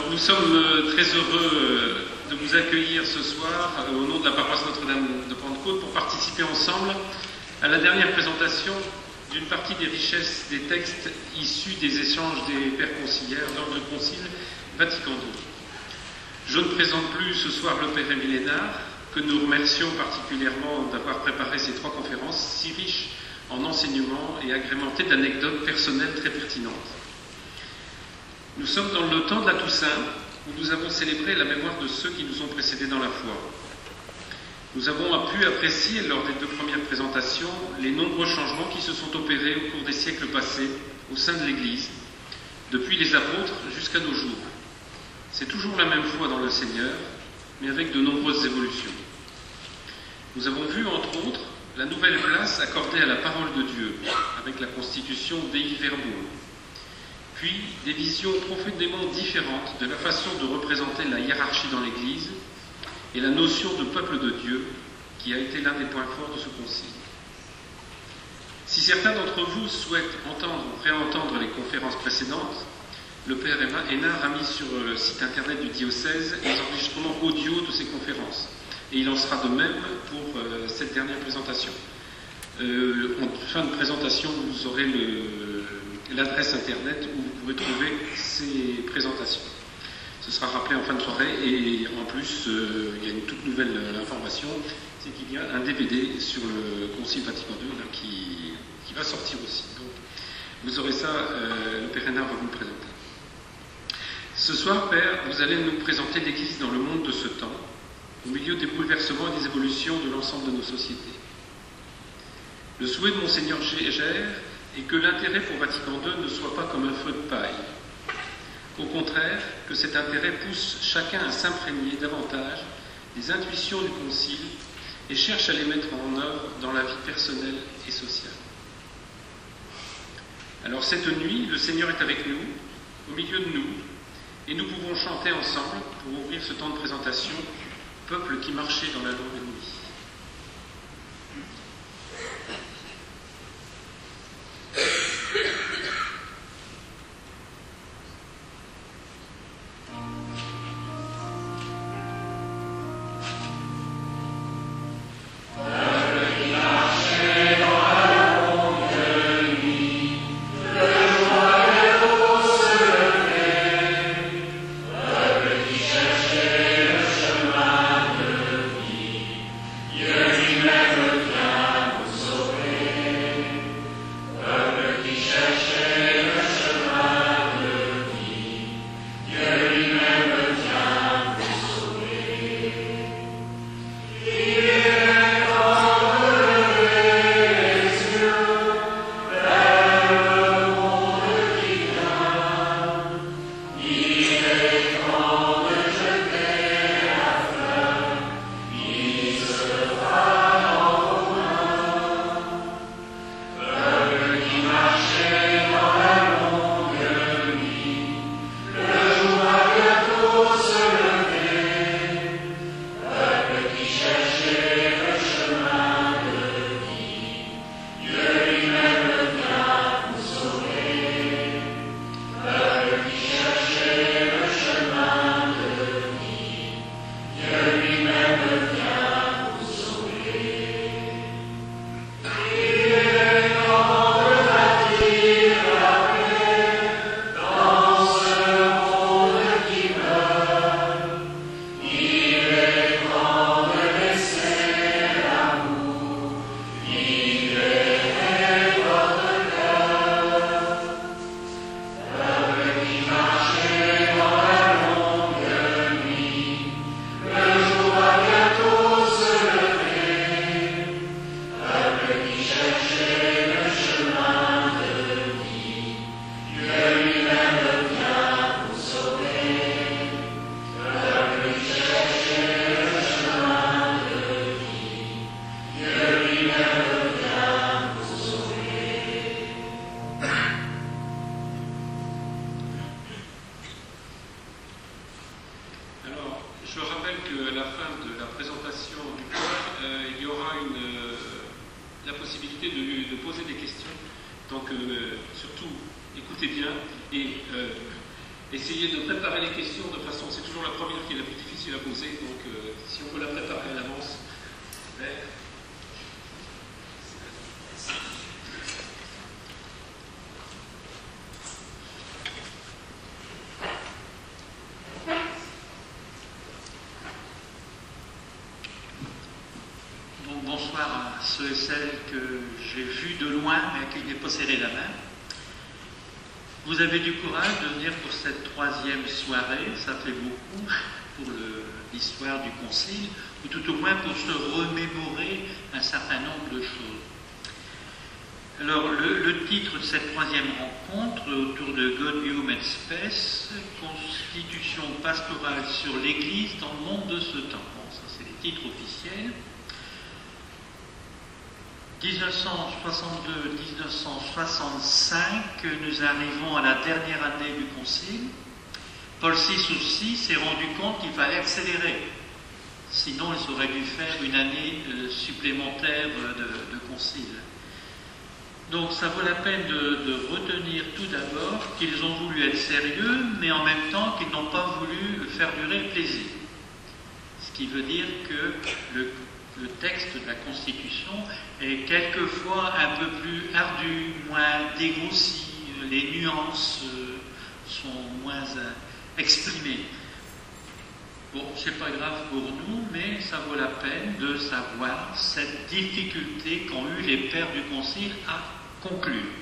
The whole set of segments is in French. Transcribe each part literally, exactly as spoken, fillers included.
nous sommes euh, très heureux euh, de vous accueillir ce soir euh, au nom de la paroisse Notre-Dame de Pentecôte pour participer ensemble à la dernière présentation d'une partie des richesses des textes issus des échanges des pères conciliaires lors du Concile Vatican deux. Je ne présente plus ce soir le père Émile Hénard, que nous remercions particulièrement d'avoir préparé ces trois conférences si riches en enseignements et agrémentées d'anecdotes personnelles très pertinentes. Nous sommes dans le temps de la Toussaint, où nous avons célébré la mémoire de ceux qui nous ont précédés dans la foi. Nous avons pu apprécier, lors des deux premières présentations, les nombreux changements qui se sont opérés au cours des siècles passés au sein de l'Église, depuis les apôtres jusqu'à nos jours. C'est toujours la même foi dans le Seigneur, mais avec de nombreuses évolutions. Nous avons vu, entre autres, la nouvelle place accordée à la parole de Dieu, avec la constitution Dei Verbum, puis des visions profondément différentes de la façon de représenter la hiérarchie dans l'Église et la notion de peuple de Dieu, qui a été l'un des points forts de ce concile. Si certains d'entre vous souhaitent entendre ou réentendre les conférences précédentes, le père Hénard a mis sur le site internet du diocèse les enregistrements audio de ces conférences. Et il en sera de même pour euh, cette dernière présentation. Euh, en fin de présentation, vous aurez l'adresse internet où vous pourrez trouver ces présentations. Ce sera rappelé en fin de soirée et en plus, euh, il y a une toute nouvelle euh, information, c'est qu'il y a un D V D sur le Concile Vatican deux là, qui, qui va sortir aussi. Donc, vous aurez ça, euh, le père Hénard va vous le présenter. Ce soir, Père, vous allez nous présenter l'Église dans le monde de ce temps, au milieu des bouleversements et des évolutions de l'ensemble de nos sociétés. Le souhait de Monseigneur Gégère est que l'intérêt pour Vatican deux ne soit pas comme un feu de paille. Au contraire, que cet intérêt pousse chacun à s'imprégner davantage des intuitions du Concile et cherche à les mettre en œuvre dans la vie personnelle et sociale. Alors cette nuit, le Seigneur est avec nous, au milieu de nous, et nous pouvons chanter ensemble pour ouvrir ce temps de présentation, peuple qui marchait dans la longue nuit. essayez de préparer les questions de façon, c'est toujours la première qui est la plus difficile à poser, donc euh, si on peut la préparer à l'avance. Mais... Bon, bonsoir à ceux et celles que j'ai vus de loin mais à qui je n'ai pas serré la main. Vous avez du courage de venir pour cette troisième soirée, ça fait beaucoup pour l'histoire du Concile, ou tout au moins pour se remémorer un certain nombre de choses. Alors, le, le titre de cette troisième rencontre, autour de Gaudium et Spes, Constitution pastorale sur l'Église dans le monde de ce temps. Bon, ça c'est les titres officiels. dix-neuf cent soixante-deux à dix-neuf cent soixante-cinq, nous arrivons à la dernière année du Concile. Paul six aussi s'est rendu compte qu'il fallait accélérer. Sinon, il aurait dû faire une année euh, supplémentaire de, de Concile. Donc, ça vaut la peine de, de retenir tout d'abord qu'ils ont voulu être sérieux, mais en même temps qu'ils n'ont pas voulu faire durer le plaisir. Ce qui veut dire que le Le texte de la Constitution est quelquefois un peu plus ardu, moins dégrossi, les nuances sont moins exprimées. Bon, c'est pas grave pour nous, mais ça vaut la peine de savoir cette difficulté qu'ont eu les pères du Concile à conclure.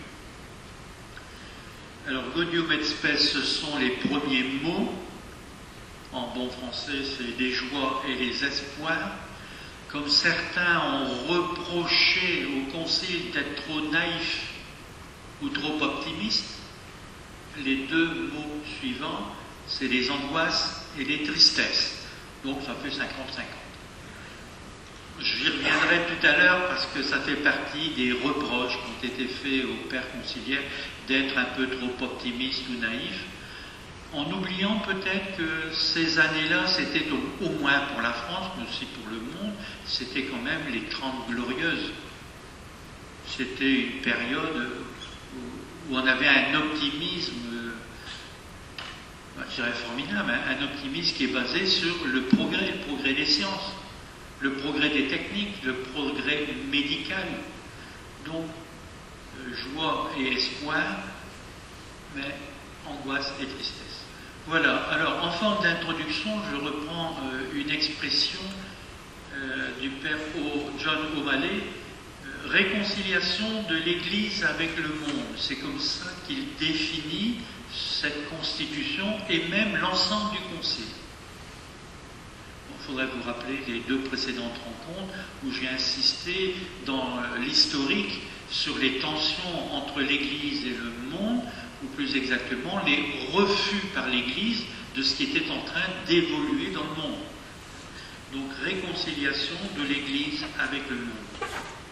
Alors, Gaudium et Spes, ce sont les premiers mots. En bon français, c'est les joies et les espoirs. Comme certains ont reproché au Concile d'être trop naïf ou trop optimiste, les deux mots suivants, c'est les angoisses et les tristesses. Donc ça fait cinquante cinquante. J'y reviendrai tout à l'heure parce que ça fait partie des reproches qui ont été faits aux pères conciliaires d'être un peu trop optimiste ou naïf, en oubliant peut-être que ces années-là, c'était au, au moins pour la France, mais aussi pour le monde, c'était quand même les Trente Glorieuses. C'était une période où, où on avait un optimisme, ben, je dirais formidable, un optimisme qui est basé sur le progrès, le progrès des sciences, le progrès des techniques, le progrès médical. Donc, euh, joie et espoir, mais angoisse et tristesse. Voilà, alors en forme d'introduction, je reprends euh, une expression euh, du père o, John O'Malley, euh, réconciliation de l'Église avec le monde. C'est comme ça qu'il définit cette constitution et même l'ensemble du Concile. Il faudrait vous rappeler les deux précédentes rencontres où j'ai insisté dans euh, l'historique sur les tensions entre l'Église et le monde, ou plus exactement les refus par l'Église de ce qui était en train d'évoluer dans le monde. Donc réconciliation de l'Église avec le monde.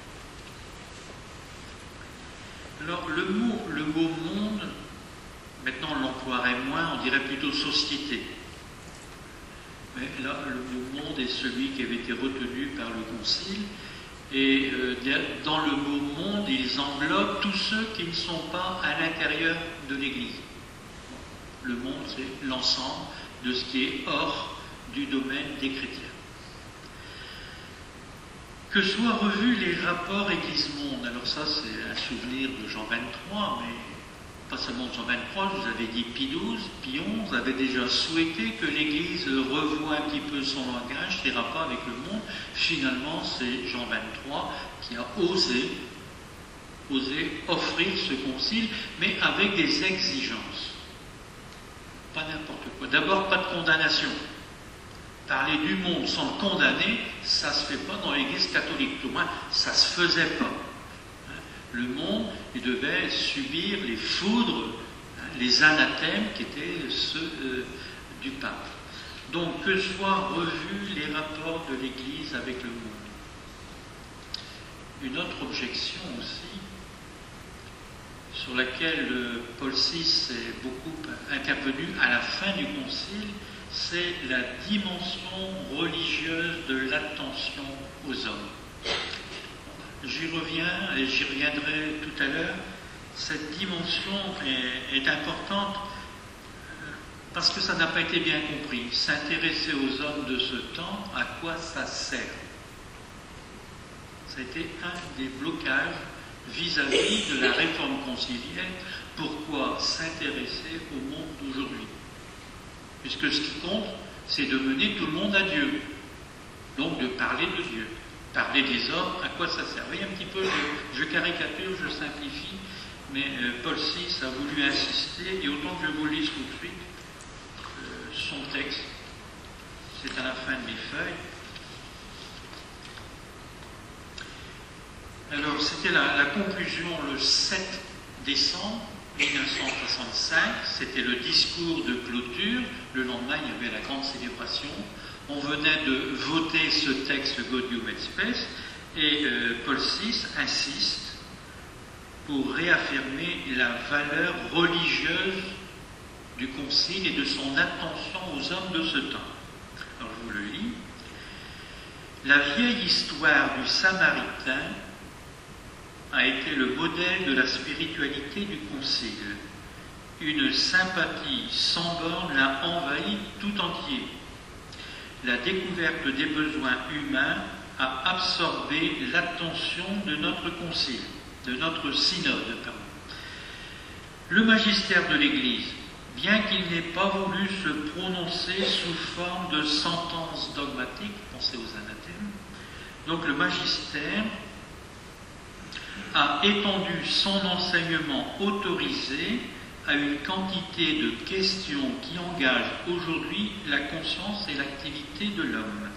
Alors le mot, le mot monde, maintenant on l'emploierait moins, on dirait plutôt société. Mais là, le mot monde est celui qui avait été retenu par le Concile. Et euh, dans le mot monde, ils englobent tous ceux qui ne sont pas à l'intérieur de l'Église. Le monde, c'est l'ensemble de ce qui est hors du domaine des chrétiens. Que soient revus les rapports Église-Monde. Alors ça, c'est un souvenir de Jean vingt-trois, mais pas seulement de Jean vingt-trois, je vous avais dit Pie douze, Pie onze avait déjà souhaité que l'Église revoie un petit peu son langage, ses rapports avec le monde. Finalement, c'est Jean vingt-trois qui a osé, osé offrir ce concile, mais avec des exigences. Pas n'importe quoi. D'abord, pas de condamnation. Parler du monde sans le condamner, ça ne se fait pas dans l'Église catholique. Au moins, ça ne se faisait pas. Le monde, il devait subir les foudres, les anathèmes qui étaient ceux euh, du pape. Donc, que soient revus les rapports de l'Église avec le monde. Une autre objection aussi, sur laquelle euh, Paul six est beaucoup intervenu à la fin du Concile, c'est la dimension religieuse de l'attention aux hommes. J'y reviens et j'y reviendrai tout à l'heure. Cette dimension est, est importante Parce que ça n'a pas été bien compris. S'intéresser aux hommes de ce temps, à quoi ça sert? Ça a été un des blocages vis-à-vis de la réforme conciliaire. Pourquoi s'intéresser au monde d'aujourd'hui? Puisque ce qui compte, c'est de mener tout le monde à Dieu. Donc de parler de Dieu. Parler des hommes, à quoi ça sert? Vous voyez un petit peu, je, je caricature, je simplifie, mais euh, Paul six a voulu insister, et autant que je vous le lise tout de suite, euh, son texte, c'est à la fin de mes feuilles. Alors, c'était la, la conclusion le sept décembre mille neuf cent soixante-cinq, c'était le discours de clôture, le lendemain il y avait la grande célébration, on venait de voter ce texte Gaudium et Spes, et euh, Paul six insiste pour réaffirmer la valeur religieuse du concile et de son attention aux hommes de ce temps. Alors je vous le lis. La vieille histoire du Samaritain a été le modèle de la spiritualité du concile. Une sympathie sans borne l'a envahi tout entier. La découverte des besoins humains a absorbé l'attention de notre concile, de notre synode. Pardon. Le magistère de l'Église, bien qu'il n'ait pas voulu se prononcer sous forme de sentence dogmatique, pensez aux anathèmes, donc le magistère a étendu son enseignement autorisé à une quantité de questions qui engagent aujourd'hui la conscience et l'activité de l'homme.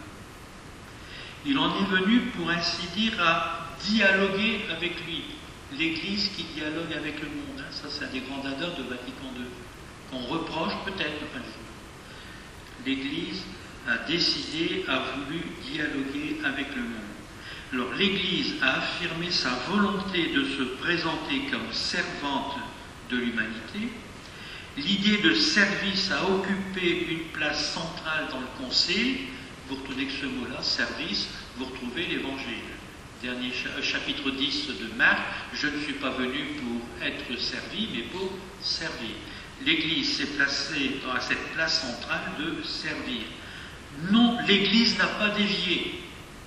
Il en est venu, pour ainsi dire, à dialoguer avec lui. L'Église qui dialogue avec le monde, hein, ça c'est un des grands dadars de Vatican deux, qu'on reproche peut-être un jour. L'Église a décidé, a voulu dialoguer avec le monde. Alors l'Église a affirmé sa volonté de se présenter comme servante de l'humanité. L'idée de service a occupé une place centrale dans le Concile. Vous retenez que ce mot-là, service, vous retrouvez l'Évangile. Dernier chapitre dix de Marc, je ne suis pas venu pour être servi, mais pour servir. L'Église s'est placée à cette place centrale de servir. Non, l'Église n'a pas dévié.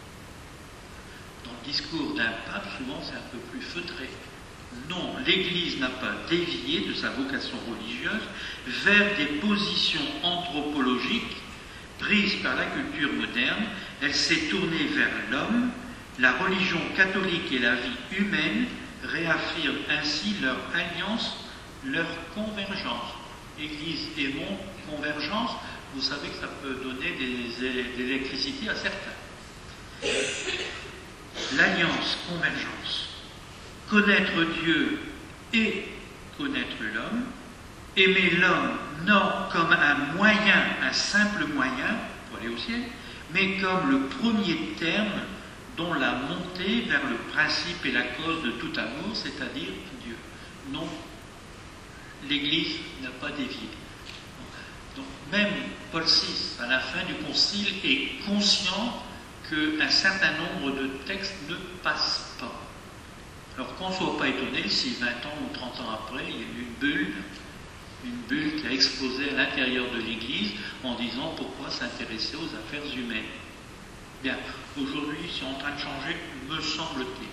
Dans le discours d'un pape, souvent c'est un peu plus feutré. Non, l'Église n'a pas dévié de sa vocation religieuse vers des positions anthropologiques prises par la culture moderne. Elle s'est tournée vers l'homme. La religion catholique et la vie humaine réaffirment ainsi leur alliance, leur convergence. Église et monde, convergence, vous savez que ça peut donner des, de l'électricité à certains. L'alliance, convergence. Connaître Dieu et connaître l'homme, aimer l'homme non comme un moyen, un simple moyen pour aller au ciel, mais comme le premier terme dont la montée vers le principe et la cause de tout amour, c'est-à-dire Dieu. Non, l'Église n'a pas dévié. Donc même Paul six, à la fin du Concile, est conscient qu'un certain nombre de textes ne passent pas. Alors qu'on ne soit pas étonné si vingt ans ou trente ans après, il y a eu une bulle, une bulle qui a explosé à l'intérieur de l'Église en disant pourquoi s'intéresser aux affaires humaines. Bien, aujourd'hui, c'est en train de changer, me semble-t-il.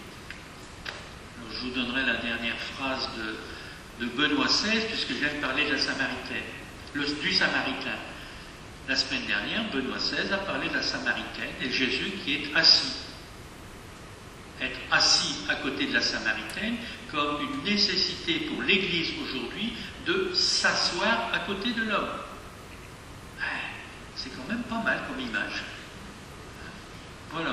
Je vous donnerai la dernière phrase de, de Benoît seize, puisque je viens de parler de la Samaritaine, le, du Samaritain. La semaine dernière, Benoît seize a parlé de la Samaritaine et Jésus qui est assis. Être assis à côté de la Samaritaine comme une nécessité pour l'Église aujourd'hui de s'asseoir à côté de l'homme. C'est quand même pas mal comme image. Voilà.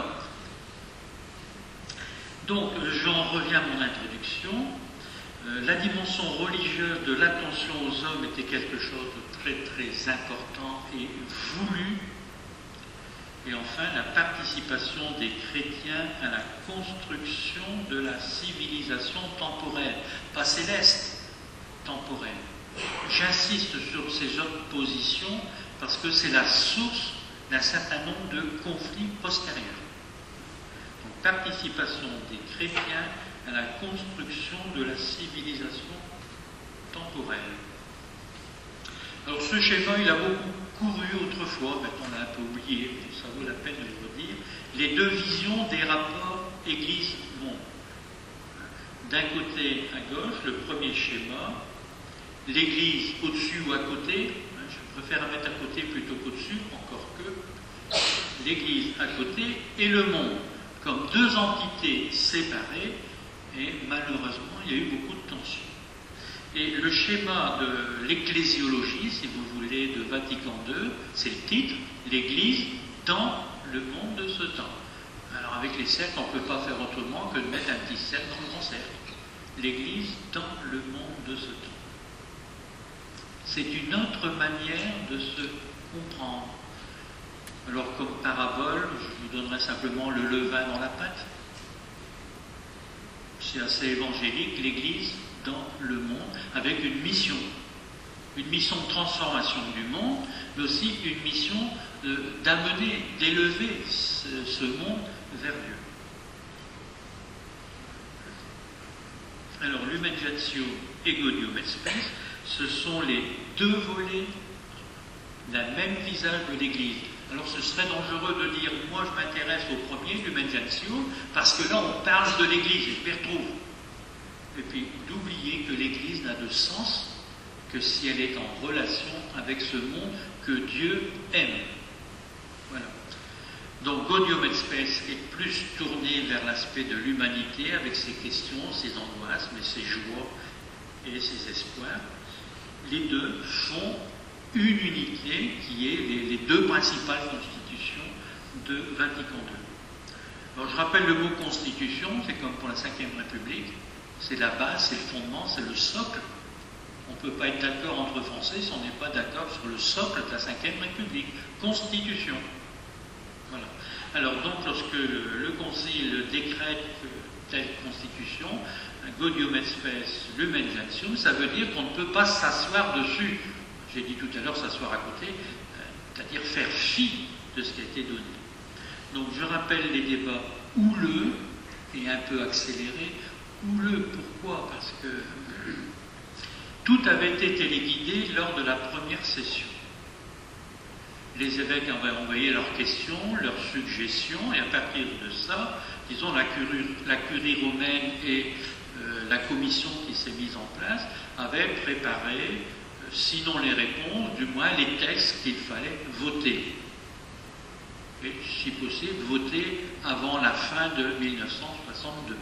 Donc, j'en reviens à mon introduction. Euh, la dimension religieuse de l'attention aux hommes était quelque chose de très très important et voulu. Et enfin, la participation des chrétiens à la construction de la civilisation temporelle, pas céleste, temporelle. J'insiste sur ces oppositions parce que c'est la source d'un certain nombre de conflits postérieurs. Donc, participation des chrétiens à la construction de la civilisation temporelle. Alors ce schéma, il a beaucoup couru autrefois, maintenant on l'a un peu oublié, mais ça vaut la peine de le redire. Les deux visions des rapports Église-monde. D'un côté à gauche, le premier schéma, l'Église au-dessus ou à côté, je préfère mettre à côté plutôt qu'au-dessus, encore que, l'Église à côté et le monde, comme deux entités séparées, et malheureusement il y a eu beaucoup de tensions. Et le schéma de l'ecclésiologie, si vous voulez, de Vatican deux, c'est le titre, l'Église dans le monde de ce temps. Alors avec les cercles, on ne peut pas faire autrement que de mettre un petit cercle dans le grand cercle. L'Église dans le monde de ce temps. C'est une autre manière de se comprendre. Alors comme parabole, je vous donnerai simplement le levain dans la pâte. C'est assez évangélique, l'Église dans le monde, avec une mission. Une mission de transformation du monde, mais aussi une mission d'amener, d'élever ce, ce monde vers Dieu. Alors, l'Humanizatio et Gaudium et Spes, ce sont les deux volets d'un même visage de l'Église. Alors, ce serait dangereux de dire, moi je m'intéresse au premier, l'Humanizatio, parce que là on parle de l'Église, et je m'y retrouve. Et puis, d'oublier que l'Église n'a de sens que si elle est en relation avec ce monde que Dieu aime. Voilà. Donc, Gaudium et Spes est plus tourné vers l'aspect de l'humanité, avec ses questions, ses angoisses, mais ses joies et ses espoirs. Les deux font une unité qui est les, les deux principales constitutions de Vatican deux. Alors, je rappelle le mot constitution, c'est comme pour la cinquième République. C'est la base, c'est le fondement, c'est le socle. On ne peut pas être d'accord entre Français si on n'est pas d'accord sur le socle de la cinquième République. Constitution. Voilà. Alors donc, lorsque le, le Concile décrète telle constitution, Gaudium et Spes, l'Humanizatio, ça veut dire qu'on ne peut pas s'asseoir dessus. J'ai dit tout à l'heure s'asseoir à côté, c'est-à-dire faire fi de ce qui a été donné. Donc je rappelle les débats houleux et un peu accélérés. Houleux, pourquoi? Parce que tout avait été téléguidé lors de la première session. Les évêques avaient envoyé leurs questions, leurs suggestions, et à partir de ça, disons, la curie, la curie romaine et euh, la commission qui s'est mise en place avaient préparé, euh, sinon les réponses, du moins les textes qu'il fallait voter. Et, si possible, voter avant la fin de mille neuf cent soixante-deux.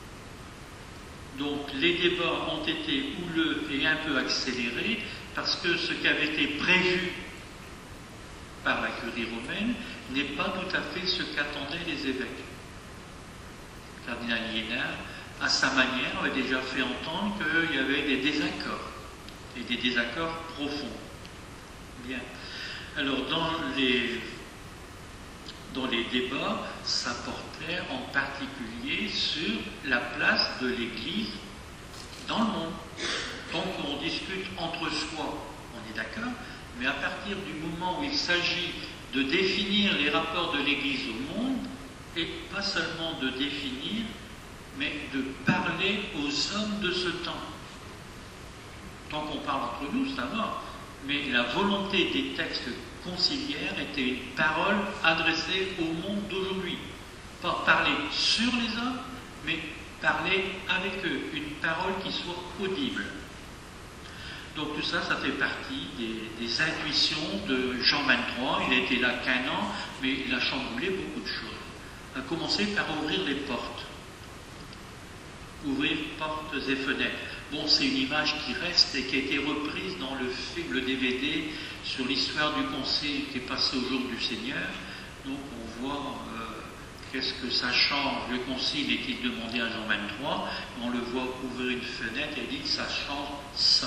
Donc les débats ont été houleux et un peu accélérés parce que ce qui avait été prévu par la curie romaine n'est pas tout à fait ce qu'attendaient les évêques. Le cardinal Liénard, à sa manière, avait déjà fait entendre qu'il y avait des désaccords, et des désaccords profonds. Bien. Alors dans les, dans les débats, ça portait en particulier sur la place de l'Église dans le monde. Donc on discute entre soi, on est d'accord, mais à partir du moment où il s'agit de définir les rapports de l'Église au monde, et pas seulement de définir, mais de parler aux hommes de ce temps. Tant qu'on parle entre nous, ça va, mais la volonté des textes conciliaires était une parole adressée au monde d'aujourd'hui. Pas parler sur les hommes, mais parler avec eux, une parole qui soit audible. Donc tout ça, ça fait partie des, des intuitions de Jean vingt-trois. Il a été là qu'un an, mais il a chamboulé beaucoup de choses. À commencer par ouvrir les portes. Ouvrir portes et fenêtres. Bon, c'est une image qui reste et qui a été reprise dans le film, le D V D sur l'histoire du concile qui est passé au jour du Seigneur. Donc on voit euh, qu'est-ce que ça change. Le concile est-il demandé à Jean vingt-trois, on le voit ouvrir une fenêtre et il dit que ça change ça.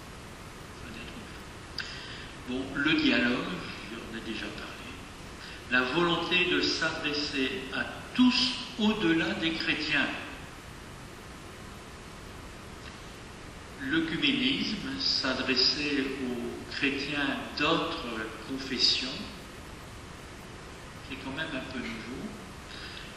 Bon, le dialogue, j'en ai déjà parlé. La volonté de s'adresser à tous au-delà des chrétiens. L'œcuménisme, s'adresser aux chrétiens d'autres confessions, c'est quand même un peu nouveau.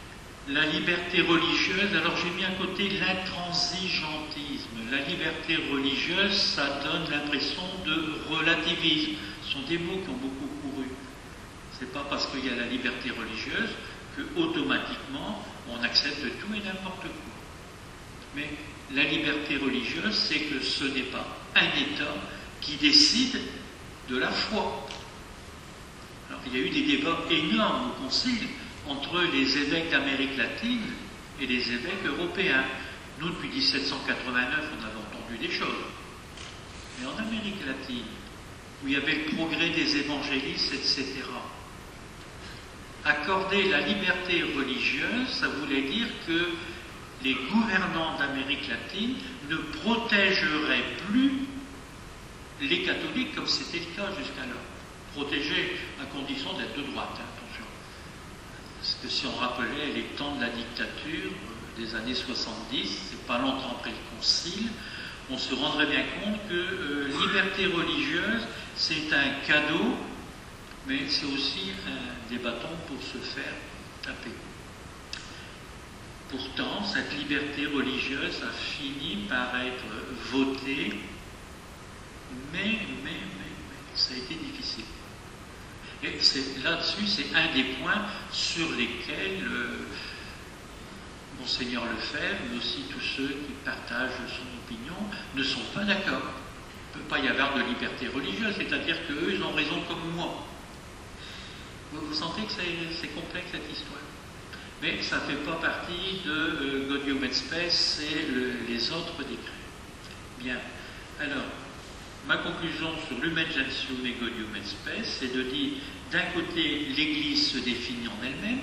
La liberté religieuse, alors j'ai mis à côté l'intransigeantisme. La liberté religieuse, ça donne l'impression de relativisme. Ce sont des mots qui ont beaucoup couru. C'est pas parce qu'il y a la liberté religieuse que automatiquement on accepte tout et n'importe quoi. Mais la liberté religieuse, c'est que ce n'est pas un État qui décide de la foi. Alors, il y a eu des débats énormes au Concile entre les évêques d'Amérique latine et les évêques européens. Nous, depuis mille sept cent quatre-vingt-neuf, on avait entendu des choses. Mais en Amérique latine, où il y avait le progrès des évangélistes, et cetera, accorder la liberté religieuse, ça voulait dire que les gouvernants d'Amérique latine ne protégeraient plus les catholiques comme c'était le cas jusqu'alors. Protégés à condition d'être de droite, hein, attention. Parce que si on rappelait les temps de la dictature euh, des années soixante-dix, c'est pas longtemps après le Concile, on se rendrait bien compte que euh, liberté religieuse, c'est un cadeau, mais c'est aussi un, des bâtons pour se faire taper. Pourtant, cette liberté religieuse a fini par être votée, mais, mais, mais, mais, ça a été difficile. Et c'est, là-dessus, c'est un des points sur lesquels euh, Monseigneur Lefebvre, mais aussi tous ceux qui partagent son opinion, ne sont pas d'accord. Il ne peut pas y avoir de liberté religieuse, c'est-à-dire qu'eux, ils ont raison comme moi. Vous, vous sentez que c'est, c'est complexe cette histoire. Mais ça ne fait pas partie de euh, Gaudium et Spes et le, les autres décrets. Bien. Alors, ma conclusion sur Lumen Gentium et Gaudium et Spes, c'est de dire, d'un côté, l'Église se définit en elle-même,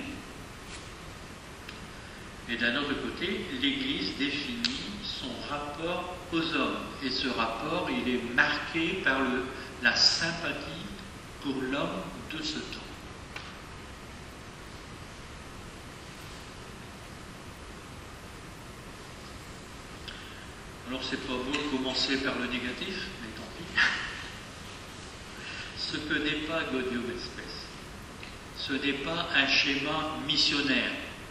et d'un autre côté, l'Église définit son rapport aux hommes. Et ce rapport, il est marqué par le, la sympathie pour l'homme de ce temps. Alors, c'est pas beau de commencer par le négatif, mais tant pis. Ce que n'est pas Gaudium et Spes, ce n'est pas un schéma missionnaire.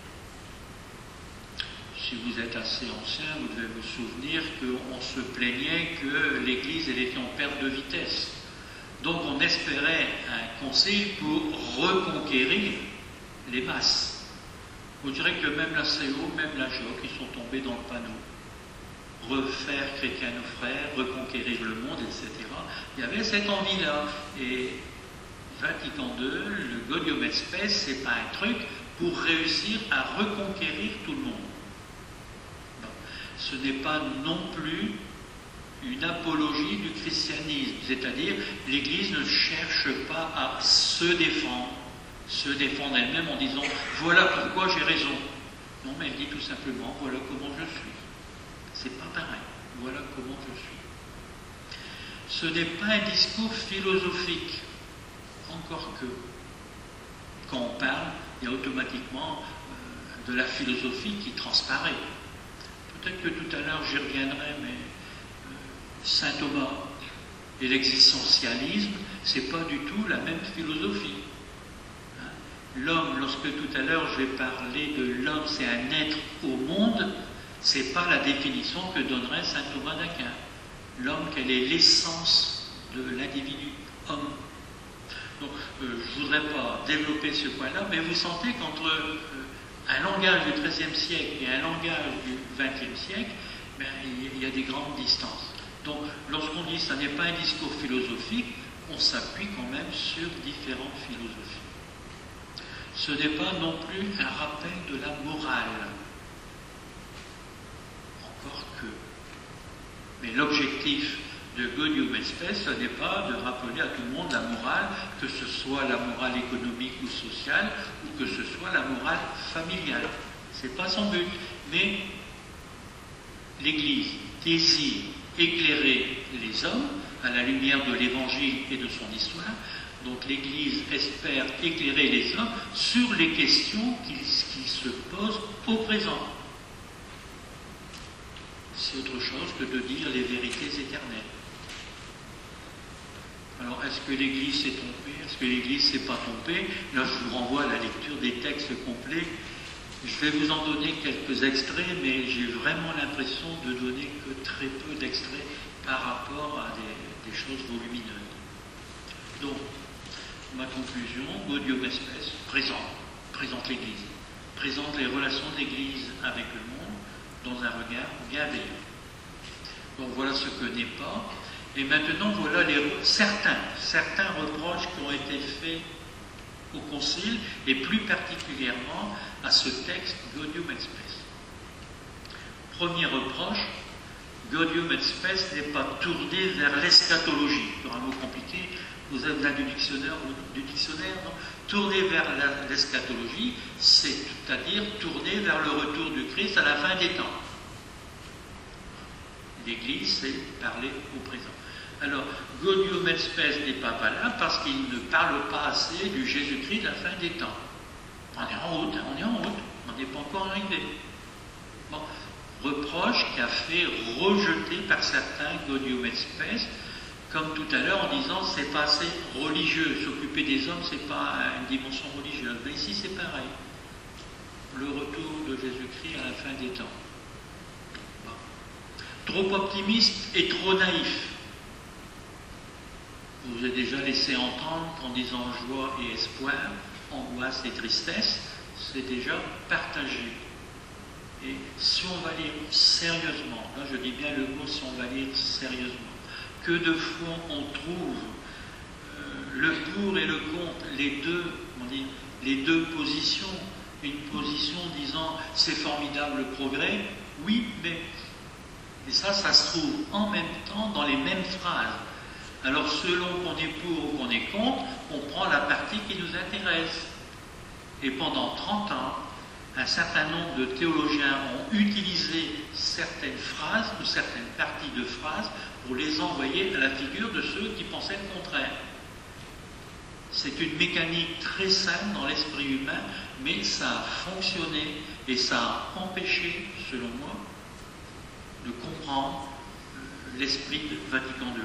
Si vous êtes assez ancien, vous devez vous souvenir qu'on se plaignait que l'Église elle était en perte de vitesse. Donc on espérait un concile pour reconquérir les masses. On dirait que même la C O, même la J O C, ils sont tombés dans le panneau. Refaire chrétien nos frères, reconquérir le monde, et cetera. Il y avait cette envie-là. Et Vatican deux, le Gaudium et Spes, c'est pas un truc pour réussir à reconquérir tout le monde. Bon. Ce n'est pas non plus une apologie du christianisme, c'est-à-dire l'Église ne cherche pas à se défendre, se défendre elle-même en disant voilà pourquoi j'ai raison. Non, mais elle dit tout simplement voilà comment je suis. C'est pas pareil. Voilà comment je suis. Ce n'est pas un discours philosophique, encore que. Quand on parle, il y a automatiquement euh, de la philosophie qui transparaît. Peut-être que tout à l'heure j'y reviendrai, mais euh, saint Thomas et l'existentialisme, c'est pas du tout la même philosophie. Hein? L'homme, lorsque tout à l'heure j'ai parlé de l'homme, c'est un être au monde. C'est pas la définition que donnerait saint Thomas d'Aquin. L'homme, quelle est l'essence de l'individu, homme. Donc, euh, je ne voudrais pas développer ce point-là, mais vous sentez qu'entre euh, un langage du treizième siècle et un langage du vingtième siècle, ben, il y a des grandes distances. Donc, lorsqu'on dit que ce n'est pas un discours philosophique, on s'appuie quand même sur différentes philosophies. Ce n'est pas non plus un rappel de la morale. Encore que. Mais l'objectif de Gaudium et Spes, ce n'est pas de rappeler à tout le monde la morale, que ce soit la morale économique ou sociale, ou que ce soit la morale familiale. Ce n'est pas son but. Mais l'Église désire éclairer les hommes à la lumière de l'Évangile et de son histoire. Donc l'Église espère éclairer les hommes sur les questions qui, qui se posent au présent. C'est autre chose que de dire les vérités éternelles. Alors, est-ce que l'Église s'est trompée? Est-ce que l'Église ne s'est pas trompée? Là, je vous renvoie à la lecture des textes complets Je vais vous en donner quelques extraits, mais j'ai vraiment l'impression de donner que très peu d'extraits par rapport à des, des choses volumineuses. Donc, ma conclusion, Gaudium et Spes présente, présente l'Église, présente les relations de l'Église avec le monde dans un regard bienveillant. Donc voilà ce que n'est pas. Et maintenant, voilà les, certains, certains reproches qui ont été faits au Concile, et plus particulièrement à ce texte Gaudium et Spes. Premier reproche, Gaudium et Spes n'est pas tourné vers l'eschatologie. C'est un mot compliqué, vous avez là du dictionnaire, du dictionnaire non tourné vers l'eschatologie, c'est-à-dire tourné vers le retour du Christ à la fin des temps. L'Église, c'est parler au présent. Alors, Gaudium et Spes n'est pas valable parce qu'il ne parle pas assez du Jésus-Christ de la fin des temps. On est en route, on est en route, on n'est pas encore arrivé. Bon, reproche qu'a fait rejeter par certains Gaudium et Spes, comme tout à l'heure en disant c'est pas assez religieux, s'occuper des hommes c'est pas une dimension religieuse. Mais ici c'est pareil. Le retour de Jésus-Christ à la fin des temps. Bon. Trop optimiste et trop naïf. Je vous ai déjà laissé entendre qu'en disant joie et espoir, angoisse et tristesse, c'est déjà partagé. Et si on va lire sérieusement, là je dis bien le mot si on va lire sérieusement, que de fois on trouve euh, le pour et le contre, les deux, on dit, les deux positions, une position disant c'est formidable le progrès, oui, mais et ça, ça se trouve en même temps dans les mêmes phrases. Alors selon qu'on est pour ou qu'on est contre, on prend la partie qui nous intéresse. Et pendant trente ans, un certain nombre de théologiens ont utilisé certaines phrases ou certaines parties de phrases pour les envoyer à la figure de ceux qui pensaient le contraire. C'est une mécanique très simple dans l'esprit humain, mais ça a fonctionné et ça a empêché, selon moi, de comprendre l'esprit de Vatican deux.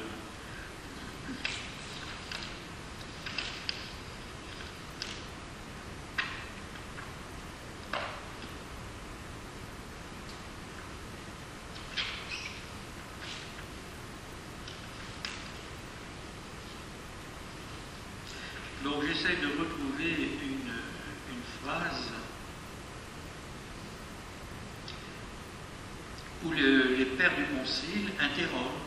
Donc j'essaie de retrouver une, une phrase où le, les pères du Concile interrogent.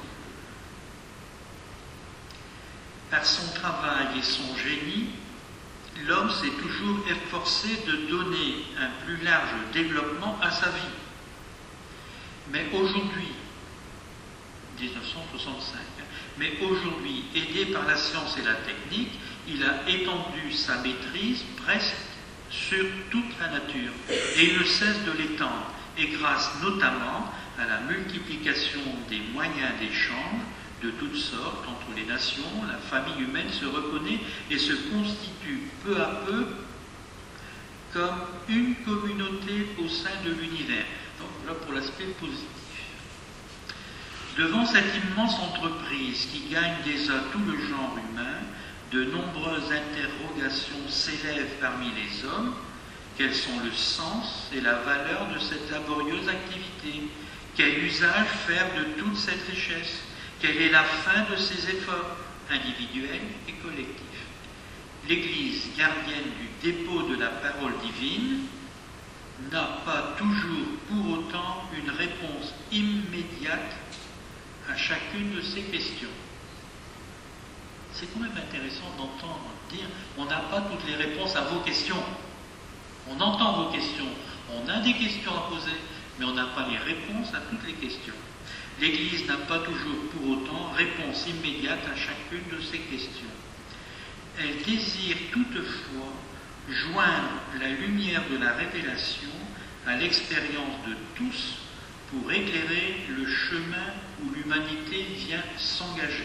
Par son travail et son génie, l'homme s'est toujours efforcé de donner un plus large développement à sa vie. Mais aujourd'hui, dix-neuf cent soixante-cinq, mais aujourd'hui, aidé par la science et la technique, il a étendu sa maîtrise presque sur toute la nature, et il ne cesse de l'étendre, et grâce notamment à la multiplication des moyens d'échange de toutes sortes entre les nations, la famille humaine se reconnaît et se constitue peu à peu comme une communauté au sein de l'univers. Donc là pour l'aspect positif. Devant cette immense entreprise qui gagne déjà tout le genre humain, de nombreuses interrogations s'élèvent parmi les hommes. Quels sont le sens et la valeur de cette laborieuse activité? Quel usage faire de toute cette richesse? Quelle est la fin de ces efforts individuels et collectifs? L'Église, gardienne du dépôt de la parole divine, n'a pas toujours pour autant une réponse immédiate à chacune de ces questions. C'est quand même intéressant d'entendre dire on n'a pas toutes les réponses à vos questions. On entend vos questions, on a des questions à poser, mais on n'a pas les réponses à toutes les questions. L'Église n'a pas toujours pour autant réponse immédiate à chacune de ces questions. Elle désire toutefois joindre la lumière de la révélation à l'expérience de tous pour éclairer le chemin où l'humanité vient s'engager.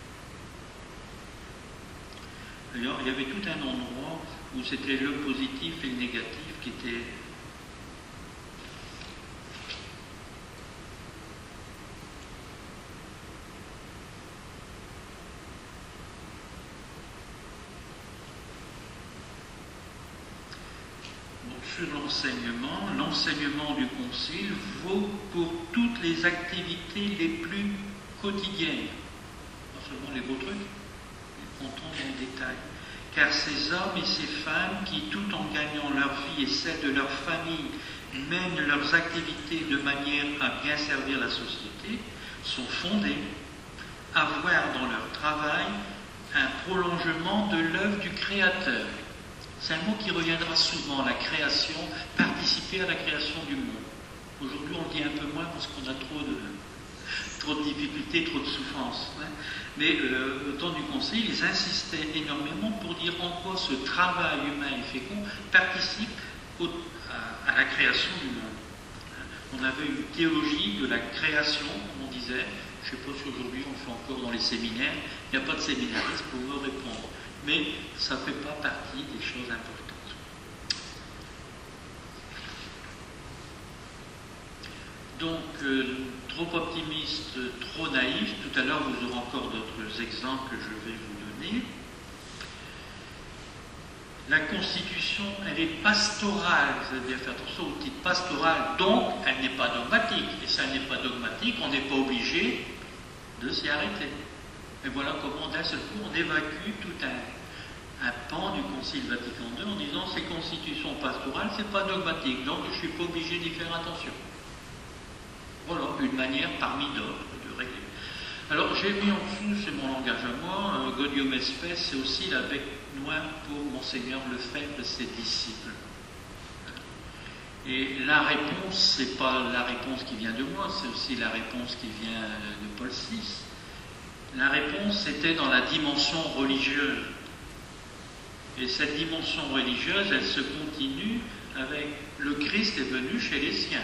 D'ailleurs, il y avait tout un endroit où c'était le positif et le négatif qui étaient sur l'enseignement, l'enseignement du Concile vaut pour toutes les activités les plus quotidiennes. Pas seulement les beaux trucs, mais entrons dans le détail. Car ces hommes et ces femmes qui, tout en gagnant leur vie et celle de leur famille, mènent leurs activités de manière à bien servir la société, sont fondés à voir dans leur travail un prolongement de l'œuvre du Créateur. C'est un mot qui reviendra souvent, la création, participer à la création du monde. Aujourd'hui, on le dit un peu moins parce qu'on a trop de, trop de difficultés, trop de souffrances. Hein. Mais euh, au temps du Concile, ils insistaient énormément pour dire en quoi ce travail humain et fécond participe au, à, à la création du monde. On avait une théologie de la création, comme on disait. Je ne sais pas si aujourd'hui on le fait encore dans les séminaires. Il n'y a pas de séminaristes pour me répondre. Mais ça ne fait pas partie des choses importantes. Donc, euh, trop optimiste, trop naïf. Tout à l'heure, vous aurez encore d'autres exemples que je vais vous donner. La Constitution, elle est pastorale, c'est-à-dire faire attention au titre pastoral, donc elle n'est pas dogmatique. Et ça n'est pas dogmatique, on n'est pas obligé de s'y arrêter. Et voilà comment d'un seul coup on évacue tout un, un pan du Concile Vatican deux en disant ces constitutions pastorales, c'est pas dogmatique, donc je ne suis pas obligé d'y faire attention. Voilà, une manière parmi d'autres de régler. Alors j'ai mis en dessous, c'est mon langage à moi, euh, Gaudium et Spes, c'est aussi la bec noire pour Monseigneur Lefebvre et ses disciples. Et la réponse, c'est pas la réponse qui vient de moi, c'est aussi la réponse qui vient de Paul six. La réponse était dans la dimension religieuse. Et cette dimension religieuse, elle se continue avec le Christ est venu chez les siens.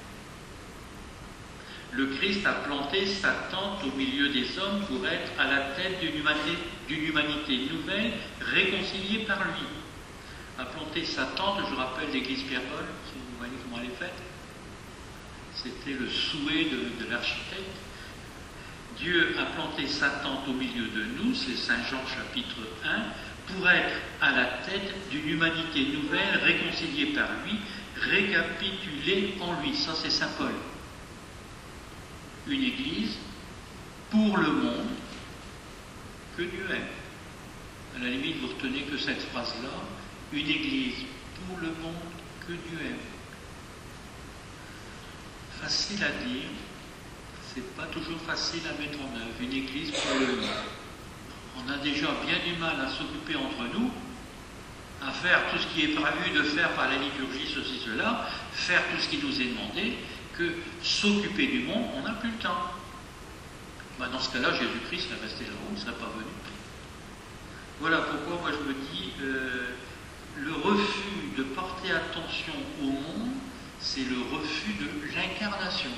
Le Christ a planté sa tente au milieu des hommes pour être à la tête d'une humanité, d'une humanité nouvelle, réconciliée par lui. A planté sa tente, je rappelle l'église Pierre-Paul, si vous voyez comment elle est faite. C'était le souhait de, de l'architecte. Dieu a planté sa tente au milieu de nous, c'est Saint Jean chapitre un, pour être à la tête d'une humanité nouvelle, réconciliée par lui, récapitulée en lui. Ça, c'est Saint Paul. Une église pour le monde que Dieu aime. À la limite, vous retenez que cette phrase-là, une église pour le monde que Dieu aime. Facile à dire, c'est pas toujours facile à mettre en œuvre. Une église pour le monde. On a déjà bien du mal à s'occuper entre nous, à faire tout ce qui est prévu de faire par la liturgie, ceci, cela, faire tout ce qui nous est demandé, que s'occuper du monde, on n'a plus le temps. Ben dans ce cas-là, Jésus-Christ serait resté là-haut, il ne serait pas venu. Voilà pourquoi moi je me dis, euh, le refus de porter attention au monde, c'est le refus de l'incarnation.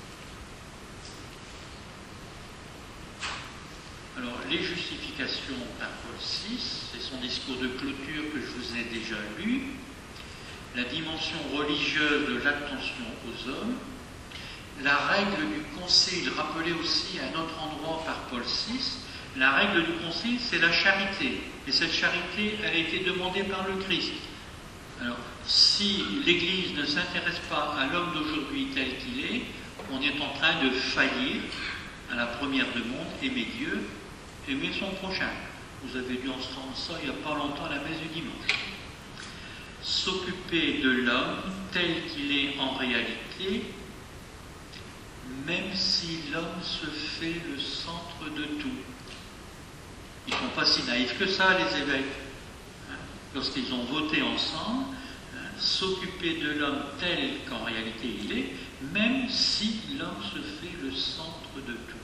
Alors, les justifications par Paul six, c'est son discours de clôture que je vous ai déjà lu, la dimension religieuse de l'attention aux hommes, la règle du concile, rappelée aussi à un autre endroit par Paul six, la règle du concile, c'est la charité. Et cette charité, elle a été demandée par le Christ. Alors, si l'Église ne s'intéresse pas à l'homme d'aujourd'hui tel qu'il est, on est en train de faillir à la première demande, aimer Dieu, aimer son prochain. Vous avez dû entendre ça il n'y a pas longtemps à la messe du dimanche. S'occuper de l'homme tel qu'il est en réalité, même si l'homme se fait le centre de tout. Ils ne sont pas si naïfs que ça, les évêques. Hein, lorsqu'ils ont voté ensemble, hein, s'occuper de l'homme tel qu'en réalité il est, même si l'homme se fait le centre de tout.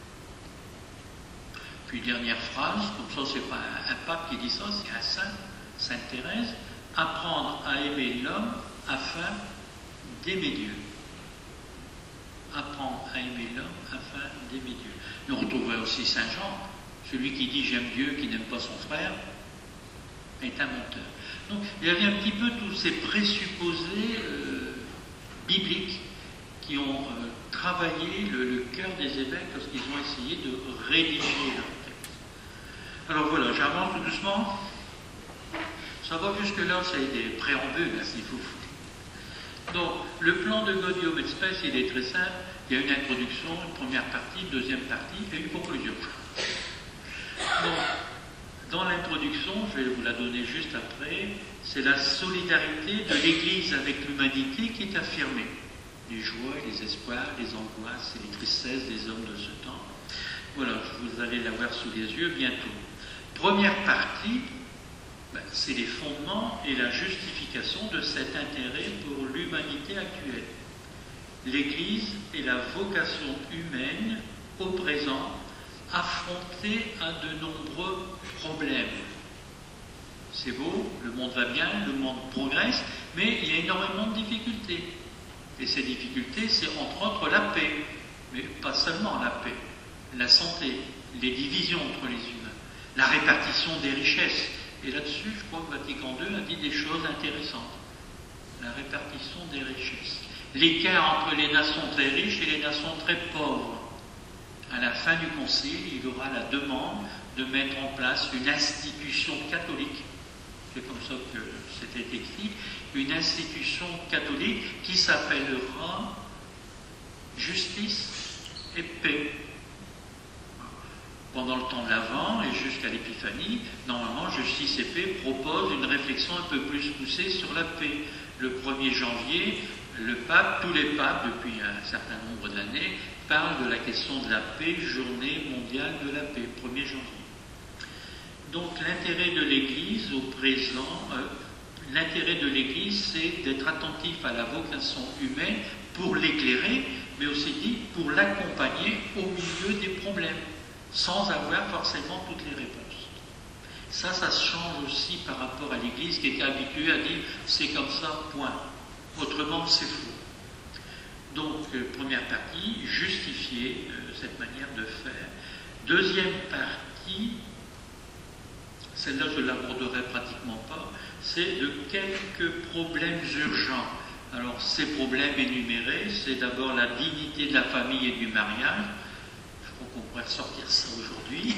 Puis dernière phrase, comme ça c'est pas un, un pape qui dit ça, c'est un saint, Sainte Thérèse, apprendre à aimer l'homme afin d'aimer Dieu. Apprendre à aimer l'homme afin d'aimer Dieu. Nous retrouvons aussi Saint Jean, celui qui dit j'aime Dieu, qui n'aime pas son frère, est un menteur. Donc il y avait un petit peu tous ces présupposés euh, bibliques qui ont euh, travaillé le, le cœur des évêques lorsqu'ils ont essayé de rédiger leur texte. Alors voilà, j'avance tout doucement. Ça va jusque-là, c'est des préambules, hein, s'il faut. Donc, le plan de God, Hume et Spes, il est très simple. Il y a une introduction, une première partie, une deuxième partie et une conclusion. Donc, dans l'introduction, je vais vous la donner juste après, c'est la solidarité de l'Église avec l'humanité qui est affirmée. Les joies, les espoirs, les angoisses et les tristesses des hommes de ce temps. Voilà, vous allez l'avoir sous les yeux bientôt. Première partie, ben, c'est les fondements et la justification de cet intérêt pour l'humanité actuelle. L'Église et la vocation humaine, au présent, affrontée à de nombreux problèmes. C'est beau, le monde va bien, le monde progresse, mais il y a énormément de difficultés. Et ces difficultés, c'est entre autres la paix, mais pas seulement la paix, la santé, les divisions entre les humains, la répartition des richesses. Et là-dessus, je crois que Vatican deux a dit des choses intéressantes. La répartition des richesses. L'écart entre les nations très riches et les nations très pauvres. À la fin du concile, il y aura la demande de mettre en place une institution catholique. C'est comme ça que c'était écrit. Une institution catholique qui s'appellera justice et paix. Pendant le temps de l'Avent et jusqu'à l'Épiphanie, normalement, Justice et Paix propose une réflexion un peu plus poussée sur la paix. Le premier janvier, le pape, tous les papes, depuis un certain nombre d'années, parlent de la question de la paix, journée mondiale de la paix, premier janvier. Donc l'intérêt de l'Église au présent, euh, l'intérêt de l'Église, c'est d'être attentif à la vocation humaine pour l'éclairer, mais aussi dit pour l'accompagner au milieu des problèmes, sans avoir forcément toutes les réponses. Ça, ça se change aussi par rapport à l'Église qui était habituée à dire c'est comme ça, point. Autrement, c'est faux. Donc, euh, première partie, justifier euh, cette manière de faire. Deuxième partie, celle-là je ne l'aborderai pratiquement pas, c'est de quelques problèmes urgents. Alors, ces problèmes énumérés, c'est d'abord la dignité de la famille et du mariage. Je crois qu'on pourrait ressortir ça aujourd'hui.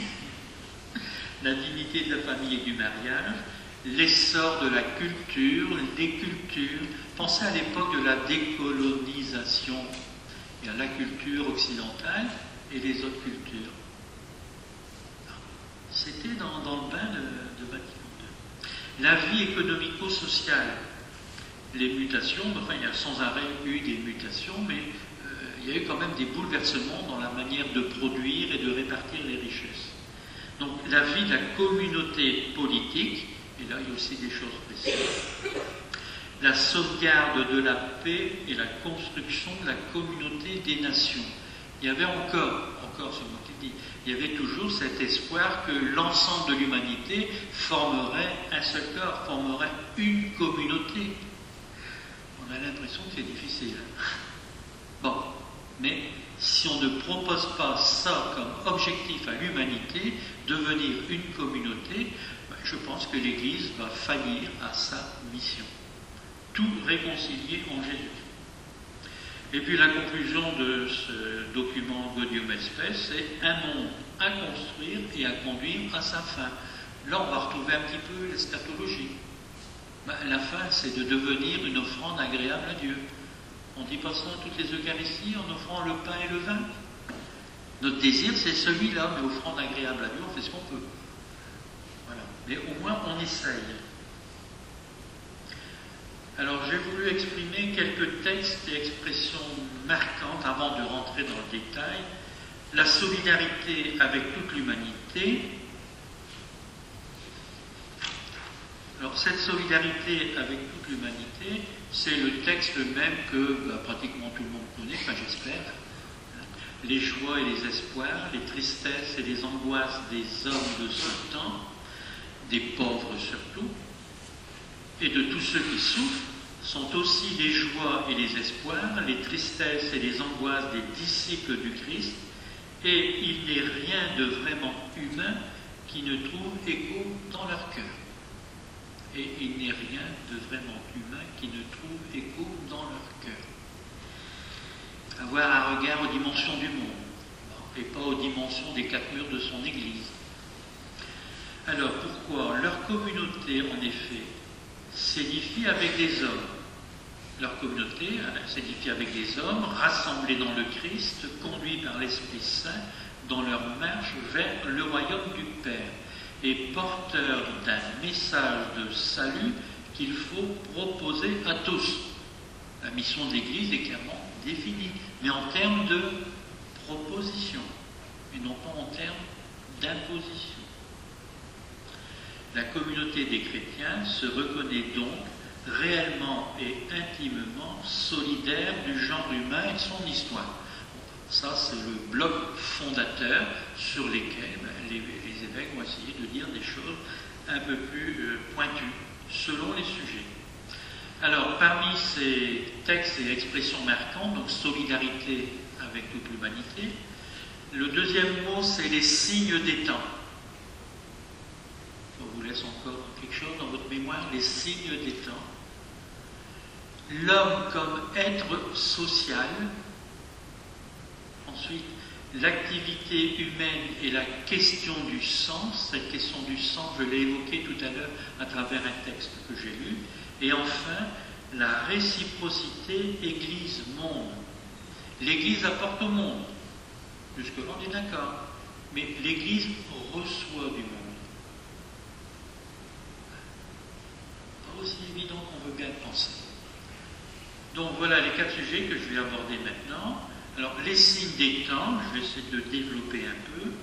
La dignité de la famille et du mariage, l'essor de la culture, des cultures. Pensez à l'époque de la décolonisation. Il y a la culture occidentale et les autres cultures. C'était dans, dans le bain de, de Vatican deux. La vie économico-sociale, les mutations, enfin il y a sans arrêt eu des mutations, mais euh, il y a eu quand même des bouleversements dans la manière de produire et de répartir les richesses. Donc la vie de la communauté politique, et là il y a aussi des choses précises, la sauvegarde de la paix et la construction de la communauté des nations. Il y avait encore, encore c'est moi qui dis, il y avait toujours cet espoir que l'ensemble de l'humanité formerait un seul corps, formerait une communauté. On a l'impression que c'est difficile. Bon, mais si on ne propose pas ça comme objectif à l'humanité, devenir une communauté, ben, je pense que l'Église va faillir à sa mission. Tout réconcilier en Jésus. Et puis la conclusion de ce document Gaudium et Spes, c'est un monde à construire et à conduire à sa fin. Là, on va retrouver un petit peu l'eschatologie. Ben, la fin, c'est de devenir une offrande agréable à Dieu. On dit pas ça à toutes les Eucharisties en offrant le pain et le vin. Notre désir, c'est celui-là, mais offrande agréable à Dieu, on fait ce qu'on peut. Voilà. Mais au moins, on essaye. Alors, j'ai voulu exprimer quelques textes et expressions marquantes avant de rentrer dans le détail. La solidarité avec toute l'humanité. Alors, cette solidarité avec toute l'humanité, c'est le texte même que bah, pratiquement tout le monde connaît, enfin j'espère. Les joies et les espoirs, les tristesses et les angoisses des hommes de ce temps, des pauvres surtout, et de tous ceux qui souffrent, sont aussi les joies et les espoirs, les tristesses et les angoisses des disciples du Christ, et il n'est rien de vraiment humain qui ne trouve écho dans leur cœur. Et il n'est rien de vraiment humain qui ne trouve écho dans leur cœur. Avoir un regard aux dimensions du monde, et pas aux dimensions des quatre murs de son Église. Alors pourquoi leur communauté, en effet, s'édifie avec des hommes, Leur communauté s'édifie avec des hommes, rassemblés dans le Christ, conduits par l'Esprit Saint dans leur marche vers le royaume du Père, et porteurs d'un message de salut qu'il faut proposer à tous. La mission de l'Église est clairement définie, mais en termes de proposition, et non pas en termes d'imposition. La communauté des chrétiens se reconnaît donc réellement et intimement solidaire du genre humain et de son histoire. Ça, c'est le bloc fondateur sur lesquels ben, les, les évêques vont essayer de dire des choses un peu plus euh, pointues, selon les sujets. Alors, parmi ces textes et expressions marquantes, donc solidarité avec toute l'humanité, le deuxième mot, c'est les signes des temps. On vous laisse encore quelque chose dans votre mémoire, les signes des temps. L'homme comme être social. Ensuite, l'activité humaine et la question du sens. Cette question du sens, je l'ai évoquée tout à l'heure à travers un texte que j'ai lu. Et enfin, la réciprocité Église-monde. L'Église apporte au monde. Jusque-là, on est d'accord. Mais l'Église reçoit du monde. Pas aussi évident qu'on veut bien le penser. Donc voilà les quatre sujets que je vais aborder maintenant. Alors, les signes des temps, je vais essayer de développer un peu.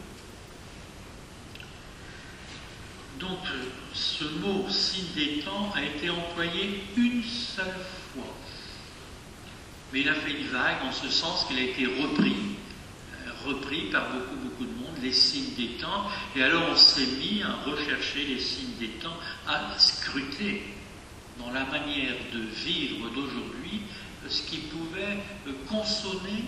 Donc, ce mot signe des temps a été employé une seule fois. Mais il a fait une vague en ce sens qu'il a été repris, euh, repris par beaucoup, beaucoup de monde, les signes des temps. Et alors, on s'est mis à rechercher les signes des temps, à scruter dans la manière de vivre d'aujourd'hui ce qui pouvait consonner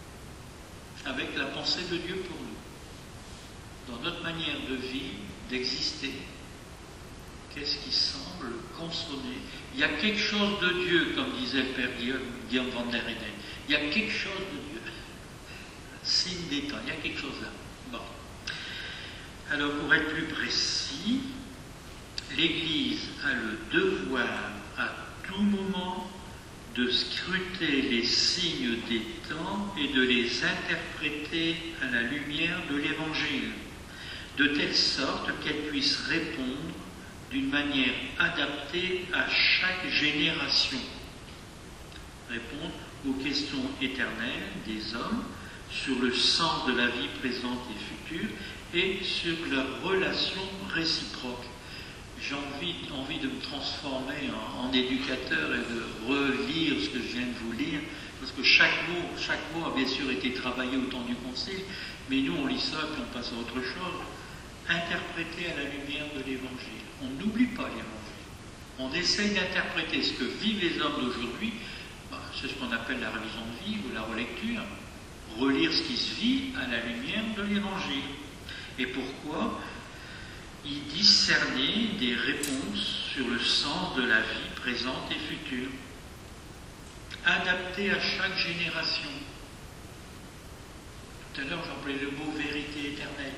avec la pensée de Dieu pour nous. Dans notre manière de vivre, d'exister, qu'est-ce qui semble consonner? Il y a quelque chose de Dieu, comme disait le Père Guillaume, Guillaume van der Eden. Il y a quelque chose de Dieu. Signe des temps, il y a quelque chose là. Bon. Alors, pour être plus précis, l'Église a le devoir à tout moment de scruter les signes des temps et de les interpréter à la lumière de l'Évangile, de telle sorte qu'elle puisse répondre d'une manière adaptée à chaque génération. Répondre aux questions éternelles des hommes sur le sens de la vie présente et future et sur leurs relations réciproques. J'ai envie, envie de me transformer en, en éducateur et de relire ce que je viens de vous lire, parce que chaque mot, chaque mot a bien sûr été travaillé au temps du Concile, mais nous on lit ça et puis on passe à autre chose. Interpréter à la lumière de l'Évangile. On n'oublie pas l'Évangile. On essaye d'interpréter ce que vivent les hommes d'aujourd'hui. Ben, c'est ce qu'on appelle la révision de vie ou la relecture. Relire ce qui se vit à la lumière de l'Évangile. Et pourquoi y discerner des réponses sur le sens de la vie présente et future, adaptées à chaque génération. Tout à l'heure, j'employais le mot vérité éternelle.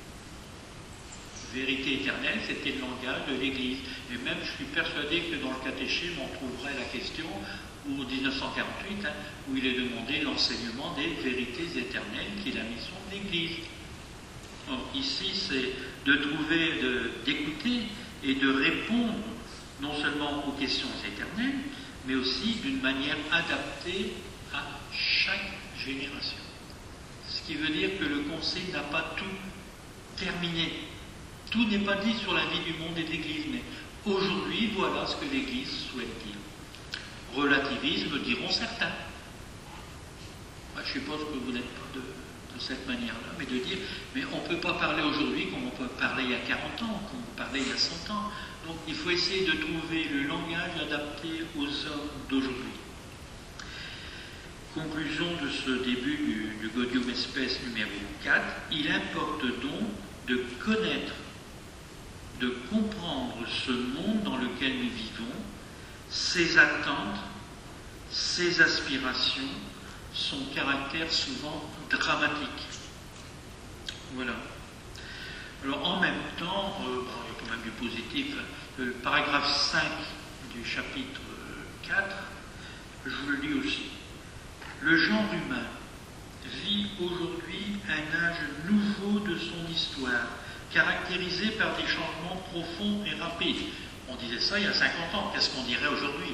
Vérité éternelle, c'était le langage de l'Église. Et même, je suis persuadé que dans le catéchisme, on trouverait la question, ou en dix-neuf cent quarante-huit, hein, où il est demandé l'enseignement des vérités éternelles, qui est la mission de l'Église. Donc, ici, c'est de trouver, de, d'écouter et de répondre non seulement aux questions éternelles, mais aussi d'une manière adaptée à chaque génération. Ce qui veut dire que le Concile n'a pas tout terminé. Tout n'est pas dit sur la vie du monde et de l'Église, mais aujourd'hui, voilà ce que l'Église souhaite dire. Relativisme, diront certains. Moi, je suppose que vous n'êtes pas de... de cette manière-là, mais de dire, mais on ne peut pas parler aujourd'hui comme on peut parler il y a quarante ans, comme on parlait il y a cent ans. Donc il faut essayer de trouver le langage adapté aux hommes d'aujourd'hui. Conclusion de ce début du, du Gaudium et Spes numéro quatre, il importe donc de connaître, de comprendre ce monde dans lequel nous vivons, ses attentes, ses aspirations, son caractère souvent dramatique. Voilà. Alors en même temps, euh, bon, il y a quand même du positif, le paragraphe cinq du chapitre quatre Je vous le lis aussi. Le genre humain vit aujourd'hui un âge nouveau de son histoire, caractérisé par des changements profonds et rapides. On disait ça il y a cinquante ans, qu'est-ce qu'on dirait aujourd'hui?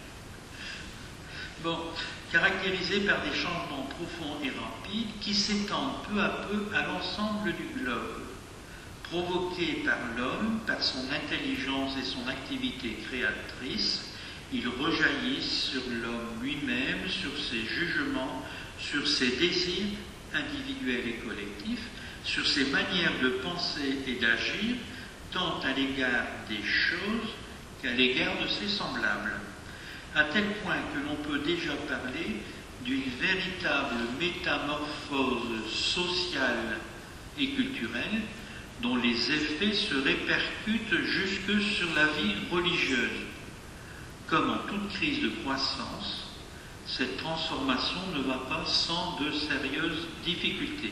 Bon, caractérisé par des changements profonds et rapides qui s'étendent peu à peu à l'ensemble du globe, provoqués par l'homme, par son intelligence et son activité créatrice. Ils rejaillissent sur l'homme lui-même, sur ses jugements, sur ses désirs individuels et collectifs, sur ses manières de penser et d'agir, tant à l'égard des choses qu'à l'égard de ses semblables, à tel point que l'on peut déjà parler d'une véritable métamorphose sociale et culturelle dont les effets se répercutent jusque sur la vie religieuse. Comme en toute crise de croissance, cette transformation ne va pas sans de sérieuses difficultés.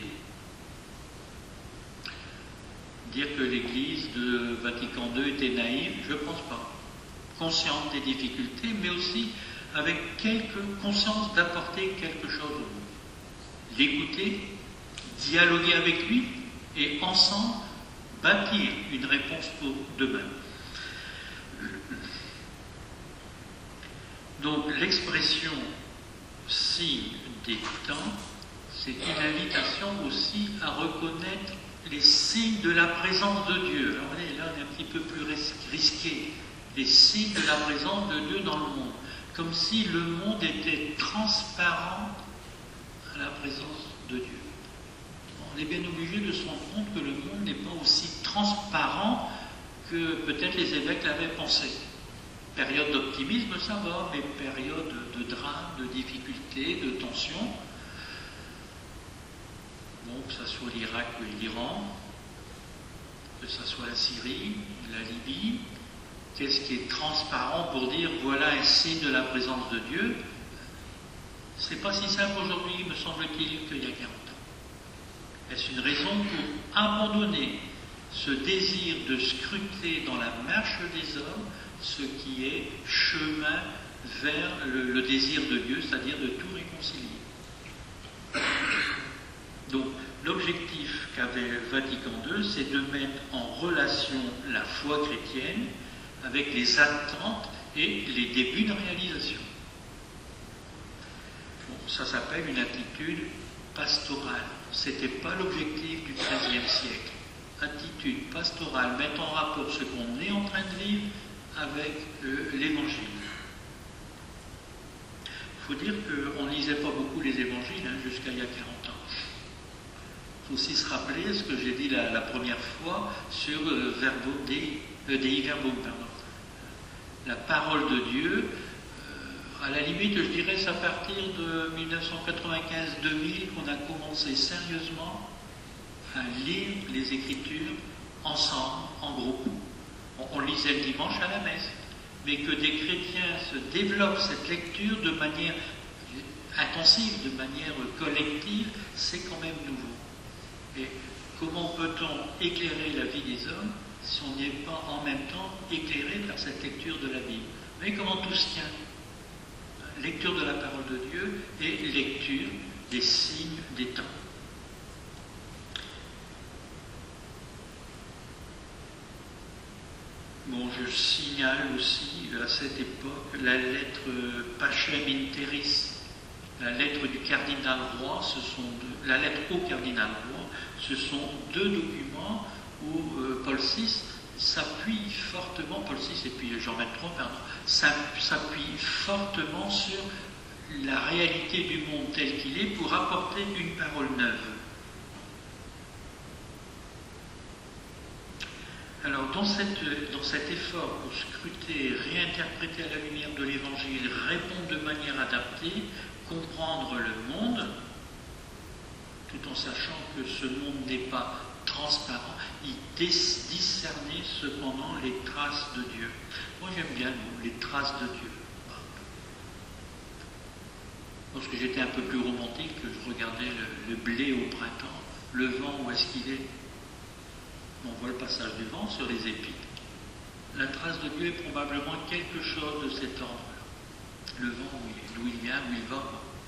Dire que l'Église de Vatican deux était naïve, je ne pense pas. Consciente des difficultés, mais aussi avec quelque conscience d'apporter quelque chose au monde. L'écouter, dialoguer avec lui et ensemble bâtir une réponse pour demain. Donc l'expression signe des temps, c'est une invitation aussi à reconnaître les signes de la présence de Dieu. Alors là, on est un petit peu plus risqué. Les signes de la présence de Dieu dans le monde. Comme si le monde était transparent à la présence de Dieu. On est bien obligé de se rendre compte que le monde n'est pas aussi transparent que peut-être les évêques l'avaient pensé. Période d'optimisme, ça va, mais période de drame, de difficulté, de tension. Bon, que ce soit l'Irak ou l'Iran, que ce soit la Syrie, la Libye, qu'est-ce qui est transparent pour dire voilà un signe de la présence de Dieu? C'est pas si simple aujourd'hui, me semble-t-il, qu'il y a quarante ans. Est-ce une raison pour abandonner ce désir de scruter dans la marche des hommes ce qui est chemin vers le, le désir de Dieu, c'est-à-dire de tout réconcilier? Donc, l'objectif qu'avait Vatican deux, c'est de mettre en relation la foi chrétienne avec les attentes et les débuts de réalisation. Bon, ça s'appelle une attitude pastorale. Ce n'était pas l'objectif du treizième siècle. Attitude pastorale, mettre en rapport ce qu'on est en train de vivre avec euh, l'Évangile. Il faut dire qu'on ne lisait pas beaucoup les Évangiles hein, jusqu'à il y a quarante ans. Il faut aussi se rappeler ce que j'ai dit la, la première fois sur euh, Verbo Dei, euh, Dei Verbum, pardon. La parole de Dieu, euh, à la limite, je dirais, c'est à partir de mille neuf cent quatre-vingt-quinze deux mille qu'on a commencé sérieusement à lire les Écritures ensemble, en groupe. On, on lisait le dimanche à la messe, mais que des chrétiens se développent cette lecture de manière intensive, de manière collective, c'est quand même nouveau. Et comment peut-on éclairer la vie des hommes si on n'est pas en même temps éclairé par cette lecture de la Bible? Vous voyez comment tout se tient. Lecture de la parole de Dieu et lecture des signes des temps. Bon, je signale aussi à cette époque la lettre Pacem in Terris, la lettre du cardinal Roy, ce sont deux, la lettre au cardinal Roy, ce sont deux documents où euh, Paul six s'appuie fortement, Paul six et puis Jean vingt-trois, pardon, s'appuie fortement sur la réalité du monde tel qu'il est pour apporter une parole neuve. Alors, dans, cette, dans cet effort pour scruter, réinterpréter à la lumière de l'Évangile, répondre de manière adaptée, comprendre le monde, tout en sachant que ce monde n'est pas transparent, y discerner cependant les traces de Dieu. Moi, j'aime bien le mot, les traces de Dieu. Lorsque j'étais un peu plus romantique, je regardais le, le blé au printemps, le vent, où est-ce qu'il est? On voit le passage du vent sur les épis. La trace de Dieu est probablement quelque chose de cet ordre-là. le vent d'où il vient, où il va.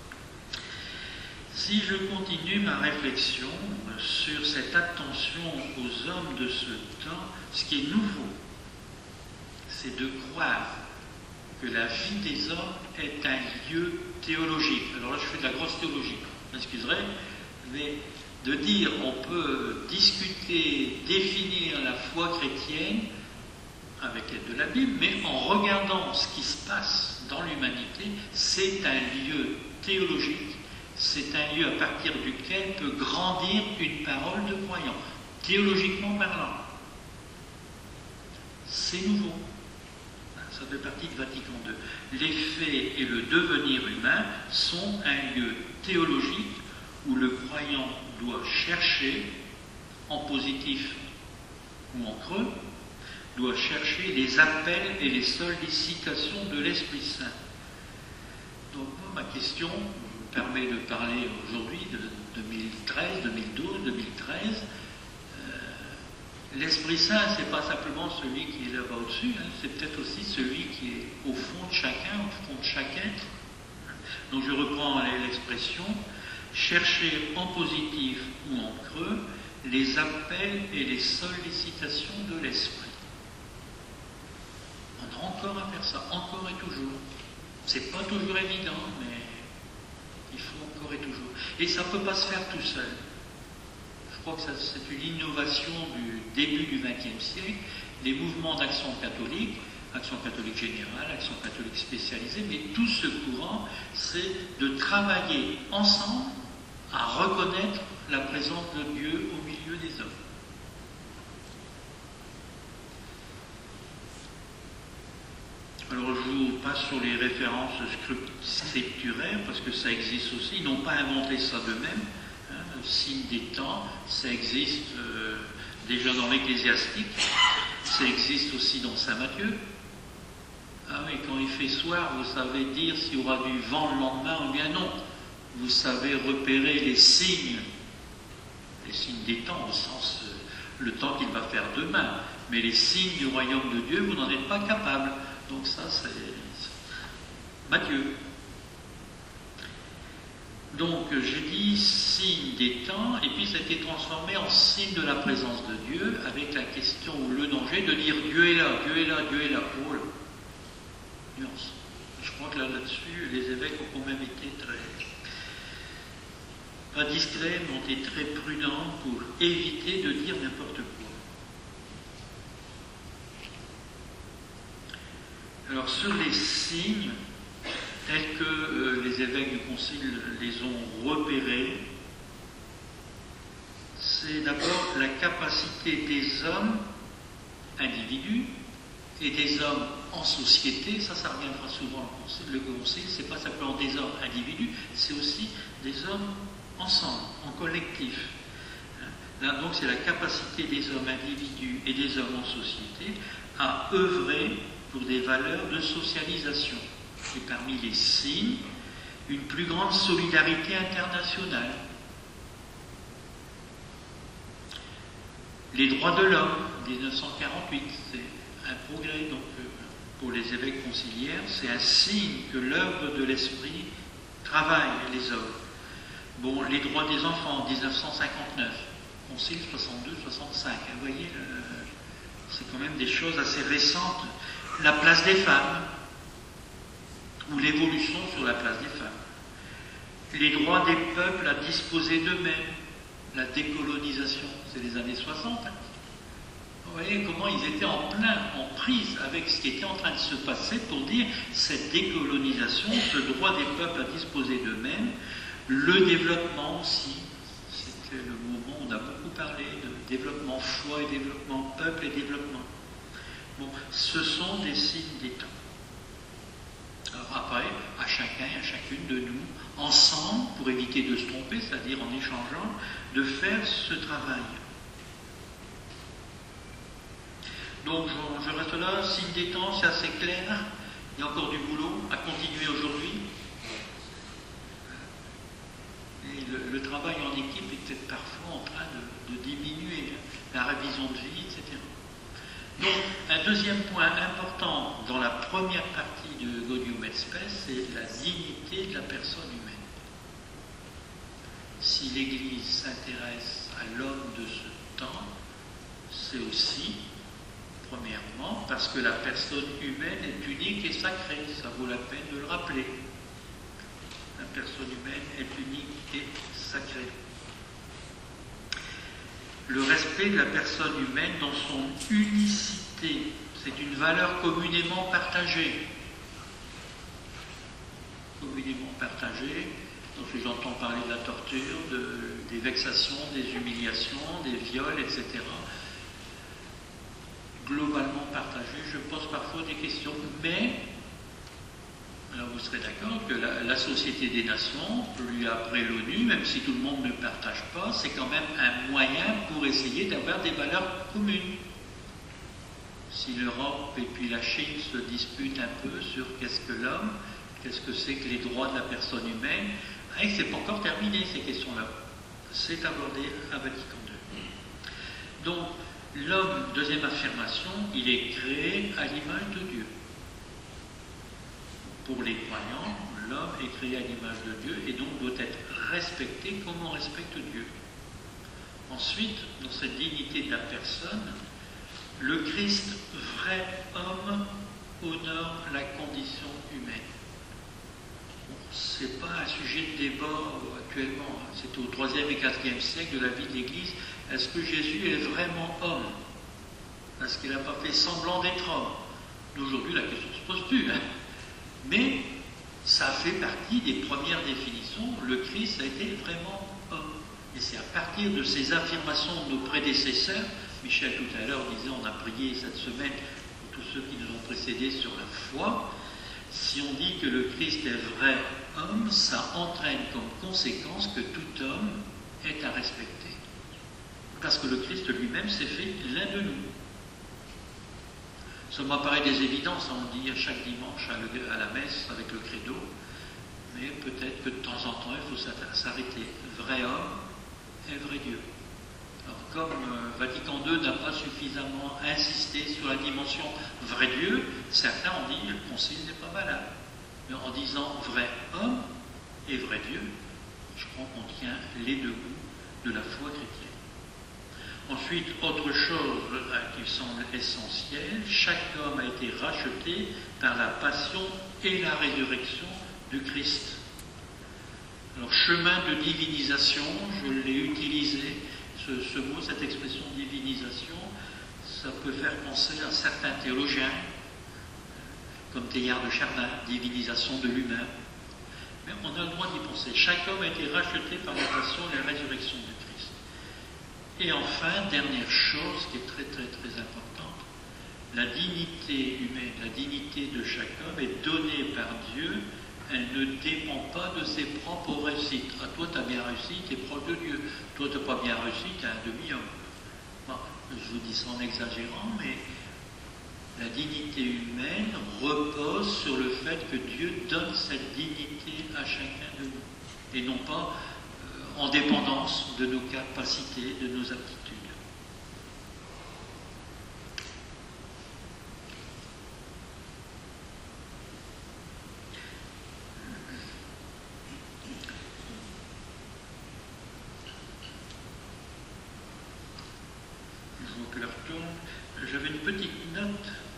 Si je continue ma réflexion sur cette attention aux hommes de ce temps, ce qui est nouveau, c'est de croire que la vie des hommes est un lieu théologique. Alors là, je fais de la grosse théologie, vous m'excuserez, mais de dire on peut discuter, définir la foi chrétienne avec l'aide de la Bible, mais en regardant ce qui se passe dans l'humanité, c'est un lieu théologique, c'est un lieu à partir duquel peut grandir une parole de croyant, théologiquement parlant. C'est nouveau. Ça fait partie de Vatican deux. Les faits et le devenir humain sont un lieu théologique où le croyant doit chercher, en positif ou en creux, doit chercher les appels et les sollicitations de l'Esprit Saint. Donc moi, ma question, je me permets de parler aujourd'hui de deux mille treize, deux mille douze, deux mille treize. L'Esprit Saint, c'est pas simplement celui qui est là-bas au-dessus, hein, c'est peut-être aussi celui qui est au fond de chacun, au fond de chaque être. Donc je reprends l'expression, chercher en positif ou en creux les appels et les sollicitations de l'Esprit. On a encore à faire ça, encore et toujours. C'est pas toujours évident, mais il faut encore et toujours. Et ça ne peut pas se faire tout seul. Je crois que c'est une innovation du début du vingtième siècle, les mouvements d'action catholique, action catholique générale, action catholique spécialisée, mais tout ce courant, c'est de travailler ensemble à reconnaître la présence de Dieu au milieu des hommes. Alors je vous passe sur les références scripturaires, parce que ça existe aussi, ils n'ont pas inventé ça d'eux-mêmes. Le signe des temps, ça existe euh, déjà dans l'Ecclésiastique, ça existe aussi dans Saint Matthieu. Ah oui, quand il fait soir, vous savez dire s'il y aura du vent le lendemain ou bien non. Vous savez repérer les signes, les signes des temps, au sens euh, le temps qu'il va faire demain. Mais les signes du royaume de Dieu, vous n'en êtes pas capable. Donc ça, c'est Matthieu. Donc, j'ai dit signe des temps, et puis ça a été transformé en signe de la présence de Dieu, avec la question ou le danger de dire Dieu est là, Dieu est là, Dieu est là. Oh là, nuance. Je crois que là, là-dessus, les évêques ont quand même été très, pas discrets, mais ont été très prudents pour éviter de dire n'importe quoi. Alors, sur les signes, tels que euh, les évêques du Concile les ont repérés, c'est d'abord la capacité des hommes, individus, et des hommes en société. Ça, ça reviendra souvent le Concile. Le Concile, c'est pas simplement des hommes individus, c'est aussi des hommes ensemble, en collectif. Là, donc, c'est la capacité des hommes individus et des hommes en société à œuvrer pour des valeurs de socialisation. Et parmi les signes, une plus grande solidarité internationale. Les droits de l'homme, mille neuf cent quarante-huit, c'est un progrès donc, pour les évêques conciliaires, c'est un signe que l'œuvre de l'esprit travaille les hommes. Bon, les droits des enfants, mille neuf cent cinquante-neuf, concile soixante-deux soixante-cinq, vous voyez, c'est quand même des choses assez récentes. La place des femmes, ou l'évolution sur la place des femmes. Les droits des peuples à disposer d'eux-mêmes, la décolonisation, c'est les années soixante. Hein. Vous voyez comment ils étaient en plein, en prise avec ce qui était en train de se passer pour dire cette décolonisation, ce droit des peuples à disposer d'eux-mêmes, le développement aussi. C'était le moment où on a beaucoup parlé de développement foi et développement peuple et développement. Bon, ce sont des signes des temps. Alors après, à chacun et à chacune de nous, ensemble, pour éviter de se tromper, c'est-à-dire en échangeant, de faire ce travail. Donc je, je reste là, signe des temps, c'est assez clair, il y a encore du boulot à continuer aujourd'hui. Et le, le travail en équipe est peut-être parfois en train de, de diminuer, hein, la révision de vie, et cetera. Donc, un deuxième point important dans la première partie de Gaudium et Spes, c'est la dignité de la personne humaine. Si l'Église s'intéresse à l'homme de ce temps, c'est aussi, premièrement, parce que la personne humaine est unique et sacrée. Ça vaut la peine de le rappeler. La personne humaine est unique et sacrée. Le respect de la personne humaine dans son unicité, c'est une valeur communément partagée. Communément partagée, donc j'entends parler de la torture, de, des vexations, des humiliations, des viols, et cetera. Globalement partagée, je pose parfois des questions, mais alors vous serez d'accord que la, la Société des Nations, plus après l'ONU, même si tout le monde ne partage pas, c'est quand même un moyen pour essayer d'avoir des valeurs communes. Si l'Europe et puis la Chine se disputent un peu sur qu'est-ce que l'homme, qu'est-ce que c'est que les droits de la personne humaine, et c'est pas encore terminé ces questions-là. C'est abordé à Vatican deux. Donc, l'homme, deuxième affirmation, il est créé à l'image de Dieu. Pour les croyants, l'homme est créé à l'image de Dieu et donc doit être respecté comme on respecte Dieu. Ensuite, dans cette dignité de la personne, le Christ, vrai homme, honore la condition humaine. Bon, ce n'est pas un sujet de débat actuellement, c'est au troisième et quatrième siècle de la vie de l'Église. Est-ce que Jésus est vraiment homme? Est-ce qu'il n'a pas fait semblant d'être homme? Aujourd'hui, la question ne se pose plus. Hein. Mais ça fait partie des premières définitions. Le Christ a été vraiment homme. Et c'est à partir de ces affirmations de nos prédécesseurs, Michel tout à l'heure disait, on a prié cette semaine pour tous ceux qui nous ont précédés sur la foi. Si on dit que le Christ est vrai homme, ça entraîne comme conséquence que tout homme est à respecter. Parce que le Christ lui-même s'est fait l'un de nous. Ça m'apparaît des évidences, on dit à chaque dimanche à la messe avec le credo, mais peut-être que de temps en temps il faut s'arrêter. Vrai homme et vrai Dieu. Alors comme euh, Vatican deux n'a pas suffisamment insisté sur la dimension vrai Dieu, certains ont dit que le concile n'est pas valable. Mais en disant vrai homme et vrai Dieu, je crois qu'on tient les deux bouts de la foi chrétienne. Ensuite, autre chose qui me semble essentielle, chaque homme a été racheté par la passion et la résurrection du Christ. Alors, chemin de divinisation, je l'ai utilisé, ce, ce mot, cette expression divinisation, ça peut faire penser à certains théologiens, comme Teilhard de Chardin, divinisation de l'humain. Mais on a le droit d'y penser. Chaque homme a été racheté par la passion et la résurrection du Christ. Et enfin, dernière chose qui est très très très importante, la dignité humaine, la dignité de chaque homme est donnée par Dieu, elle ne dépend pas de ses propres réussites. Ah, toi tu as bien réussi, tu es proche de Dieu. Toi tu n'as pas bien réussi, tu es un demi-homme. Bon, je vous dis ça en exagérant, mais la dignité humaine repose sur le fait que Dieu donne cette dignité à chacun de nous, et non pas en dépendance de nos capacités, de nos aptitudes. Je vois que l'heure tourne. J'avais une petite note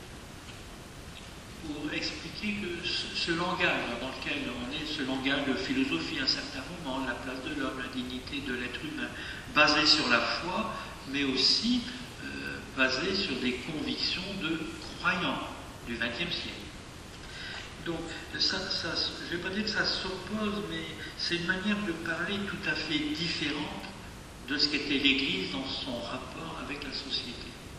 pour expliquer que ce, ce langage dans lequel on est, ce langage de philosophie à un certain moment, la place de l'homme, la dignité de l'être humain, basé sur la foi, mais aussi euh, basé sur des convictions de croyants du vingtième siècle. Donc, ça, ça, je ne vais pas dire que ça s'oppose, mais c'est une manière de parler tout à fait différente de ce qu'était l'Église dans son rapport avec la société.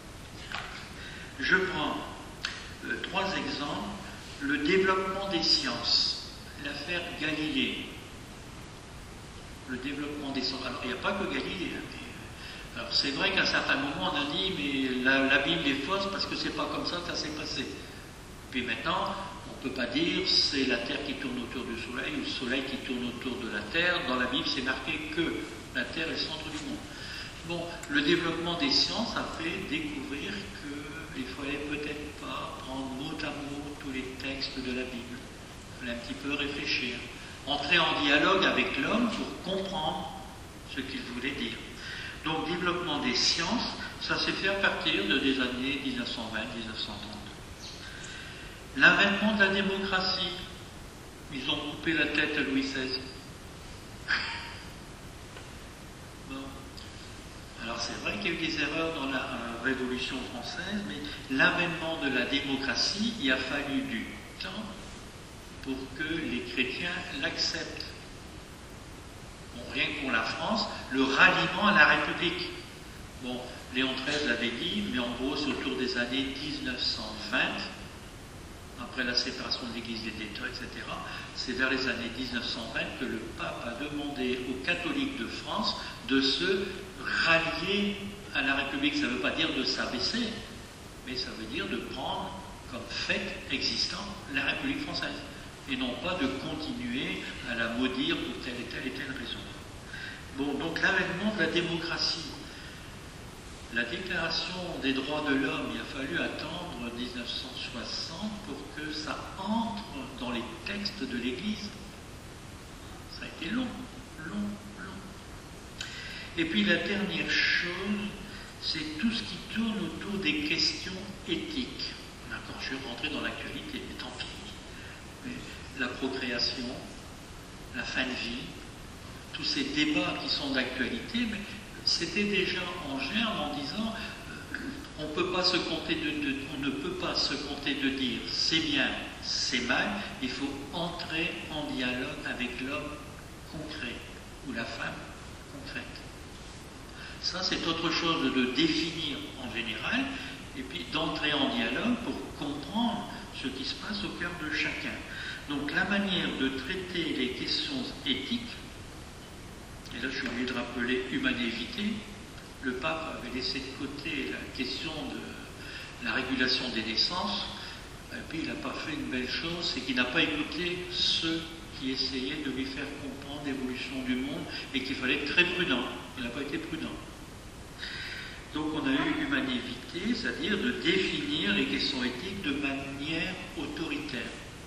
Je prends Euh, trois exemples. Le développement des sciences, l'affaire Galilée. Le développement des sciences. Alors, il n'y a pas que Galilée. Hein, mais, alors, c'est vrai qu'à un certain moment, on a dit, mais la, la Bible est fausse parce que c'est pas comme ça que ça s'est passé. Puis maintenant, on ne peut pas dire c'est la Terre qui tourne autour du Soleil ou le Soleil qui tourne autour de la Terre. Dans la Bible, c'est marqué que la Terre est le centre du monde. Bon, le développement des sciences a fait découvrir qu'il ne fallait peut-être pas prendre mot à mot tous les textes de la Bible. Il fallait un petit peu réfléchir, entrer en dialogue avec l'homme pour comprendre ce qu'il voulait dire. Donc, développement des sciences, ça s'est fait à partir de des années mille neuf cent vingt à mille neuf cent trente. L'avènement de la démocratie, ils ont coupé la tête à Louis seize. Bon. Alors c'est vrai qu'il y a eu des erreurs dans la euh, Révolution française, mais l'avènement de la démocratie, il a fallu du temps pour que les chrétiens l'acceptent. Bon, rien que pour la France, le ralliement à la République. Bon, Léon treize l'avait dit, mais en gros, c'est autour des années mille neuf cent vingt, après la séparation de l'Église des États, et cetera, c'est vers les années mille neuf cent vingt que le pape a demandé aux catholiques de France de se rallier à la République. Ça ne veut pas dire de s'abaisser, mais ça veut dire de prendre comme fait existant la République française, et non pas de continuer à la maudire pour telle et telle et telle raison. Bon, donc l'avènement de la démocratie. La déclaration des droits de l'homme, il a fallu attendre mille neuf cent soixante pour que ça entre dans les textes de l'Église. Ça a été long, long, long. Et puis la dernière chose, c'est tout ce qui tourne autour des questions éthiques. D'accord, je vais rentrer dans l'actualité, mais tant pis. Mais la procréation, la fin de vie, tous ces débats qui sont d'actualité, mais c'était déjà en germe en disant euh, on, peut pas se compter de, de, on ne peut pas se compter de dire c'est bien, c'est mal, il faut entrer en dialogue avec l'homme concret ou la femme concrète. Ça, c'est autre chose de définir en général et puis d'entrer en dialogue pour comprendre ce qui se passe au cœur de chacun. Donc la manière de traiter les questions éthiques, et là je suis obligé de rappeler humanité, le pape avait laissé de côté la question de la régulation des naissances, et puis il n'a pas fait une belle chose, c'est qu'il n'a pas écouté ceux qui essayaient de lui faire comprendre l'évolution du monde et qu'il fallait être très prudent. Il n'a pas été prudent. Donc on a eu humanité, c'est-à-dire de définir les questions éthiques de manière autoritaire.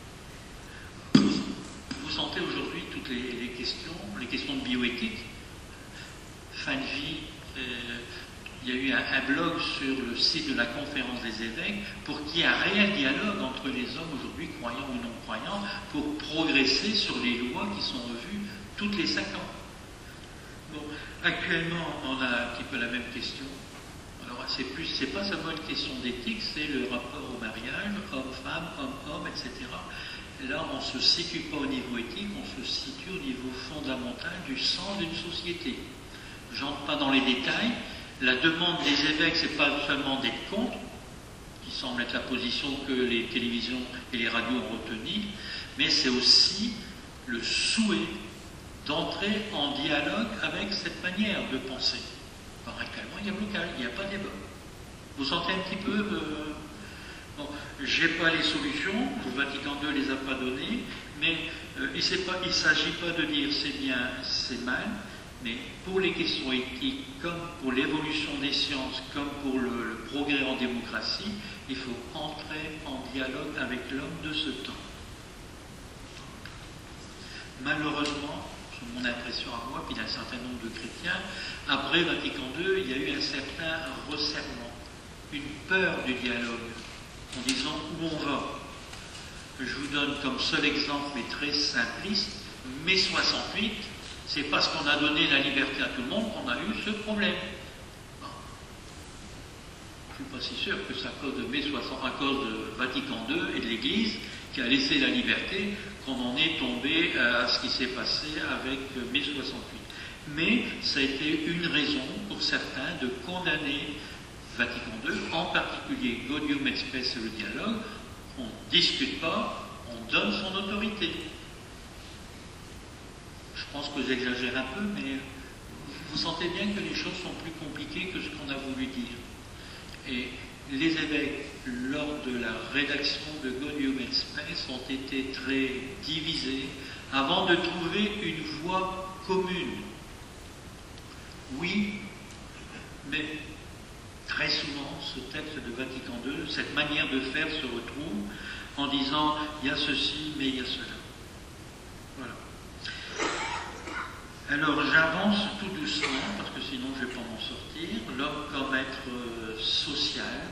Vous sentez aujourd'hui toutes les, les questions, les questions de bioéthique, fin de vie, euh, il y a eu un, un blog sur le site de la conférence des évêques pour qu'il y ait un réel dialogue entre les hommes aujourd'hui, croyants ou non croyants, pour progresser sur les lois qui sont revues toutes les cinq ans. Bon, actuellement, on a un petit peu la même question. Alors, c'est plus, c'est pas seulement une question d'éthique, c'est le rapport au mariage, homme-femme, homme-homme, et cetera. Là, on ne se situe pas au niveau éthique, on se situe au niveau fondamental du sens d'une société. Je n'entre pas dans les détails. La demande des évêques, c'est pas seulement d'être contre, qui semble être la position que les télévisions et les radios ont retenue, mais c'est aussi le souhait d'entrer en dialogue avec cette manière de penser. Alors, actuellement, il y a blocage, il n'y a pas débat. Vous sentez un petit peu... Euh, bon, je n'ai pas les solutions, le Vatican deux ne les a pas données, mais euh, il ne s'agit pas de dire c'est bien, c'est mal, mais pour les questions éthiques, comme pour l'évolution des sciences, comme pour le, le progrès en démocratie, il faut entrer en dialogue avec l'homme de ce temps. Malheureusement, c'est mon impression à moi, puis d'un certain nombre de chrétiens, après Vatican deux, il y a eu un certain resserrement, une peur du dialogue, en disant où on va. Je vous donne comme seul exemple, mais très simpliste, mai soixante-huit, c'est parce qu'on a donné la liberté à tout le monde qu'on a eu ce problème. Bon. Je ne suis pas si sûr que c'est à cause de mai soixante, à cause de Vatican deux et de l'Église qui a laissé la liberté qu'on en est tombé à ce qui s'est passé avec mai soixante-huit. Mais ça a été une raison pour certains de condamner Vatican deux, en particulier Gaudium et Spes et le dialogue. On ne discute pas, on donne son autorité. Je pense que j'exagère un peu, mais vous sentez bien que les choses sont plus compliquées que ce qu'on a voulu dire. Et les évêques, lors de la rédaction de Gaudium et Spes, ont été très divisés avant de trouver une voie commune. Oui, Mais très souvent, ce texte de Vatican deux, cette manière de faire se retrouve en disant il y a ceci, mais il y a cela. Voilà. Alors j'avance tout doucement, parce que sinon je ne vais pas m'en sortir. L'homme comme être euh, social.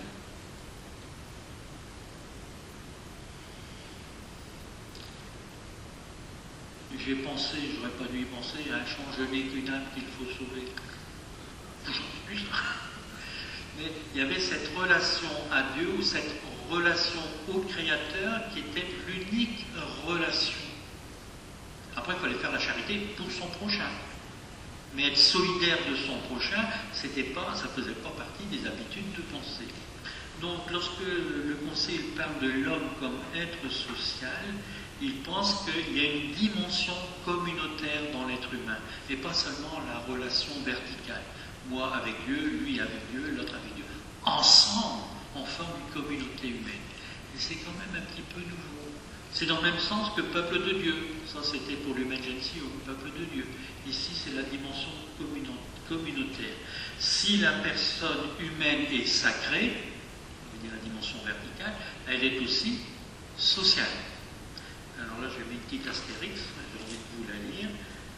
J'ai pensé, j'aurais pas dû y penser, à un changelet qu'une âme qu'il faut sauver. Aujourd'hui, mais il y avait cette relation à Dieu, ou cette relation au Créateur qui était l'unique relation. Après, il fallait faire la charité pour son prochain. Mais être solidaire de son prochain, c'était pas, ça ne faisait pas partie des habitudes de pensée. Donc, lorsque le Concile parle de l'homme comme être social, il pense qu'il y a une dimension communautaire dans l'être humain, et pas seulement la relation verticale. Moi avec Dieu, lui avec Dieu, l'autre avec Dieu. Ensemble, on forme une communauté humaine. Et c'est quand même un petit peu nouveau. C'est dans le même sens que peuple de Dieu. Ça, c'était pour l'Humain Gentium, peuple de Dieu. Ici, c'est la dimension communautaire. Si la personne humaine est sacrée, on va dire la dimension verticale, elle est aussi sociale. Alors là, je vais mettre une petite astérix, j'ai envie de vous la lire.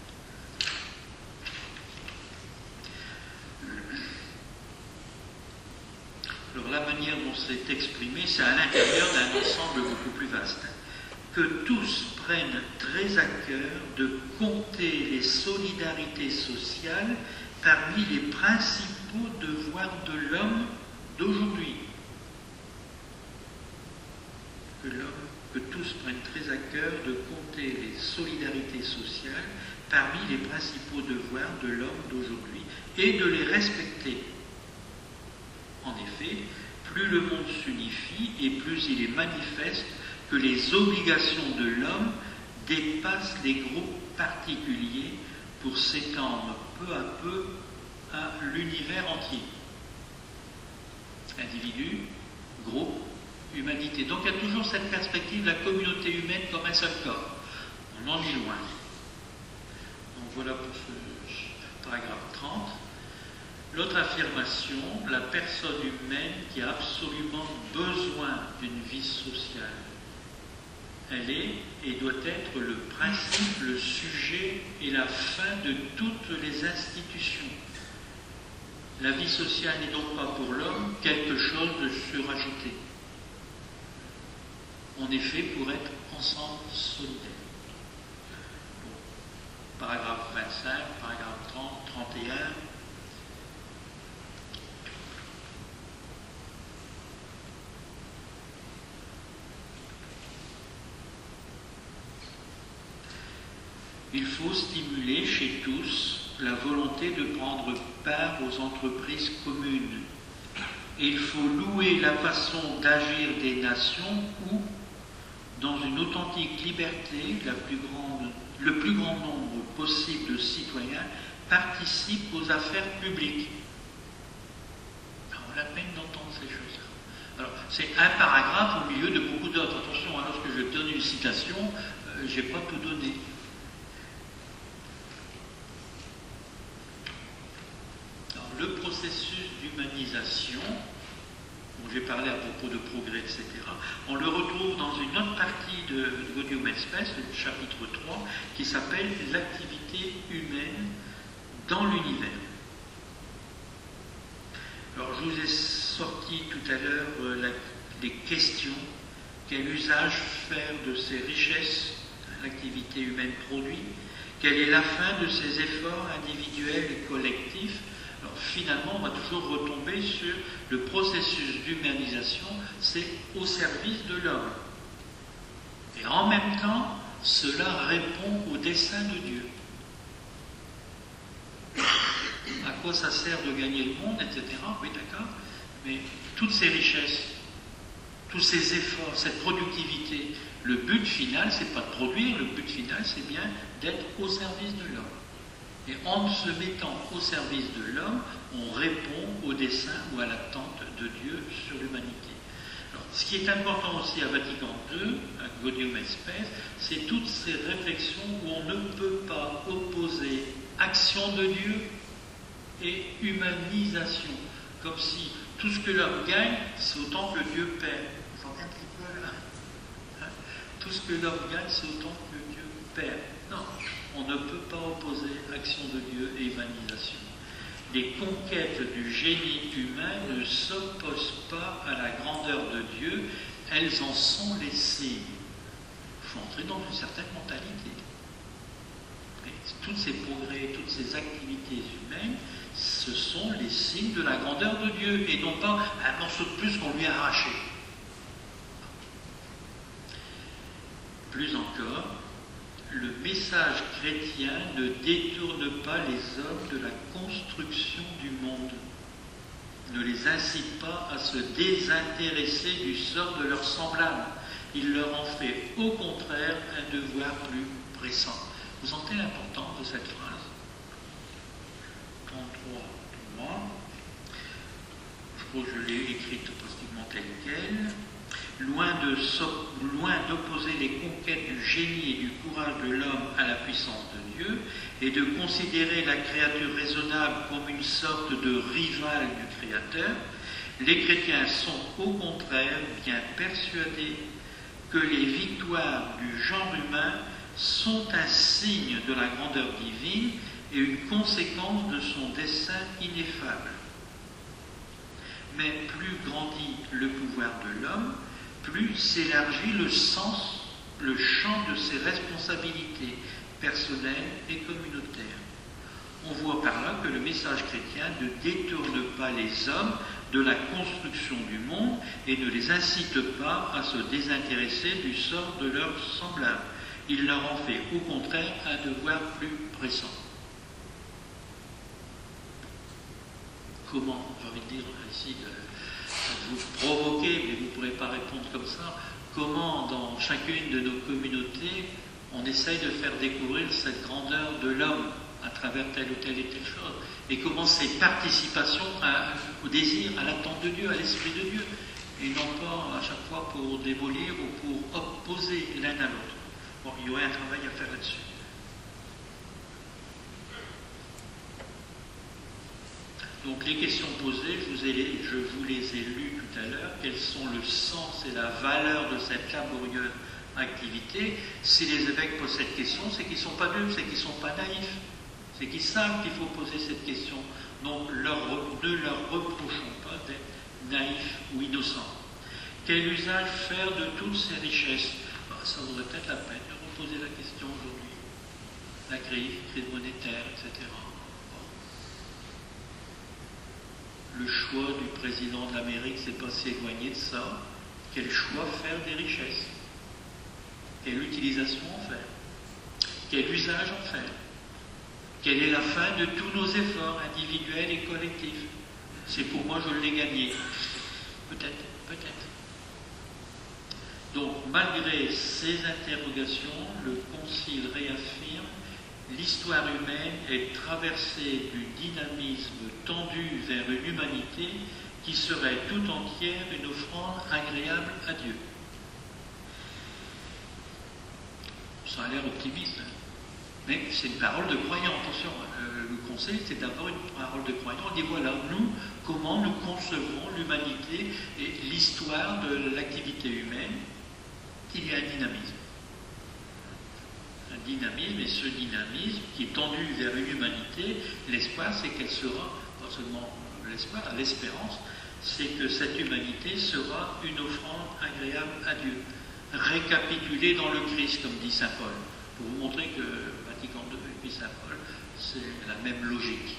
Alors la manière dont c'est exprimé, c'est à l'intérieur d'un ensemble beaucoup plus vaste. Que tous prennent très à cœur de compter les solidarités sociales parmi les principaux devoirs de l'homme d'aujourd'hui. Que l'homme que tous prennent très à cœur de compter les solidarités sociales parmi les principaux devoirs de l'homme d'aujourd'hui et de les respecter. En effet, plus le monde s'unifie et plus il est manifeste que les obligations de l'homme dépassent les groupes particuliers pour s'étendre peu à peu à l'univers entier. Individu, groupe, humanité. Donc il y a toujours cette perspective de la communauté humaine comme un seul corps. On en est loin. Donc voilà pour ce paragraphe trente. L'autre affirmation, la personne humaine qui a absolument besoin d'une vie sociale. Elle est et doit être le principe, le sujet et la fin de toutes les institutions. La vie sociale n'est donc pas pour l'homme quelque chose de surajouté. On est fait pour être ensemble solidaires. Bon. Paragraphe vingt-cinq, paragraphe trente, trente et un. Il faut stimuler chez tous la volonté de prendre part aux entreprises communes. Et il faut louer la façon d'agir des nations où, dans une authentique liberté, la plus grande, le plus grand nombre possible de citoyens participent aux affaires publiques. Alors, on a la peine d'entendre ces choses-là. Alors, c'est un paragraphe au milieu de beaucoup d'autres. Attention, hein, lorsque je donne une citation, euh, je n'ai pas tout donné. Le processus d'humanisation, dont j'ai parlé à propos de progrès, et cetera, on le retrouve dans une autre partie de, de Gaudium et Spes, le chapitre trois, qui s'appelle « L'activité humaine dans l'univers ». Alors, je vous ai sorti tout à l'heure euh, les questions. Quel usage faire de ces richesses l'activité humaine produit? Quelle est la fin de ces efforts individuels et collectifs? Alors finalement, on va toujours retomber sur le processus d'humanisation, c'est au service de l'homme. Et en même temps, cela répond au dessein de Dieu. À quoi ça sert de gagner le monde, et cetera. Oui, d'accord. Mais toutes ces richesses, tous ces efforts, cette productivité, le but final, c'est pas de produire, le but final, c'est bien d'être au service de l'homme. Et en se mettant au service de l'homme, on répond au dessein ou à l'attente de Dieu sur l'humanité. Alors, ce qui est important aussi à Vatican deux, à Gaudium et Spes, c'est toutes ces réflexions où on ne peut pas opposer action de Dieu et humanisation, comme si tout ce que l'homme gagne, c'est autant que Dieu perd. Vous sentez un petit peu là, hein? Tout ce que l'homme gagne, c'est autant que Dieu perd. Non, on ne peut pas opposer action de Dieu et humanisation. Les conquêtes du génie humain ne s'opposent pas à la grandeur de Dieu, elles en sont les signes. Il faut entrer dans une certaine mentalité. Et tous ces progrès, toutes ces activités humaines, ce sont les signes de la grandeur de Dieu, et non pas un morceau de plus qu'on lui a arraché. Plus encore, le message chrétien ne détourne pas les hommes de la construction du monde, ne les incite pas à se désintéresser du sort de leurs semblables. Il leur en fait au contraire un devoir plus pressant. Vous sentez l'importance de cette phrase? trente-trois, trois. Je crois que je l'ai écrite pratiquement telle qu'elle. Loin de so loin d'opposer les conquêtes du génie et du courage de l'homme à la puissance de Dieu, et de considérer la créature raisonnable comme une sorte de rivale du Créateur, les chrétiens sont au contraire bien persuadés que les victoires du genre humain sont un signe de la grandeur divine et une conséquence de son dessein ineffable. Mais plus grandit le pouvoir de l'homme, plus s'élargit le sens, le champ de ses responsabilités personnelles et communautaires. On voit par là que le message chrétien ne détourne pas les hommes de la construction du monde et ne les incite pas à se désintéresser du sort de leurs semblables. Il leur en fait au contraire un devoir plus pressant. Comment, j'ai envie de dire ici, de, de vous provoquer, mais vous ne pourrez pas répondre comme ça, comment dans chacune de nos communautés on essaye de faire découvrir cette grandeur de l'homme à travers telle ou telle et telle chose, et comment c'est participation à, au désir, à l'attente de Dieu, à l'Esprit de Dieu, et non pas à chaque fois pour démolir ou pour opposer l'un à l'autre. Bon, il y aurait un travail à faire là-dessus. Donc les questions posées, je vous, ai, je vous les ai lues tout à l'heure. Quels sont le sens et la valeur de cette laborieuse activité? Si les évêques posent cette question, c'est qu'ils ne sont pas dupes, c'est qu'ils ne sont pas naïfs. C'est qu'ils savent qu'il faut poser cette question. Donc leur, ne leur reprochons pas d'être naïfs ou innocents. Quel usage faire de toutes ces richesses? Ben, ça vaudrait peut-être la peine de reposer la question aujourd'hui. La crise, crise monétaire, et cetera. Le choix du président de l'Amérique s'est pas si éloigné de ça. Quel choix faire des richesses? Quelle utilisation en faire? Quel usage en faire? Quelle est la fin de tous nos efforts individuels et collectifs? C'est pour moi, je l'ai gagné. Peut-être, peut-être. Donc, malgré ces interrogations, le Concile réaffirme: l'histoire humaine est traversée du dynamisme tendu vers une humanité qui serait tout entière une offrande agréable à Dieu. Ça a l'air optimiste, hein, mais c'est une parole de croyant. Attention, euh, le Conseil, c'est d'abord une parole de croyant. On dit voilà, nous, comment nous concevons l'humanité et l'histoire de l'activité humaine. Il y a un dynamisme. Un dynamisme, et ce dynamisme qui est tendu vers une humanité, l'espoir, c'est qu'elle sera, pas seulement l'espoir, l'espérance, c'est que cette humanité sera une offrande agréable à Dieu, récapitulée dans le Christ, comme dit saint Paul, pour vous montrer que Vatican deux et puis saint Paul, c'est la même logique.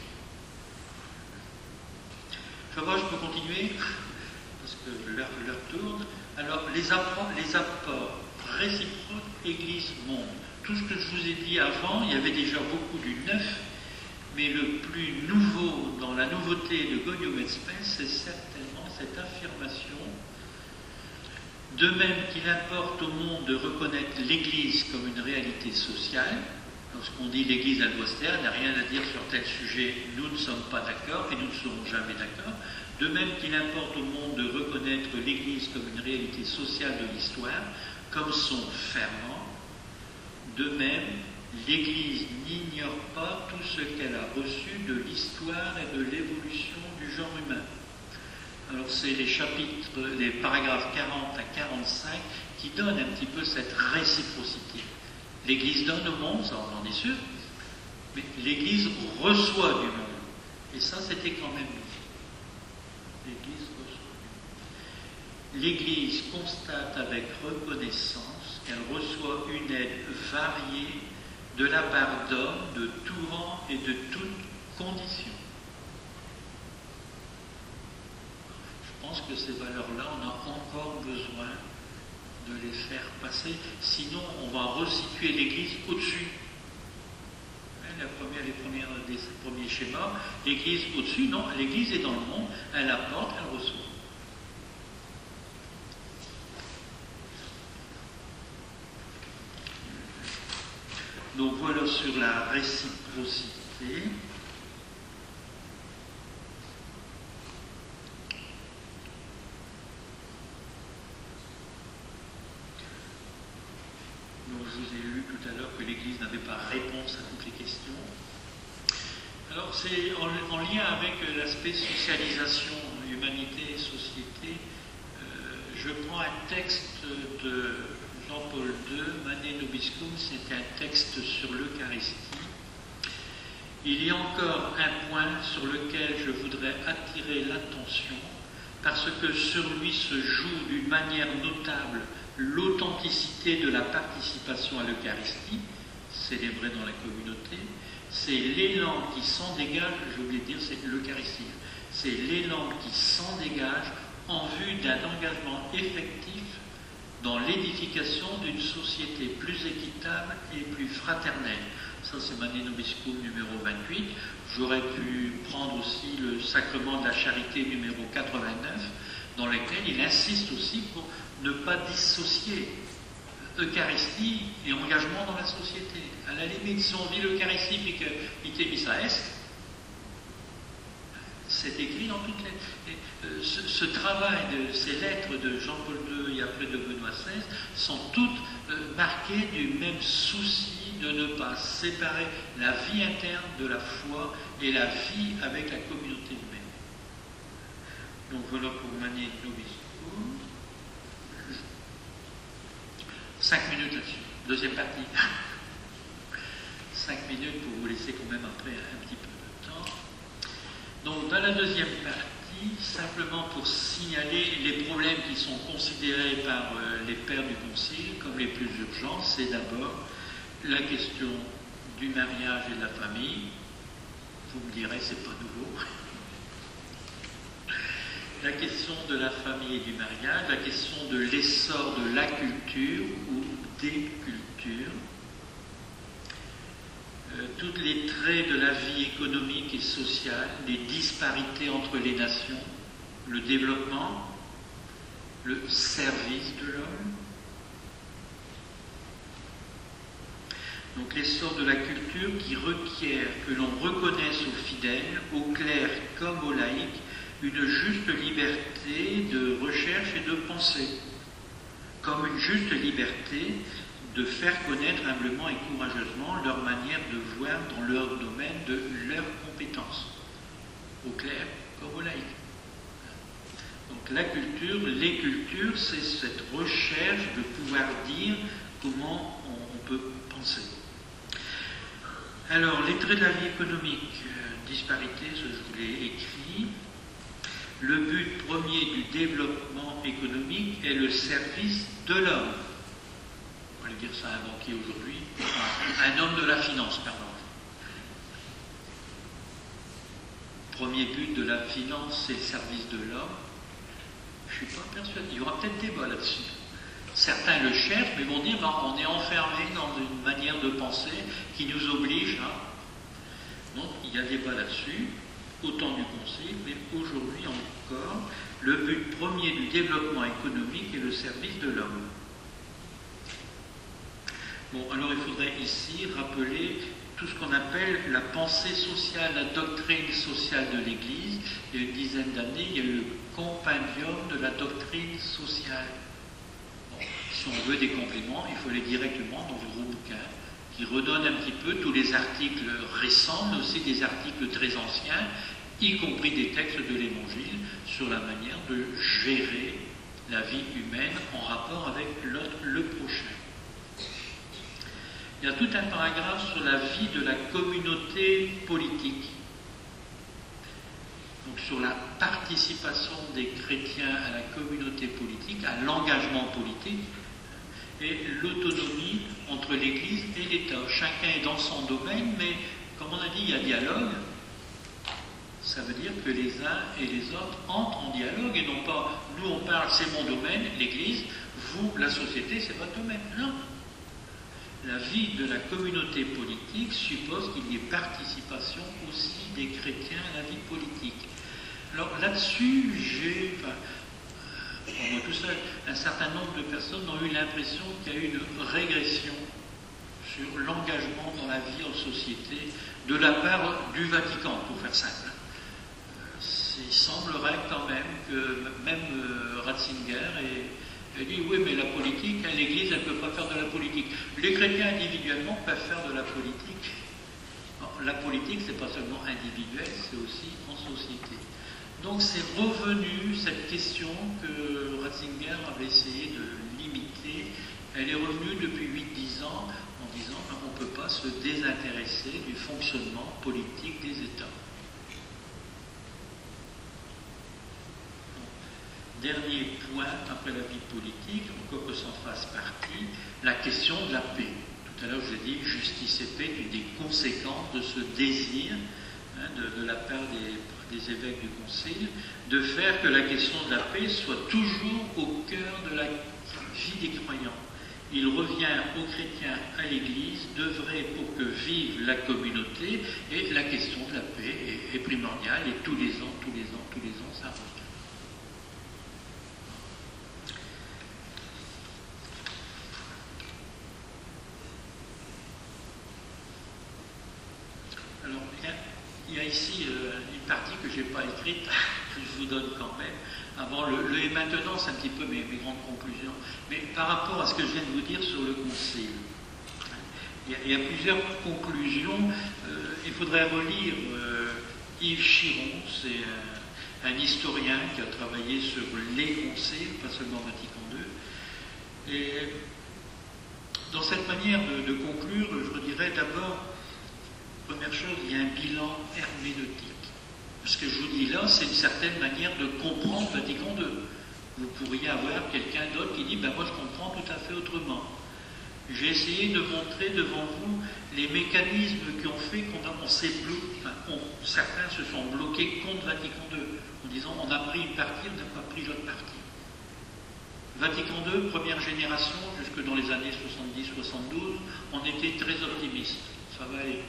Je vois, je peux continuer, parce que l'heure tourne. Alors, les apports, les apports réciproques Église-monde. Tout ce que je vous ai dit avant, il y avait déjà beaucoup du neuf, mais le plus nouveau dans la nouveauté de Gaudium et Spes, c'est certainement cette affirmation. De même qu'il importe au monde de reconnaître l'Église comme une réalité sociale, lorsqu'on dit l'Église elle doit se taire, elle n'a rien à dire sur tel sujet, nous ne sommes pas d'accord et nous ne serons jamais d'accord. De même qu'il importe au monde de reconnaître l'Église comme une réalité sociale de l'histoire, comme son ferment, de même, l'Église n'ignore pas tout ce qu'elle a reçu de l'histoire et de l'évolution du genre humain. Alors c'est les chapitres, les paragraphes quarante à quarante-cinq qui donnent un petit peu cette réciprocité. L'Église donne au monde, ça on en est sûr, mais l'Église reçoit du monde. Et ça c'était quand même nouveau. L'Église reçoit. L'Église constate avec reconnaissance qu'elle reçoit une aide variée de la part d'hommes de tout rang et de toutes conditions. Je pense que ces valeurs-là, on a encore besoin de les faire passer, sinon on va resituer l'Église au-dessus. La première, les premières, des premiers schémas, l'Église au-dessus, non, l'Église est dans le monde, elle apporte, elle reçoit. Donc voilà sur la réciprocité. Donc je vous ai lu tout à l'heure que l'Église n'avait pas réponse à toutes les questions. Alors c'est en, en lien avec l'aspect socialisation, humanité, société. Euh, je prends un texte de Jean-Paul deux, Mané Nobiscum, c'est un texte sur l'Eucharistie. Il y a encore un point sur lequel je voudrais attirer l'attention, parce que sur lui se joue d'une manière notable l'authenticité de la participation à l'Eucharistie, célébrée dans la communauté. C'est l'élan qui s'en dégage, j'ai oublié de dire, c'est l'Eucharistie. C'est l'élan qui s'en dégage en vue d'un engagement effectif dans l'édification d'une société plus équitable et plus fraternelle. Ça, c'est Mané Nobiscum numéro vingt-huit. J'aurais pu prendre aussi le sacrement de la charité numéro quatre-vingt-neuf, dans lequel il insiste aussi pour ne pas dissocier Eucharistie et engagement dans la société. À la limite, si on vit l'Eucharistie et que ite missa est, c'est écrit dans toutes les... Euh, ce, ce travail de ces lettres de Jean-Paul deux et après de Benoît seize sont toutes euh, marquées du même souci de ne pas séparer la vie interne de la foi et la vie avec la communauté humaine. Donc voilà pour Mané Nobiscum. Cinq minutes là-dessus. Deuxième partie. Cinq minutes pour vous laisser quand même après un petit peu de temps. Donc dans la deuxième partie, simplement pour signaler les problèmes qui sont considérés par euh, les pères du Concile comme les plus urgents, c'est d'abord la question du mariage et de la famille. Vous me direz, c'est pas nouveau. La question de la famille et du mariage, la question de l'essor de la culture ou des cultures, euh, tous les traits de la vie économique et sociale, les disparités entre les nations, le développement, le service de l'homme. Donc l'essor de la culture qui requiert que l'on reconnaisse aux fidèles, aux clercs comme aux laïcs, une juste liberté de recherche et de pensée, comme une juste liberté de faire connaître humblement et courageusement leur manière de voir dans leur domaine de leurs compétences, aux clercs comme aux laïcs. Donc la culture, les cultures, c'est cette recherche de pouvoir dire comment on, on peut penser. Alors, les traits de la vie économique, euh, disparité, ce que je vous l'ai écrit. Le but premier du développement économique est le service de l'homme. On va dire ça à un banquier aujourd'hui, un homme de la finance, pardon. Premier but de la finance, c'est le service de l'homme. Je ne suis pas persuadé. Il y aura peut-être débat là-dessus. Certains le cherchent, mais vont dire non, on est enfermé dans une manière de penser qui nous oblige à. Donc il y a débat là-dessus, au temps du Concile, mais aujourd'hui encore, le but premier du développement économique est le service de l'homme. Bon, alors il faudrait ici rappeler tout ce qu'on appelle la pensée sociale, la doctrine sociale de l'Église. Il y a une dizaine d'années, il y a eu le compendium de la doctrine sociale. Bon, si on veut des compléments, il faut aller directement dans le gros bouquin qui redonne un petit peu tous les articles récents, mais aussi des articles très anciens, y compris des textes de l'Évangile, sur la manière de gérer la vie humaine en rapport avec l'autre, le prochain. Il y a tout un paragraphe sur la vie de la communauté politique. Donc sur la participation des chrétiens à la communauté politique, à l'engagement politique, et l'autonomie entre l'Église et l'État. Chacun est dans son domaine, mais comme on a dit, il y a dialogue. Ça veut dire que les uns et les autres entrent en dialogue, et non pas, nous on parle, c'est mon domaine, l'Église, vous, la société, c'est votre domaine. Non. La vie de la communauté politique suppose qu'il y ait participation aussi des chrétiens à la vie politique. Alors là-dessus, j'ai, enfin, pour moi tout seul, un certain nombre de personnes ont eu l'impression qu'il y a eu une régression sur l'engagement dans la vie en société de la part du Vatican, pour faire simple. Il semblerait quand même que même euh, Ratzinger ait, ait dit oui, mais la politique, hein, l'Église, elle ne peut pas faire de la politique. Les chrétiens individuellement peuvent faire de la politique. Non, la politique, c'est pas seulement individuel, c'est aussi en société. Donc c'est revenu, cette question que Ratzinger avait essayé de limiter, elle est revenue depuis huit dix ans en disant qu'on ne peut pas se désintéresser du fonctionnement politique des États. Dernier point, après la vie politique, encore que ça en fasse partie, la question de la paix. Tout à l'heure, je vous ai dit, justice et paix, une des conséquences de ce désir hein, de, de la part des, des évêques du Concile, de faire que la question de la paix soit toujours au cœur de la vie des croyants. Il revient aux chrétiens, à l'Église, d'œuvrer pour que vive la communauté, et la question de la paix est, est primordiale, et tous les ans, tous les ans, tous les ans, ça revient. Alors, il y a, il y a ici euh, une partie que je n'ai pas écrite, que je vous donne quand même. Avant, le, le et maintenant, c'est un petit peu mes, mes grandes conclusions. Mais par rapport à ce que je viens de vous dire sur le Concile, il y a, il y a plusieurs conclusions. Euh, il faudrait relire euh, Yves Chiron, c'est un, un historien qui a travaillé sur les conciles, pas seulement Vatican deux. Et dans cette manière de, de conclure, je dirais d'abord, première chose, il y a un bilan herméneutique. Ce que je vous dis là, c'est une certaine manière de comprendre Vatican deux. Vous pourriez avoir quelqu'un d'autre qui dit ben moi je comprends tout à fait autrement. J'ai essayé de montrer devant vous les mécanismes qui ont fait qu'on on s'est bloqué, enfin, on, certains se sont bloqués contre Vatican deux, en disant on a pris une partie, on n'a pas pris l'autre partie. Vatican deux, première génération, jusque dans les années soixante-dix soixante-douze, on était très optimiste. Ça va aller.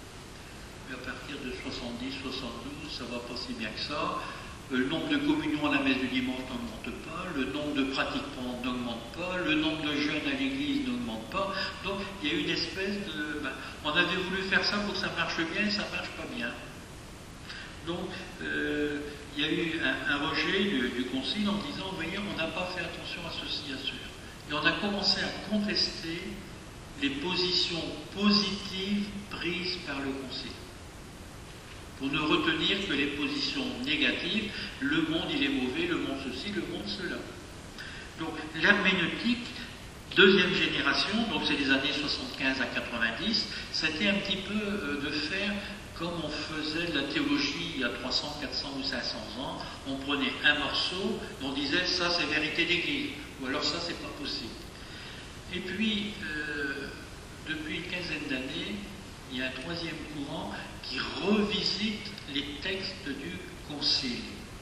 À partir de soixante-dix soixante-douze, ça va pas si bien que ça. Le nombre de communions à la messe du dimanche n'augmente pas, le nombre de pratiquants n'augmente pas, le nombre de jeunes à l'église n'augmente pas. Donc il y a une espèce de... Ben, on avait voulu faire ça pour que ça marche bien et ça marche pas bien. Donc euh, il y a eu un, un rejet du, du Concile en disant, vous voyez, on n'a pas fait attention à ceci, à cela. Et on a commencé à contester les positions positives prises par le Concile. Pour ne retenir que les positions négatives, le monde il est mauvais, le monde ceci, le monde cela. Donc l'herméneutique, deuxième génération, donc c'est les années soixante-quinze à quatre-vingt-dix, c'était un petit peu euh, de faire comme on faisait de la théologie il y a trois cents, quatre cents ou cinq cents ans. On prenait un morceau, on disait ça c'est vérité d'église, ou alors ça c'est pas possible. Et puis, euh, depuis une quinzaine d'années, il y a un troisième courant qui revisite les textes du Concile.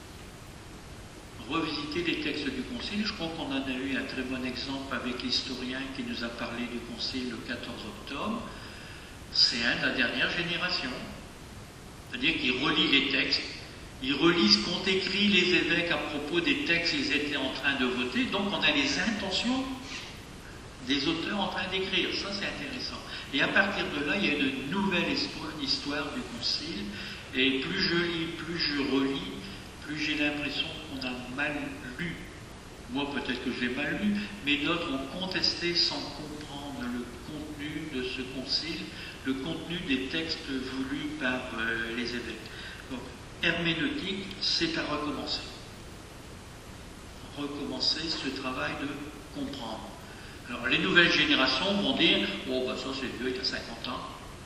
Revisiter les textes du Concile, je crois qu'on en a eu un très bon exemple avec l'historien qui nous a parlé du Concile le quatorze octobre. C'est un de la dernière génération. C'est-à-dire qu'il relit les textes, il relit ce qu'ont écrit les évêques à propos des textes qu'ils étaient en train de voter, donc on a les intentions des auteurs en train d'écrire. Ça, c'est intéressant. Et à partir de là, il y a une nouvelle histoire du Concile. Et plus je lis, plus je relis, plus j'ai l'impression qu'on a mal lu. Moi, peut-être que je l'ai mal lu, mais d'autres ont contesté sans comprendre le contenu de de ce concile le contenu des textes voulus par euh, les évêques. Donc, herméneutique, c'est à recommencer. Recommencer ce travail de comprendre. Alors, les nouvelles générations vont dire « Oh, ben ça c'est vieux, il a cinquante ans. »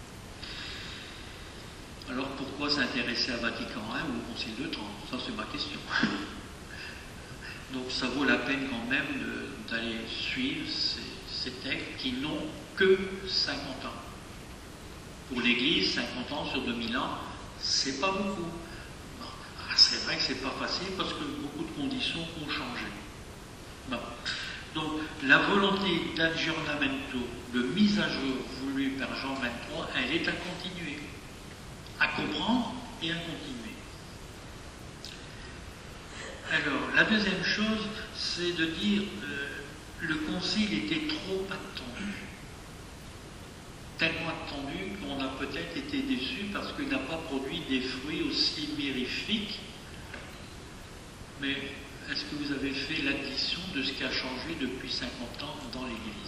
Alors, pourquoi s'intéresser à Vatican un ou au Concile de Trente? Ça, c'est ma question. Donc, ça vaut la peine quand même d'aller suivre ces, ces textes qui n'ont que cinquante ans. Pour l'Église, cinquante ans sur deux mille ans, c'est pas beaucoup. Ah, c'est vrai que c'est pas facile parce que beaucoup de conditions ont changé. Bon. Donc, la volonté d'aggiornamento, de mise à jour voulue par Jean vingt-trois, elle est à continuer, à comprendre et à continuer. Alors, la deuxième chose, c'est de dire euh, le concile était trop attendu. Tellement attendu qu'on a peut-être été déçu parce qu'il n'a pas produit des fruits aussi mirifiques. Mais est-ce que vous avez fait l'addition de ce qui a changé depuis cinquante ans dans l'Église?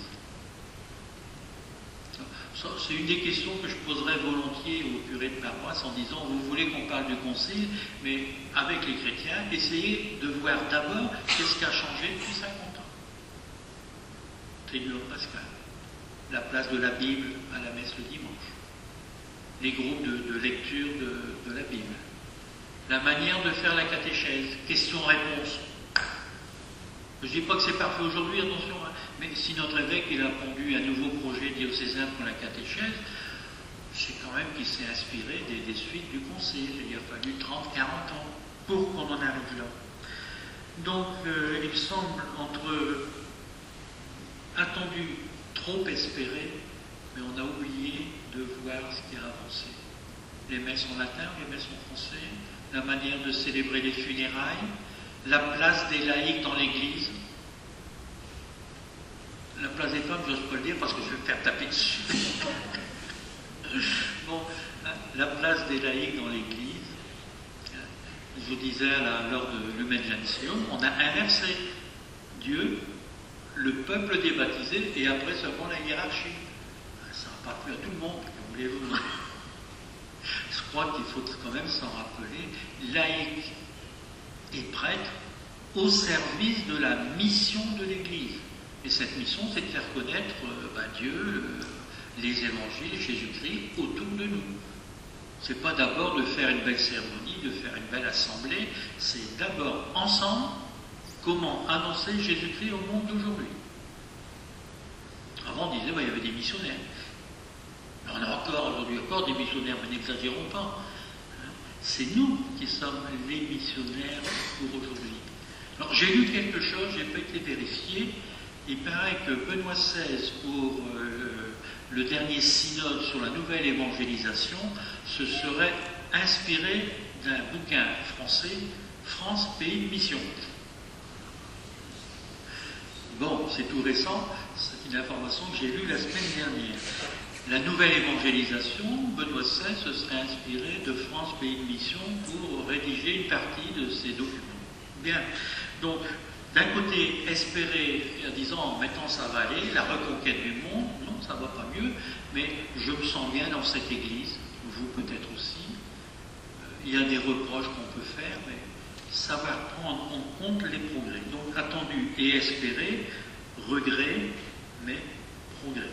C'est une des questions que je poserais volontiers aux curés de paroisse en disant, vous voulez qu'on parle du concile, mais avec les chrétiens, essayez de voir d'abord qu'est-ce qui a changé depuis cinquante ans. Triduum pascal, la place de la Bible à la messe le dimanche, les groupes de, de lecture de, de la Bible, la manière de faire la catéchèse, questions-réponses. Je ne dis pas que c'est parfait aujourd'hui, attention, hein, mais si notre évêque il a pondu un nouveau projet diocésain pour la catéchèse, c'est quand même qu'il s'est inspiré des, des suites du concile. Il a fallu trente à quarante ans pour qu'on en arrive là. Donc, euh, il semble entre attendu, trop espéré, mais on a oublié de voir ce qui a avancé. Les messes en latin, les messes en français, la manière de célébrer les funérailles, la place des laïcs dans l'Église. La place des femmes, je n'ose pas le dire parce que je vais me faire taper dessus. Bon, la place des laïcs dans l'Église, je vous disais là, lors de Lumen Gentium, on a inversé Dieu, le peuple des baptisés, et après seulement la hiérarchie. Ça n'a pas plu à tout le monde, comme voulez-vous. Je crois qu'il faut quand même s'en rappeler, laïcs et prêtres au service de la mission de l'Église. Et cette mission, c'est de faire connaître euh, ben, Dieu, euh, les évangiles, Jésus-Christ autour de nous. C'est pas d'abord de faire une belle cérémonie, de faire une belle assemblée, c'est d'abord ensemble comment annoncer Jésus-Christ au monde d'aujourd'hui. Avant, on disait, ben, il y avait des missionnaires. Mais on a encore aujourd'hui encore des missionnaires, mais n'exagérons pas. C'est nous qui sommes les missionnaires pour aujourd'hui. Alors j'ai lu quelque chose, je n'ai pas été vérifié. Il paraît que Benoît seize, pour euh, le dernier synode sur la nouvelle évangélisation, se serait inspiré d'un bouquin français, France, pays de mission. Bon, c'est tout récent, c'est une information que j'ai lue la semaine dernière. La nouvelle évangélisation, Benoît seize se serait inspiré de France, pays de mission pour rédiger une partie de ces documents. Bien, donc, d'un côté, espérer, en disant, maintenant ça va aller, la reconquête du monde, non, ça ne va pas mieux, mais je me sens bien dans cette église, vous peut-être aussi. Il y a des reproches qu'on peut faire, mais savoir prendre en compte les progrès. Donc, attendu et espéré, regret, mais progrès.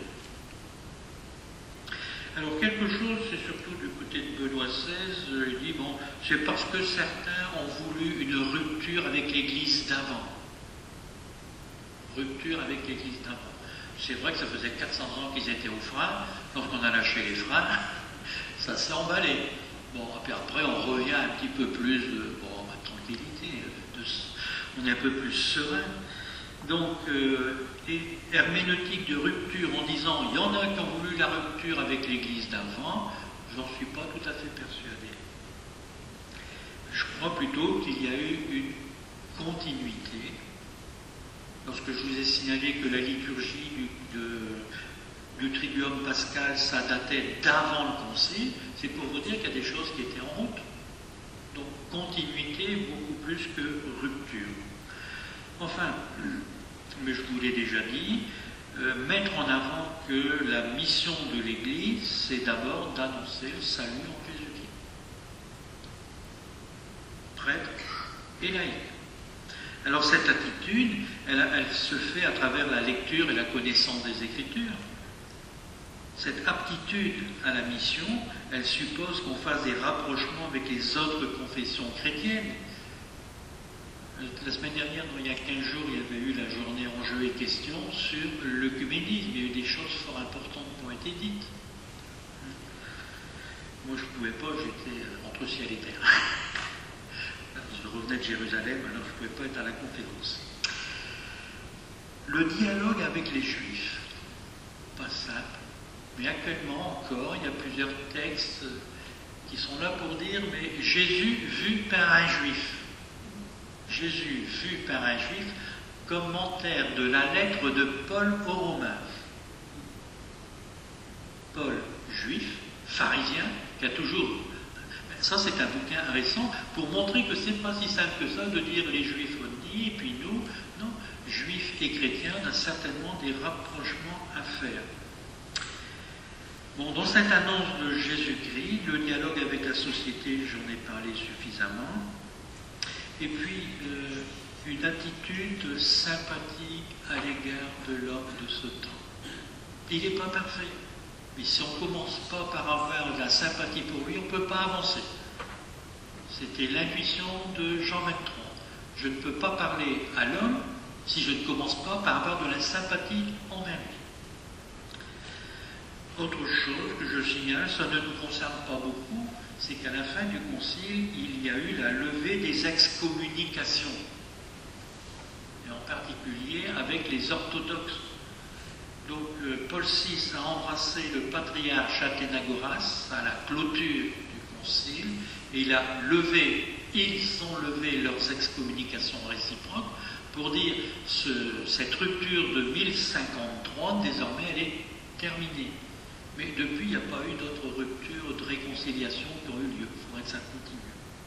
Alors, quelque chose, c'est surtout du côté de Benoît seize, il dit, bon, c'est parce que certains ont voulu une rupture avec l'église d'avant. Rupture avec l'église d'avant. C'est vrai que ça faisait quatre cents ans qu'ils étaient au frein. Lorsqu'on a lâché les freins, ça s'est emballé. Bon, et puis après, on revient un petit peu plus de bon, bah, tranquillité. De, on est un peu plus serein. Donc, euh, et herméneutique de rupture en disant il y en a qui ont voulu la rupture avec l'église d'avant, j'en suis pas tout à fait persuadé. Je crois plutôt qu'il y a eu une continuité. Lorsque je vous ai signalé que la liturgie du, de, du Triduum pascal, ça datait d'avant le concile, c'est pour vous dire qu'il y a des choses qui étaient en route. Donc continuité beaucoup plus que rupture. Enfin, mais je vous l'ai déjà dit, euh, mettre en avant que la mission de l'Église, c'est d'abord d'annoncer le salut en Jésus-Christ. Prêtre et laïc. Alors cette attitude, elle, elle se fait à travers la lecture et la connaissance des Écritures. Cette aptitude à la mission, elle suppose qu'on fasse des rapprochements avec les autres confessions chrétiennes. La semaine dernière, il y a quinze jours, il y avait eu la journée enjeux et questions sur l'œcuménisme. Il y a eu des choses fort importantes qui ont été dites. Moi, je ne pouvais pas, j'étais entre ciel et terre. Je revenais de Jérusalem, alors je ne pouvais pas être à la conférence. Le dialogue avec les Juifs, pas simple, mais actuellement encore, il y a plusieurs textes qui sont là pour dire, mais Jésus vu par un Juif. Jésus vu par un Juif, commentaire de la lettre de Paul aux Romains. Paul, juif, pharisien, qui a toujours... Ça, c'est un bouquin récent pour montrer que c'est pas si simple que ça de dire les Juifs ont dit, et puis nous, non, Juifs et chrétiens, on a certainement des rapprochements à faire. Bon, dans cette annonce de Jésus-Christ, le dialogue avec la société, j'en ai parlé suffisamment. Et puis, euh, une attitude sympathique à l'égard de l'homme de ce temps. Il n'est pas parfait. Mais si on ne commence pas par avoir de la sympathie pour lui, on ne peut pas avancer. C'était l'intuition de Jean vingt-trois. Je ne peux pas parler à l'homme si je ne commence pas par avoir de la sympathie envers lui. Autre chose que je signale, ça ne nous concerne pas beaucoup, c'est qu'à la fin du concile, il y a eu la levée des excommunications, et en particulier avec les orthodoxes. Donc euh, Paul six a embrassé le patriarche Athénagoras à la clôture du concile, et il a levé, ils ont levé leurs excommunications réciproques pour dire ce, cette rupture de mille cinquante-trois, désormais elle est terminée. Mais depuis, il n'y a pas eu d'autres ruptures de réconciliation qui ont eu lieu. Il faudrait que ça continue.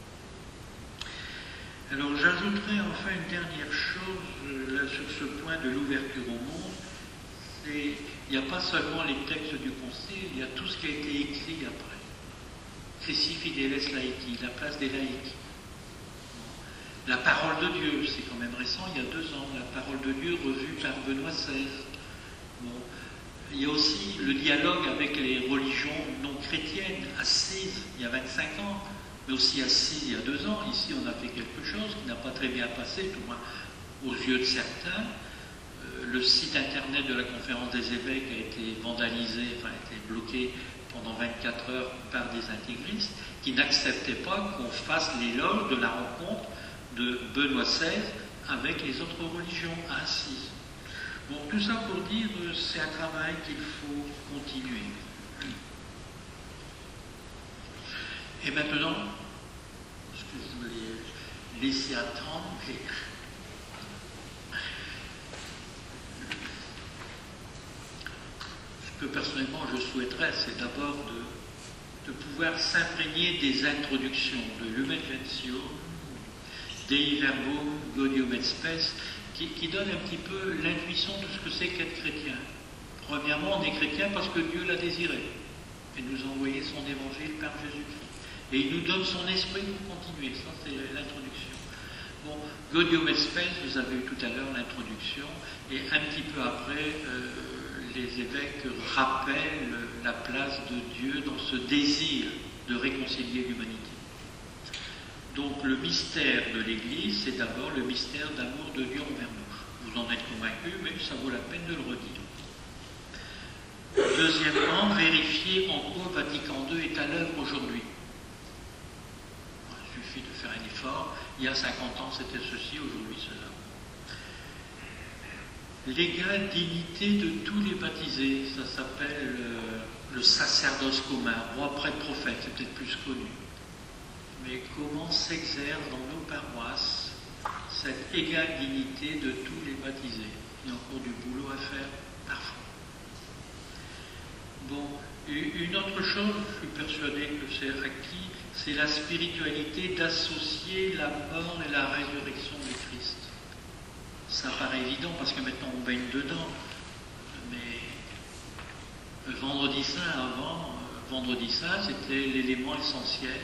Alors, j'ajouterai enfin une dernière chose là, sur ce point de l'ouverture au monde. C'est, il n'y a pas seulement les textes du Concile, il y a tout ce qui a été écrit après. Christi Fideles Laïci, la place des laïcs. La parole de Dieu, c'est quand même récent, il y a deux ans, la parole de Dieu revue par Benoît seize. Bon. Il y a aussi le dialogue avec les religions non chrétiennes, assises il y a vingt-cinq ans, mais aussi assises il y a deux ans. Ici, on a fait quelque chose qui n'a pas très bien passé, tout moins aux yeux de certains. Euh, le site internet de la conférence des évêques a été vandalisé, enfin a été bloqué pendant vingt-quatre heures par des intégristes qui n'acceptaient pas qu'on fasse l'éloge de la rencontre de Benoît seize avec les autres religions à Assise. Bon, tout ça pour dire que c'est un travail qu'il faut continuer. Et maintenant, ce que je voulais laisser attendre, et... ce que personnellement je souhaiterais, c'est d'abord de, de pouvoir s'imprégner des introductions de Lumen Gentium, Dei Verbum, Gaudium et Spes, Qui, qui donne un petit peu l'intuition de ce que c'est qu'être chrétien. Premièrement, on est chrétien parce que Dieu l'a désiré et nous a envoyé son évangile par Jésus-Christ. Et il nous donne son esprit pour continuer. Ça, c'est l'introduction. Bon, Gaudium et Spes, vous avez eu tout à l'heure l'introduction, et un petit peu après, euh, les évêques rappellent la place de Dieu dans ce désir de réconcilier l'humanité. Donc le mystère de l'Église, c'est d'abord le mystère d'amour de Dieu envers nous. Vous en êtes convaincus, mais ça vaut la peine de le redire. Deuxièmement, vérifier en quoi Vatican deux est à l'œuvre aujourd'hui. Il suffit de faire un effort. Il y a cinquante ans, c'était ceci, aujourd'hui, cela. L'égale dignité de tous les baptisés, ça s'appelle euh, le sacerdoce commun, roi, prêtre, prophète, c'est peut-être plus connu. Mais comment s'exerce dans nos paroisses cette égale dignité de tous les baptisés? Il y a encore du boulot à faire parfois. Bon, une autre chose, je suis persuadé que c'est acquis, c'est la spiritualité d'associer la mort et la résurrection du Christ. Ça paraît évident parce que maintenant on baigne dedans, Vendredi Saint avant, euh, Vendredi Saint, c'était l'élément essentiel.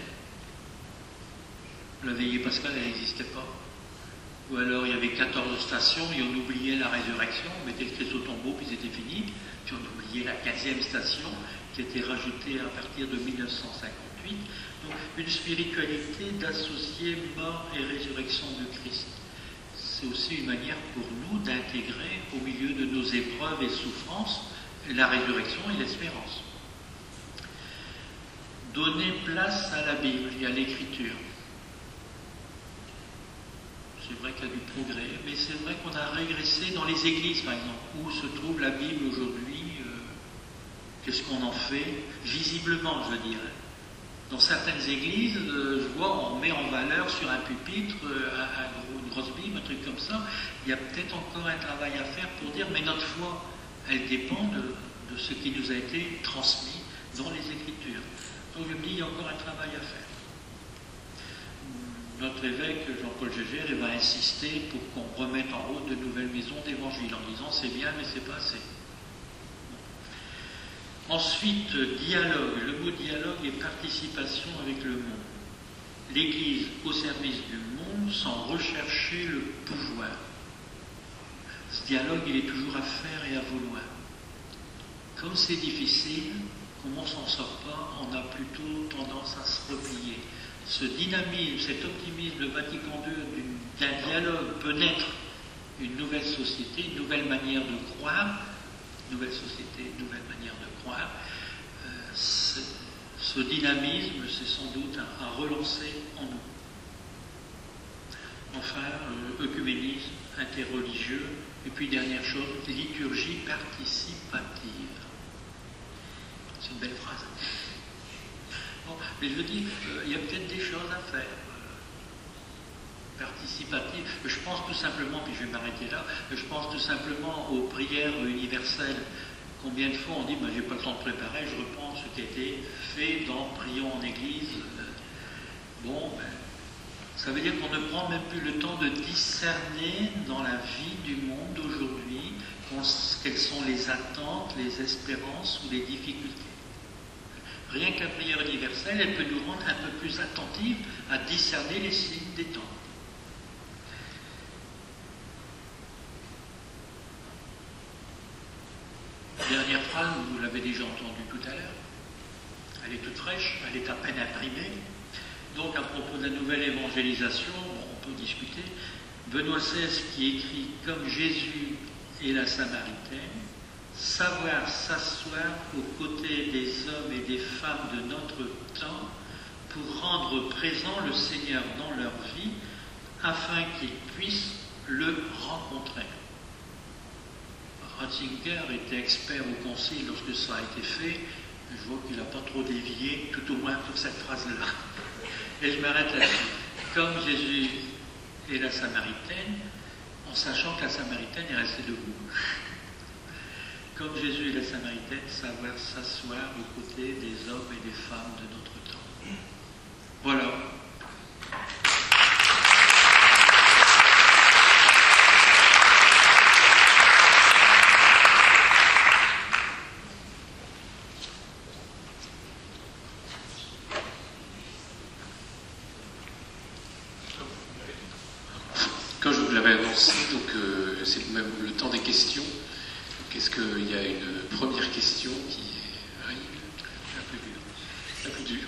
La veillée pascale, elle n'existait pas. Ou alors il y avait quatorze stations et on oubliait la résurrection, on mettait le Christ au tombeau puis c'était fini. Puis on oubliait la quinzième station qui a été rajoutée à partir de mille neuf cent cinquante-huit. Donc une spiritualité d'associer mort et résurrection de Christ. C'est aussi une manière pour nous d'intégrer au milieu de nos épreuves et souffrances la résurrection et l'espérance. Donner place à la Bible et à l'Écriture. C'est vrai qu'il y a du progrès, mais c'est vrai qu'on a régressé dans les églises, par exemple, où se trouve la Bible aujourd'hui. Euh, Qu'est-ce qu'on en fait? Visiblement, je dirais. Dans certaines églises, euh, je vois, on met en valeur sur un pupitre euh, un, un gros, une grosse Bible, un truc comme ça. Il y a peut-être encore un travail à faire pour dire, mais notre foi, elle dépend de, de ce qui nous a été transmis dans les Écritures. Donc je me dis, il y a encore un travail à faire. Notre évêque, Jean-Paul Gégère, il va insister pour qu'on remette en route de nouvelles maisons d'évangile, en disant c'est bien, mais c'est pas assez. Ensuite, dialogue. Le mot dialogue est participation avec le monde. L'Église au service du monde sans rechercher le pouvoir. Ce dialogue, il est toujours à faire et à vouloir. Comme c'est difficile, comme on ne s'en sort pas, on a plutôt tendance à se replier. Ce dynamisme, cet optimisme de Vatican deux, d'un dialogue peut naître une nouvelle société, une nouvelle manière de croire, une nouvelle société, une nouvelle manière de croire. Euh, ce dynamisme, c'est sans doute à, à relancer en nous. Enfin, euh, œcuménisme, interreligieux, et puis dernière chose, liturgie participative. C'est une belle phrase. Bon, mais je veux dire, euh, il y a peut-être des choses à faire. Euh, participatives. Je pense tout simplement, puis je vais m'arrêter là, je pense tout simplement aux prières universelles. Combien de fois on dit, ben, j'ai pas le temps de préparer, je reprends ce qui a été fait dans Prions en Église. Euh, bon, ben, ça veut dire qu'on ne prend même plus le temps de discerner dans la vie du monde d'aujourd'hui quelles sont les attentes, les espérances ou les difficultés. Rien que la prière universelle, elle peut nous rendre un peu plus attentifs à discerner les signes des temps. Dernière phrase, vous l'avez déjà entendue tout à l'heure. Elle est toute fraîche, elle est à peine imprimée. Donc, à propos de la nouvelle évangélisation, bon, on peut discuter. Benoît seize qui écrit « Comme Jésus et la Samaritaine », savoir s'asseoir aux côtés des hommes et des femmes de notre temps pour rendre présent le Seigneur dans leur vie afin qu'ils puissent le rencontrer. Ratzinger était expert au concile lorsque ça a été fait. Je vois qu'il n'a pas trop dévié, tout au moins pour cette phrase-là. Et je m'arrête là-dessus. Comme Jésus et la Samaritaine, en sachant que la Samaritaine est restée debout. Comme Jésus et la Samaritaine, savoir s'asseoir aux côtés des hommes et des femmes de notre temps. Voilà. Comme je vous l'avais annoncé, donc euh, c'est même le temps des questions. Est-ce qu'il y a une première question qui arrive, la plus dure, la plus dure.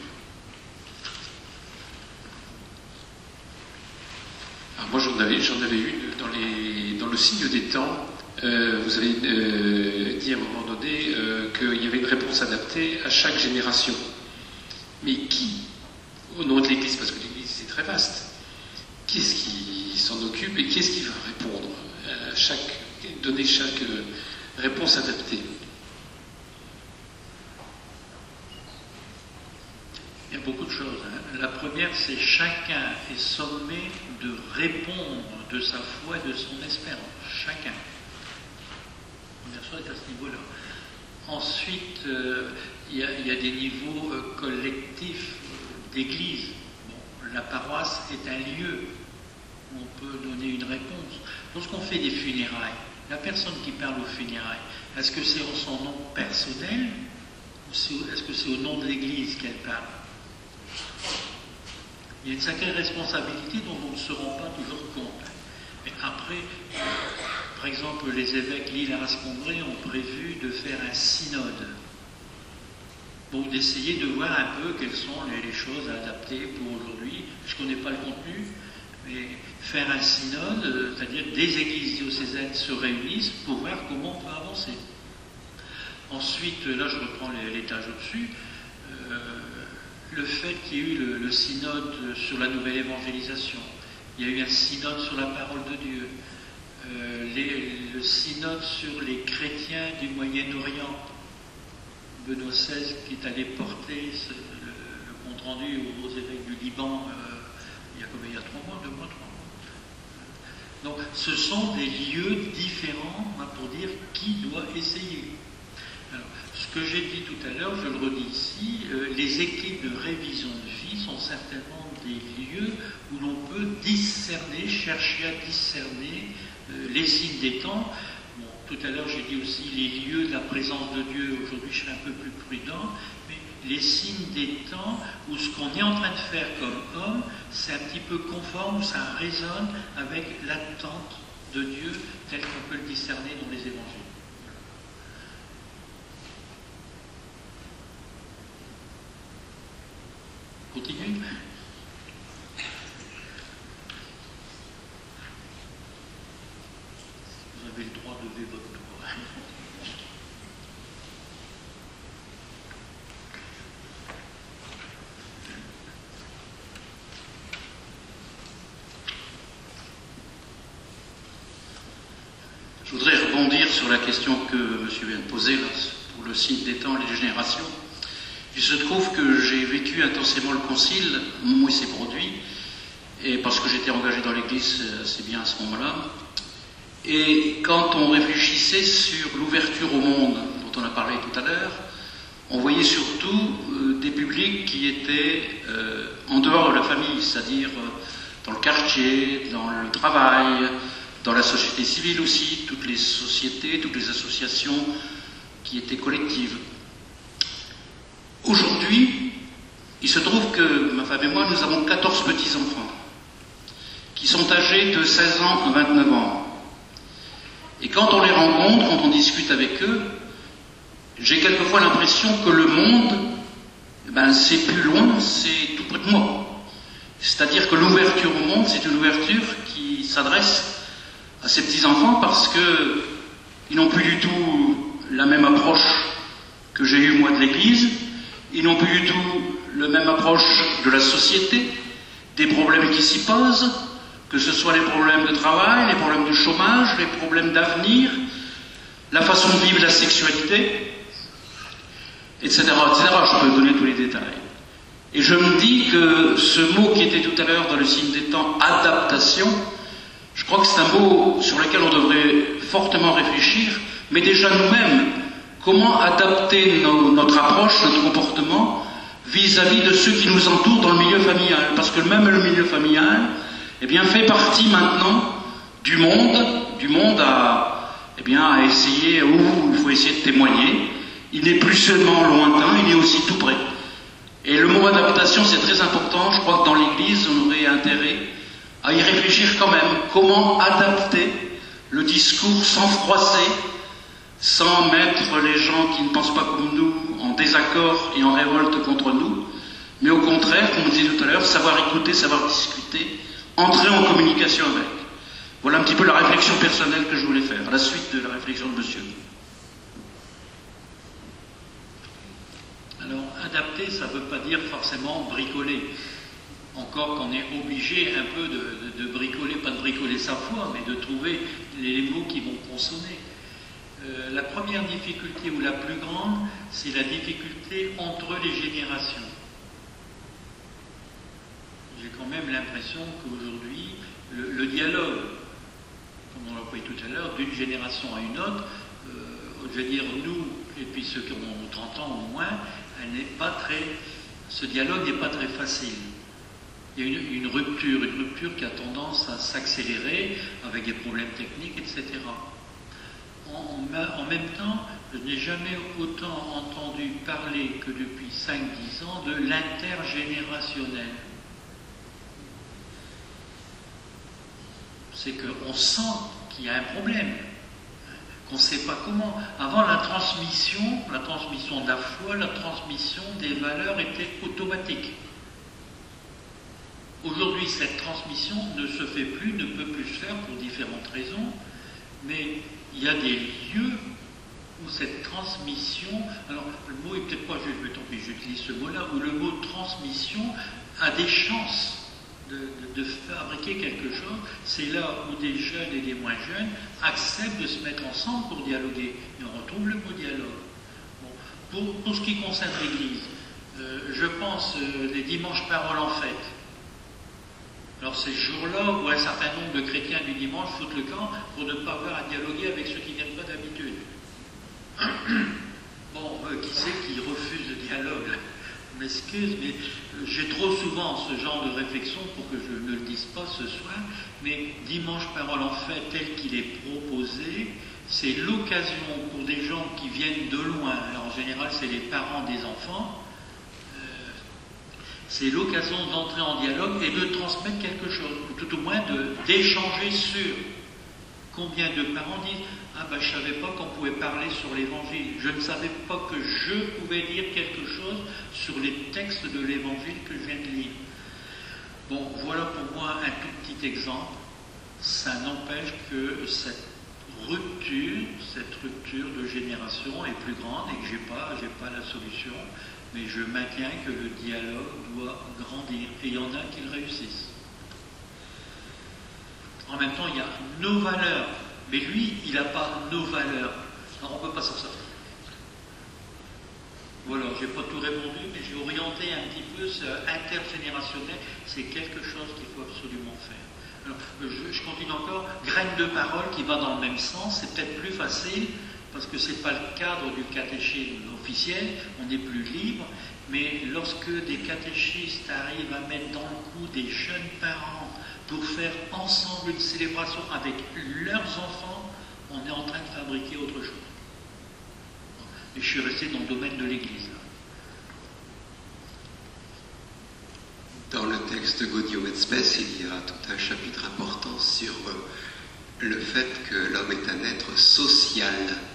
Alors moi j'en avais, j'en avais une dans, les, dans le signe des temps. Euh, vous avez euh, dit à un moment donné euh, qu'il y avait une réponse adaptée à chaque génération. Mais qui, au nom de l'Église, parce que l'Église c'est très vaste, qui est-ce qui s'en occupe et qui est-ce qui va répondre à chaque, donner chaque euh, réponse adaptée? Il y a beaucoup de choses. Hein. La première, c'est chacun est sommé de répondre de sa foi et de son espérance. Chacun. La première chose est à ce niveau-là. Ensuite, euh, il, y a, il y a des niveaux euh, collectifs euh, d'église. Bon, la paroisse est un lieu où on peut donner une réponse. Lorsqu'on fait des funérailles, La personne qui parle aux funérailles, est-ce que c'est en son nom personnel ou est-ce que c'est au nom de l'Église qu'elle parle? Il y a une sacrée responsabilité dont nous ne se rend pas toujours compte. Mais après, par exemple, les évêques Lille et Rascombré ont prévu de faire un synode. Donc d'essayer de voir un peu quelles sont les, les choses à adapter pour aujourd'hui. Je ne connais pas le contenu, mais faire un synode, c'est-à-dire des églises diocésaines se réunissent pour voir comment on peut avancer. Ensuite, là je reprends l'étage au-dessus, euh, le fait qu'il y ait eu le, le synode sur la nouvelle évangélisation, il y a eu un synode sur la parole de Dieu, euh, les, le synode sur les chrétiens du Moyen-Orient, Benoît seize qui est allé porter ce, le, le compte-rendu aux, aux évêques du Liban euh, il y a combien, il y a trois mois, deux mois, trois mois. Donc ce sont des lieux différents hein, pour dire qui doit essayer. Alors, ce que j'ai dit tout à l'heure, je le redis ici, euh, les équipes de révision de vie sont certainement des lieux où l'on peut discerner, chercher à discerner euh, les signes des temps. Bon, tout à l'heure j'ai dit aussi les lieux de la présence de Dieu, aujourd'hui je serai un peu plus prudent, mais les signes des temps où ce qu'on est en train de faire comme homme, c'est un petit peu conforme, ça résonne avec l'attente de Dieu tel qu'on peut le discerner dans les évangiles. Continue. Vous avez le droit de lever votre doigt. Je voudrais rebondir sur la question que monsieur vient de poser là, pour le signe des temps et des générations. Il se trouve que j'ai vécu intensément le concile, au moment où il s'est produit, et parce que j'étais engagé dans l'Église assez bien à ce moment-là. Et quand on réfléchissait sur l'ouverture au monde, dont on a parlé tout à l'heure, on voyait surtout euh, des publics qui étaient euh, en dehors de la famille, c'est-à-dire euh, dans le quartier, dans le travail, dans la société civile aussi, toutes les sociétés, toutes les associations qui étaient collectives. Aujourd'hui, il se trouve que ma femme et moi, nous avons quatorze petits-enfants qui sont âgés de seize ans à vingt-neuf ans. Et quand on les rencontre, quand on discute avec eux, j'ai quelquefois l'impression que le monde, ben, c'est plus loin, c'est tout près de moi. C'est-à-dire que l'ouverture au monde, c'est une ouverture qui s'adresse à ces petits-enfants parce qu'ils n'ont plus du tout la même approche que j'ai eue moi de l'Église. Ils n'ont plus du tout la même approche de la société, des problèmes qui s'y posent, que ce soit les problèmes de travail, les problèmes de chômage, les problèmes d'avenir, la façon de vivre la sexualité, et cetera, et cetera. Je peux donner tous les détails. Et je me dis que ce mot qui était tout à l'heure dans le signe des temps, adaptation, je crois que c'est un mot sur lequel on devrait fortement réfléchir, mais déjà nous-mêmes, comment adapter nos, notre approche, notre comportement vis-à-vis de ceux qui nous entourent dans le milieu familial. Parce que même le milieu familial eh bien, fait partie maintenant du monde, du monde à, eh bien, à essayer, où il faut essayer de témoigner. Il n'est plus seulement lointain, il est aussi tout près. Et le mot adaptation, c'est très important. Je crois que dans l'Église, on aurait intérêt à y réfléchir quand même. Comment adapter le discours sans froisser, sans mettre les gens qui ne pensent pas comme nous en désaccord et en révolte contre nous, mais au contraire, comme on disait tout à l'heure, savoir écouter, savoir discuter, entrer en communication avec. Voilà un petit peu la réflexion personnelle que je voulais faire, à la suite de la réflexion de monsieur. Alors, adapter, ça ne veut pas dire forcément bricoler. Encore qu'on est obligé un peu de, de, de bricoler, pas de bricoler sa foi, mais de trouver les mots qui vont consonner. Euh, la première difficulté, ou la plus grande, c'est la difficulté entre les générations. J'ai quand même l'impression qu'aujourd'hui, le, le dialogue, comme on l'a dit tout à l'heure, d'une génération à une autre, euh, je veux dire nous, et puis ceux qui ont trente ans au moins, elle n'est pas très, ce dialogue n'est pas très facile. Il y a une, une rupture, une rupture qui a tendance à s'accélérer avec des problèmes techniques, et cetera. en, en même temps, je n'ai jamais autant entendu parler que depuis cinq dix ans de l'intergénérationnel. C'est qu'on sent qu'il y a un problème, qu'on ne sait pas comment. Avant, la transmission, la transmission de la foi, la transmission des valeurs était automatique. Aujourd'hui, cette transmission ne se fait plus, ne peut plus se faire pour différentes raisons, mais il y a des lieux où cette transmission, alors le mot est peut-être pas juste, mais tant pis, j'utilise ce mot-là, où le mot transmission a des chances de, de, de fabriquer quelque chose. C'est là où des jeunes et des moins jeunes acceptent de se mettre ensemble pour dialoguer. Et on retrouve le mot dialogue. Bon, pour, pour ce qui concerne l'Église, euh, je pense euh, les dimanches paroles en fête. Alors ces jours-là où un certain nombre de chrétiens du dimanche foutent le camp pour ne pas avoir à dialoguer avec ceux qui ne viennent pas d'habitude. Bon, euh, qui c'est qui refuse le dialogue là? Je m'excuse, mais j'ai trop souvent ce genre de réflexion pour que je ne le dise pas ce soir, mais dimanche parole en fête tel qu'il est proposé, c'est l'occasion pour des gens qui viennent de loin, alors en général c'est les parents des enfants, euh, c'est l'occasion d'entrer en dialogue et de transmettre quelque chose, ou tout au moins d'échanger sur. Combien de parents disent « Ah ben je ne savais pas qu'on pouvait parler sur l'évangile, je ne savais pas que je pouvais dire quelque chose sur les textes de l'évangile que je viens de lire. » Bon, voilà pour moi un tout petit exemple. Ça n'empêche que cette rupture, cette rupture de génération est plus grande et que je n'ai pas, j'ai pas la solution, mais je maintiens que le dialogue doit grandir et il y en a qui le réussissent. En même temps, il y a nos valeurs, mais lui, il n'a pas nos valeurs. Alors on ne peut pas s'en sortir. Voilà, je n'ai pas tout répondu, mais j'ai orienté un petit peu ce intergénérationnel. C'est quelque chose qu'il faut absolument faire. Alors, je, je continue encore. Graine de parole qui va dans le même sens, c'est peut-être plus facile, parce que ce n'est pas le cadre du catéchisme officiel, on est plus libre, mais lorsque des catéchistes arrivent à mettre dans le coup des jeunes parents pour faire ensemble une célébration avec leurs enfants, on est en train de fabriquer autre chose. Et je suis resté dans le domaine de l'Église. Dans le texte Gaudium et Spes, il y a tout un chapitre important sur le fait que l'homme est un être social.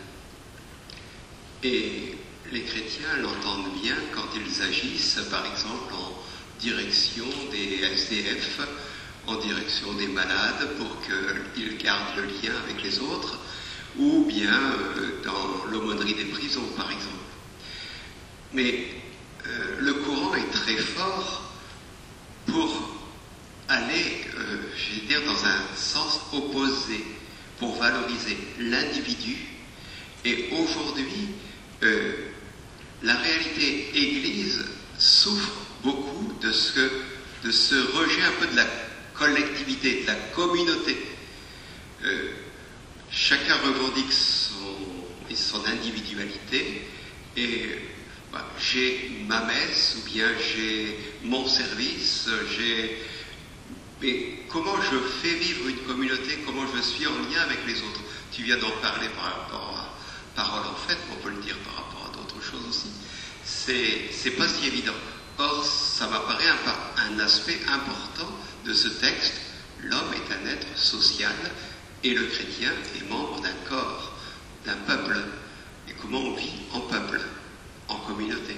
Et les chrétiens l'entendent bien quand ils agissent, par exemple, en direction des S D F, en direction des malades pour qu'ils gardent le lien avec les autres, ou bien euh, dans l'aumônerie des prisons, par exemple. Mais euh, le courant est très fort pour aller, euh, je vais dire, dans un sens opposé, pour valoriser l'individu. Et aujourd'hui, euh, la réalité Église souffre beaucoup de ce, de ce rejet un peu de la collectivité, de la communauté. Euh, chacun revendique son, son individualité et bah, j'ai ma messe ou bien j'ai mon service, j'ai... Mais comment je fais vivre une communauté, comment je suis en lien avec les autres? Tu viens d'en parler par rapport à parole en fait, on peut le dire par rapport à d'autres choses aussi. C'est, c'est pas si évident. Or, ça m'apparaît un, un aspect important de ce texte. L'homme est un être social et le chrétien est membre d'un corps, d'un peuple. Et comment on vit en peuple, en communauté?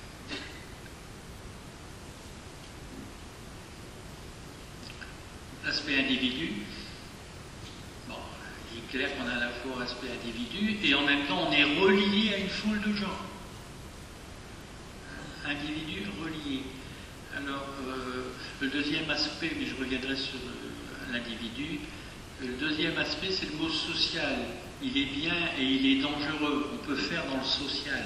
L'aspect individu, bon, il est clair qu'on a à la fois l'aspect individu et en même temps on est relié à une foule de gens. Individu relié. Alors, euh, le deuxième aspect, mais je reviendrai sur euh, l'individu, le deuxième aspect c'est le mot social. Il est bien et il est dangereux. On peut faire dans le social.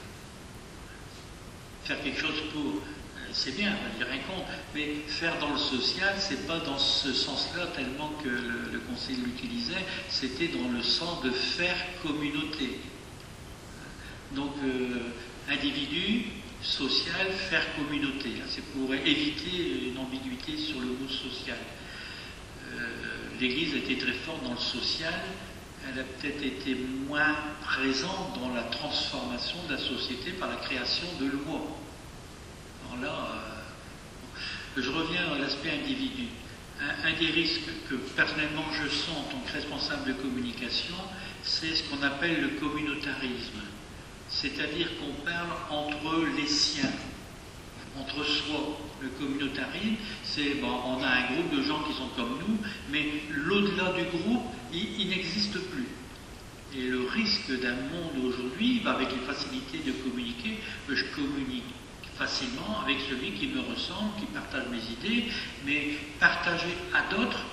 Faire quelque chose pour... C'est bien, on ne dit rien contre, mais faire dans le social, c'est pas dans ce sens-là tellement que le, le Conseil l'utilisait, c'était dans le sens de faire communauté. Donc, euh, individu, social, faire communauté. C'est pour éviter une ambiguïté sur le mot social. Euh, L'Église a été très forte dans le social, elle a peut-être été moins présente dans la transformation de la société par la création de lois. Alors là, euh, je reviens à l'aspect individu. Un, un des risques que personnellement je sens en tant que responsable de communication, c'est ce qu'on appelle le communautarisme. C'est-à-dire qu'on parle entre les siens, entre soi. Le communautarisme, c'est, bon, on a un groupe de gens qui sont comme nous, mais l'au-delà du groupe, il, il n'existe plus. Et le risque d'un monde aujourd'hui, bah, avec les facilités de communiquer, je communique facilement avec celui qui me ressemble, qui partage mes idées, mais partager à d'autres,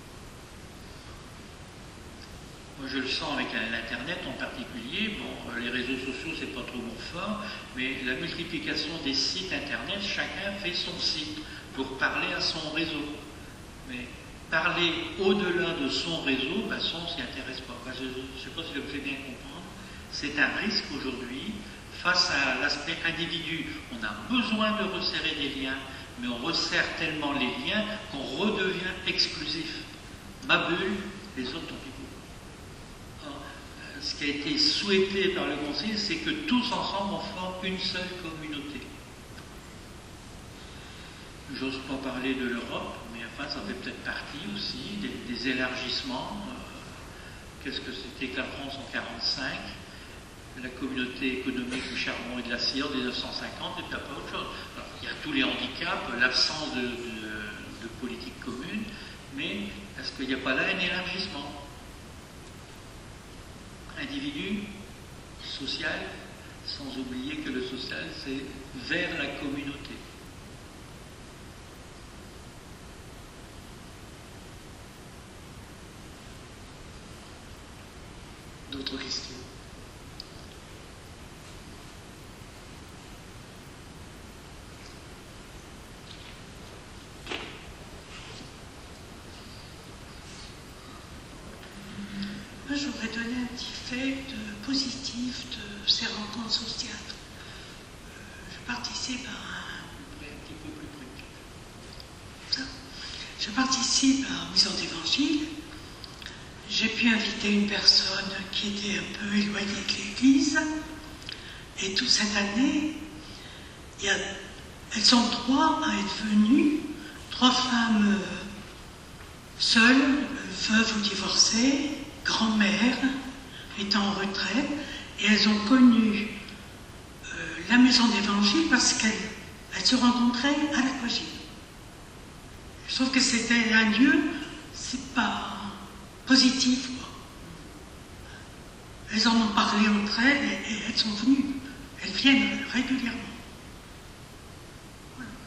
moi je le sens avec l'Internet en particulier, bon, les réseaux sociaux c'est pas trop mon fort, mais la multiplication des sites Internet, chacun fait son site pour parler à son réseau. Mais parler au-delà de son réseau, ben, ça on s'y intéresse pas. Ben, je ne sais pas si je me fais bien comprendre. C'est un risque aujourd'hui, face à l'aspect individu. On a besoin de resserrer des liens, mais on resserre tellement les liens qu'on redevient exclusif. Ma bulle, les autres tant pis. Ce qui a été souhaité par le Conseil, c'est que tous ensemble on forme une seule communauté. J'ose pas parler de l'Europe, mais enfin ça fait peut-être partie aussi des, des élargissements. Euh, Qu'est-ce que c'était que la France en mille neuf cent quarante-cinq, la communauté économique du charbon et de l'acier en mille neuf cent cinquante, et puis après autre chose. Alors, il y a tous les handicaps, l'absence de, de, de politique commune, mais est-ce qu'il n'y a pas là un élargissement ? Individu, social, sans oublier que le social, c'est vers la communauté. D'autres questions? Moi, je voudrais donner un petit fait de positif de ces rencontres sociales. Euh, je participe à un... Un petit peu plus près. Je participe à la Maison d'Évangile. J'ai pu inviter une personne qui était un peu éloignée de l'Église. Et toute cette année, il y a... elles sont trois à être venues, trois femmes seules, veuves ou divorcées, grand-mères, étant en retraite, et elles ont connu euh, la Maison d'Évangile parce qu'elles elles se rencontraient à l'Aquagym. Je trouve que c'était un lieu, c'est pas positif, quoi. Elles en ont parlé entre elles et, et elles sont venues. Elles viennent régulièrement. Voilà.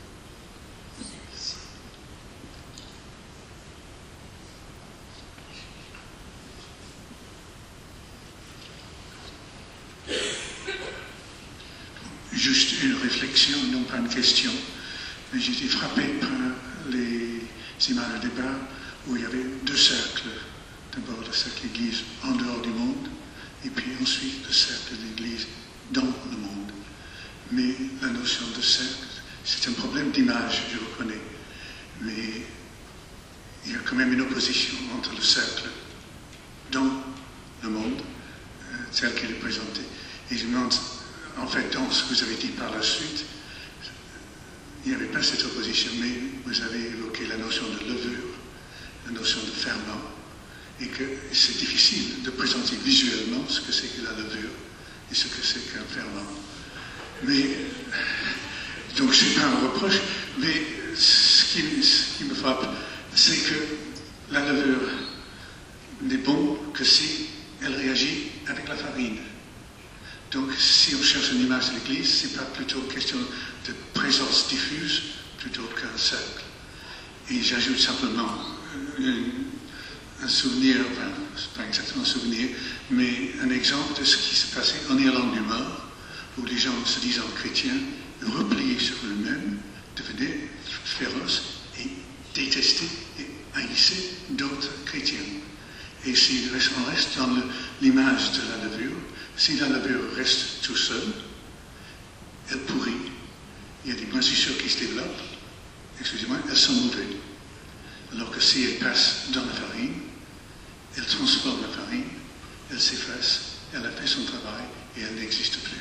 Juste une réflexion, non pas une question, mais j'ai été frappé par les images de débat où il y avait deux cercles. D'abord le cercle Église en dehors du monde, et puis ensuite le cercle de l'Église dans le monde. Mais la notion de cercle, c'est un problème d'image, je reconnais. Mais il y a quand même une opposition entre le cercle dans le monde, euh, tel qu'il est présenté. Et je me demande, en fait, dans ce que vous avez dit par la suite, il n'y avait pas cette opposition, mais vous avez évoqué la notion de levure, la notion de ferment, et que c'est difficile de présenter visuellement ce que c'est que la levure et ce que c'est qu'un ferment. Mais, donc c'est pas un reproche, mais ce qui, ce qui me frappe, c'est que la levure n'est bon que si elle réagit avec la farine. Donc si on cherche une image de l'Église, c'est pas plutôt question de présence diffuse plutôt qu'un cercle. Et j'ajoute simplement euh, un souvenir, enfin, c'est pas exactement un souvenir, mais un exemple de ce qui s'est passé en Irlande du Nord, où les gens, se disant chrétiens, repliés sur eux-mêmes, devenaient féroces et détestaient et haïssaient d'autres chrétiens. Et si on reste dans l'image de la levure, si la levure reste tout seul, elle pourrit. Il y a des moisissures qui se développent, excusez-moi, elles sont mauvaises. Alors que si elle passe dans la farine, elle transforme la farine elle s'efface, elle a fait son travail et elle n'existe plus.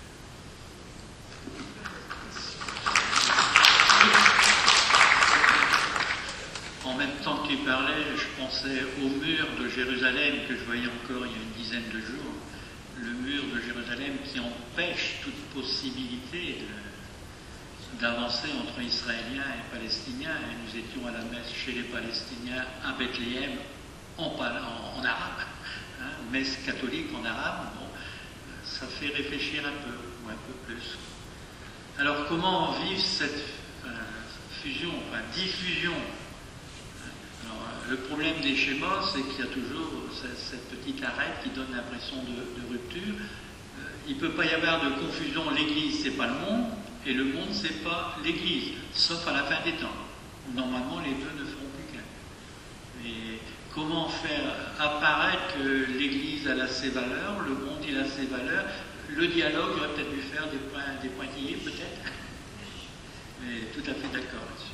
En même temps que tu parlais, je pensais au mur de Jérusalem que je voyais encore il y a une dizaine de jours. Le mur de Jérusalem qui empêche toute possibilité d'avancer entre Israéliens et Palestiniens. Et nous étions à la messe chez les Palestiniens à Bethléem en, en, en arabe, hein, messe catholique en arabe. Bon, ça fait réfléchir un peu, ou un peu plus. Alors comment vivre cette euh, fusion, enfin diffusion? Alors, le problème des schémas, c'est qu'il y a toujours cette, cette petite arête qui donne l'impression de, de rupture. Euh, il ne peut pas y avoir de confusion. L'Église, c'est pas le monde, et le monde, c'est pas l'Église, sauf à la fin des temps. Normalement, les deux ne feront plus qu'un. Mais comment faire apparaître que l'Église, elle a ses valeurs, le monde, il a ses valeurs? Le dialogue, il aurait peut-être dû faire des, points, des pointillés, peut-être. Mais tout à fait d'accord là-dessus.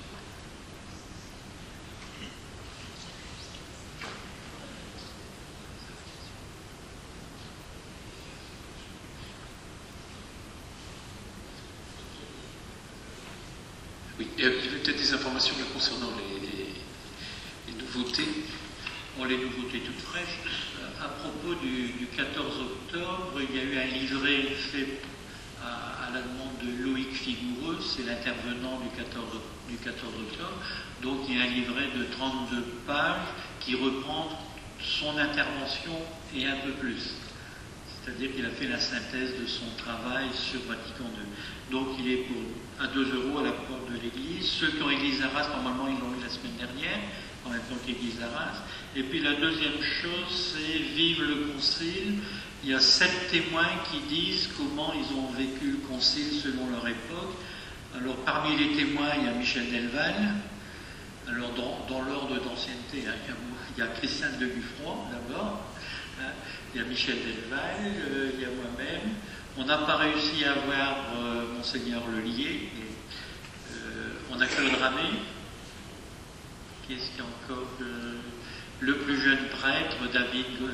Oui, il y avait peut-être des informations là, concernant les, les, les nouveautés. Bon, les nouveautés toutes fraîches. À propos du, du quatorze octobre, il y a eu un livret fait à, à la demande de Loïc Figoureux, c'est l'intervenant du quatorze, du quatorze octobre. Donc il y a un livret de trente-deux pages qui reprend son intervention et un peu plus. C'est-à-dire qu'il a fait la synthèse de son travail sur Vatican deux. Donc il est pour, à deux euros à la porte de l'église. Ceux qui ont église d'Arras, normalement ils l'ont eu la semaine dernière, en même temps qu'église d'Arras. Et puis la deuxième chose, c'est Vive le Concile. Il y a sept témoins qui disent comment ils ont vécu le Concile selon leur époque. Alors parmi les témoins, il y a Michel Delval. Alors dans, dans l'ordre d'ancienneté, hein, il y a Christiane de Guffroy d'abord. Hein, il y a Michel Delval, euh, il y a moi-même. On n'a pas réussi à avoir euh, Monseigneur Lelier. Et, euh, on a Claude Ramé. Qui est-ce qu'il y a encore euh, le plus jeune prêtre, David euh,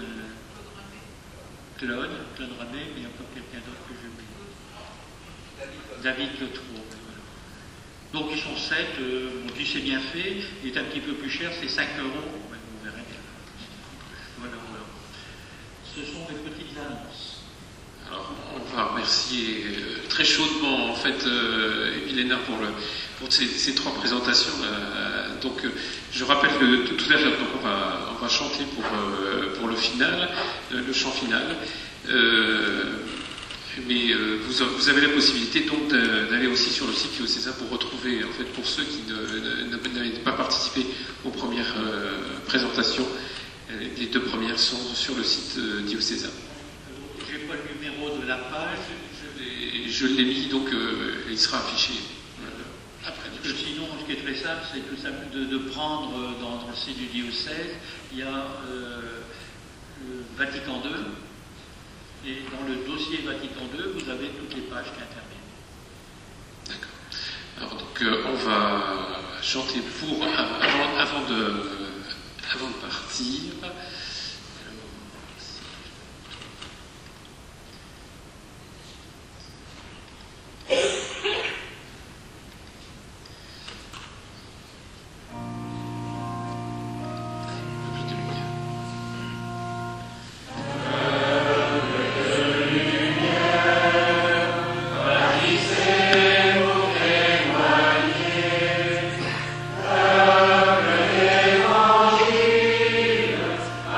Claude, Claude Ramé, mais il y a encore quelqu'un d'autre que j'ai oublié. David Lotro. Voilà. Donc ils sont sept, euh, on dit c'est bien fait, il est un petit peu plus cher, c'est cinq euros. Bon, ben, vous verrez bien. Voilà, voilà. Ce sont des petites annonces. Alors, on va remercier euh, très chaudement en fait euh, Milena pour, le, pour ces, ces trois présentations. Euh, donc, euh, je rappelle que tout, tout à l'heure, donc on va, on va chanter pour, euh, pour le final, euh, le chant final. Euh, mais euh, vous, vous avez la possibilité donc d'aller aussi sur le site Diocésain pour retrouver, en fait, pour ceux qui n'avaient pas participé aux premières euh, présentations, les deux premières sont sur le site euh, Diocésain. J'ai pas le numéro de la page. Et je l'ai mis, donc euh, il sera affiché euh, après. Parce que sinon, ce qui est très simple, c'est tout simple de, de prendre dans, dans le site du diocèse, il y a euh, le Vatican deux, et dans le dossier Vatican deux, vous avez toutes les pages qui interviennent. D'accord. Alors donc euh, on va chanter pour avant, avant de avant de partir. Amen.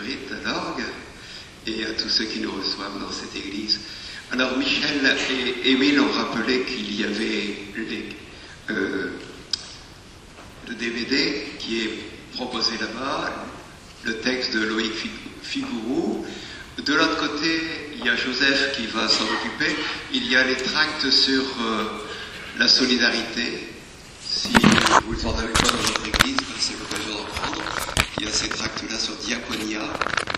Marguerite à l'orgue et à tous ceux qui nous reçoivent dans cette église. Alors Michel et Émile ont rappelé qu'il y avait les, euh, le D V D qui est proposé là-bas, le texte de Loïc Figourou. De l'autre côté, il y a Joseph qui va s'en occuper. Il y a les tracts sur euh, la solidarité. Si vous n'en avez pas dans votre église, c'est l'occasion d'en prendre. Il y a ces tracts-là sur Diaconia.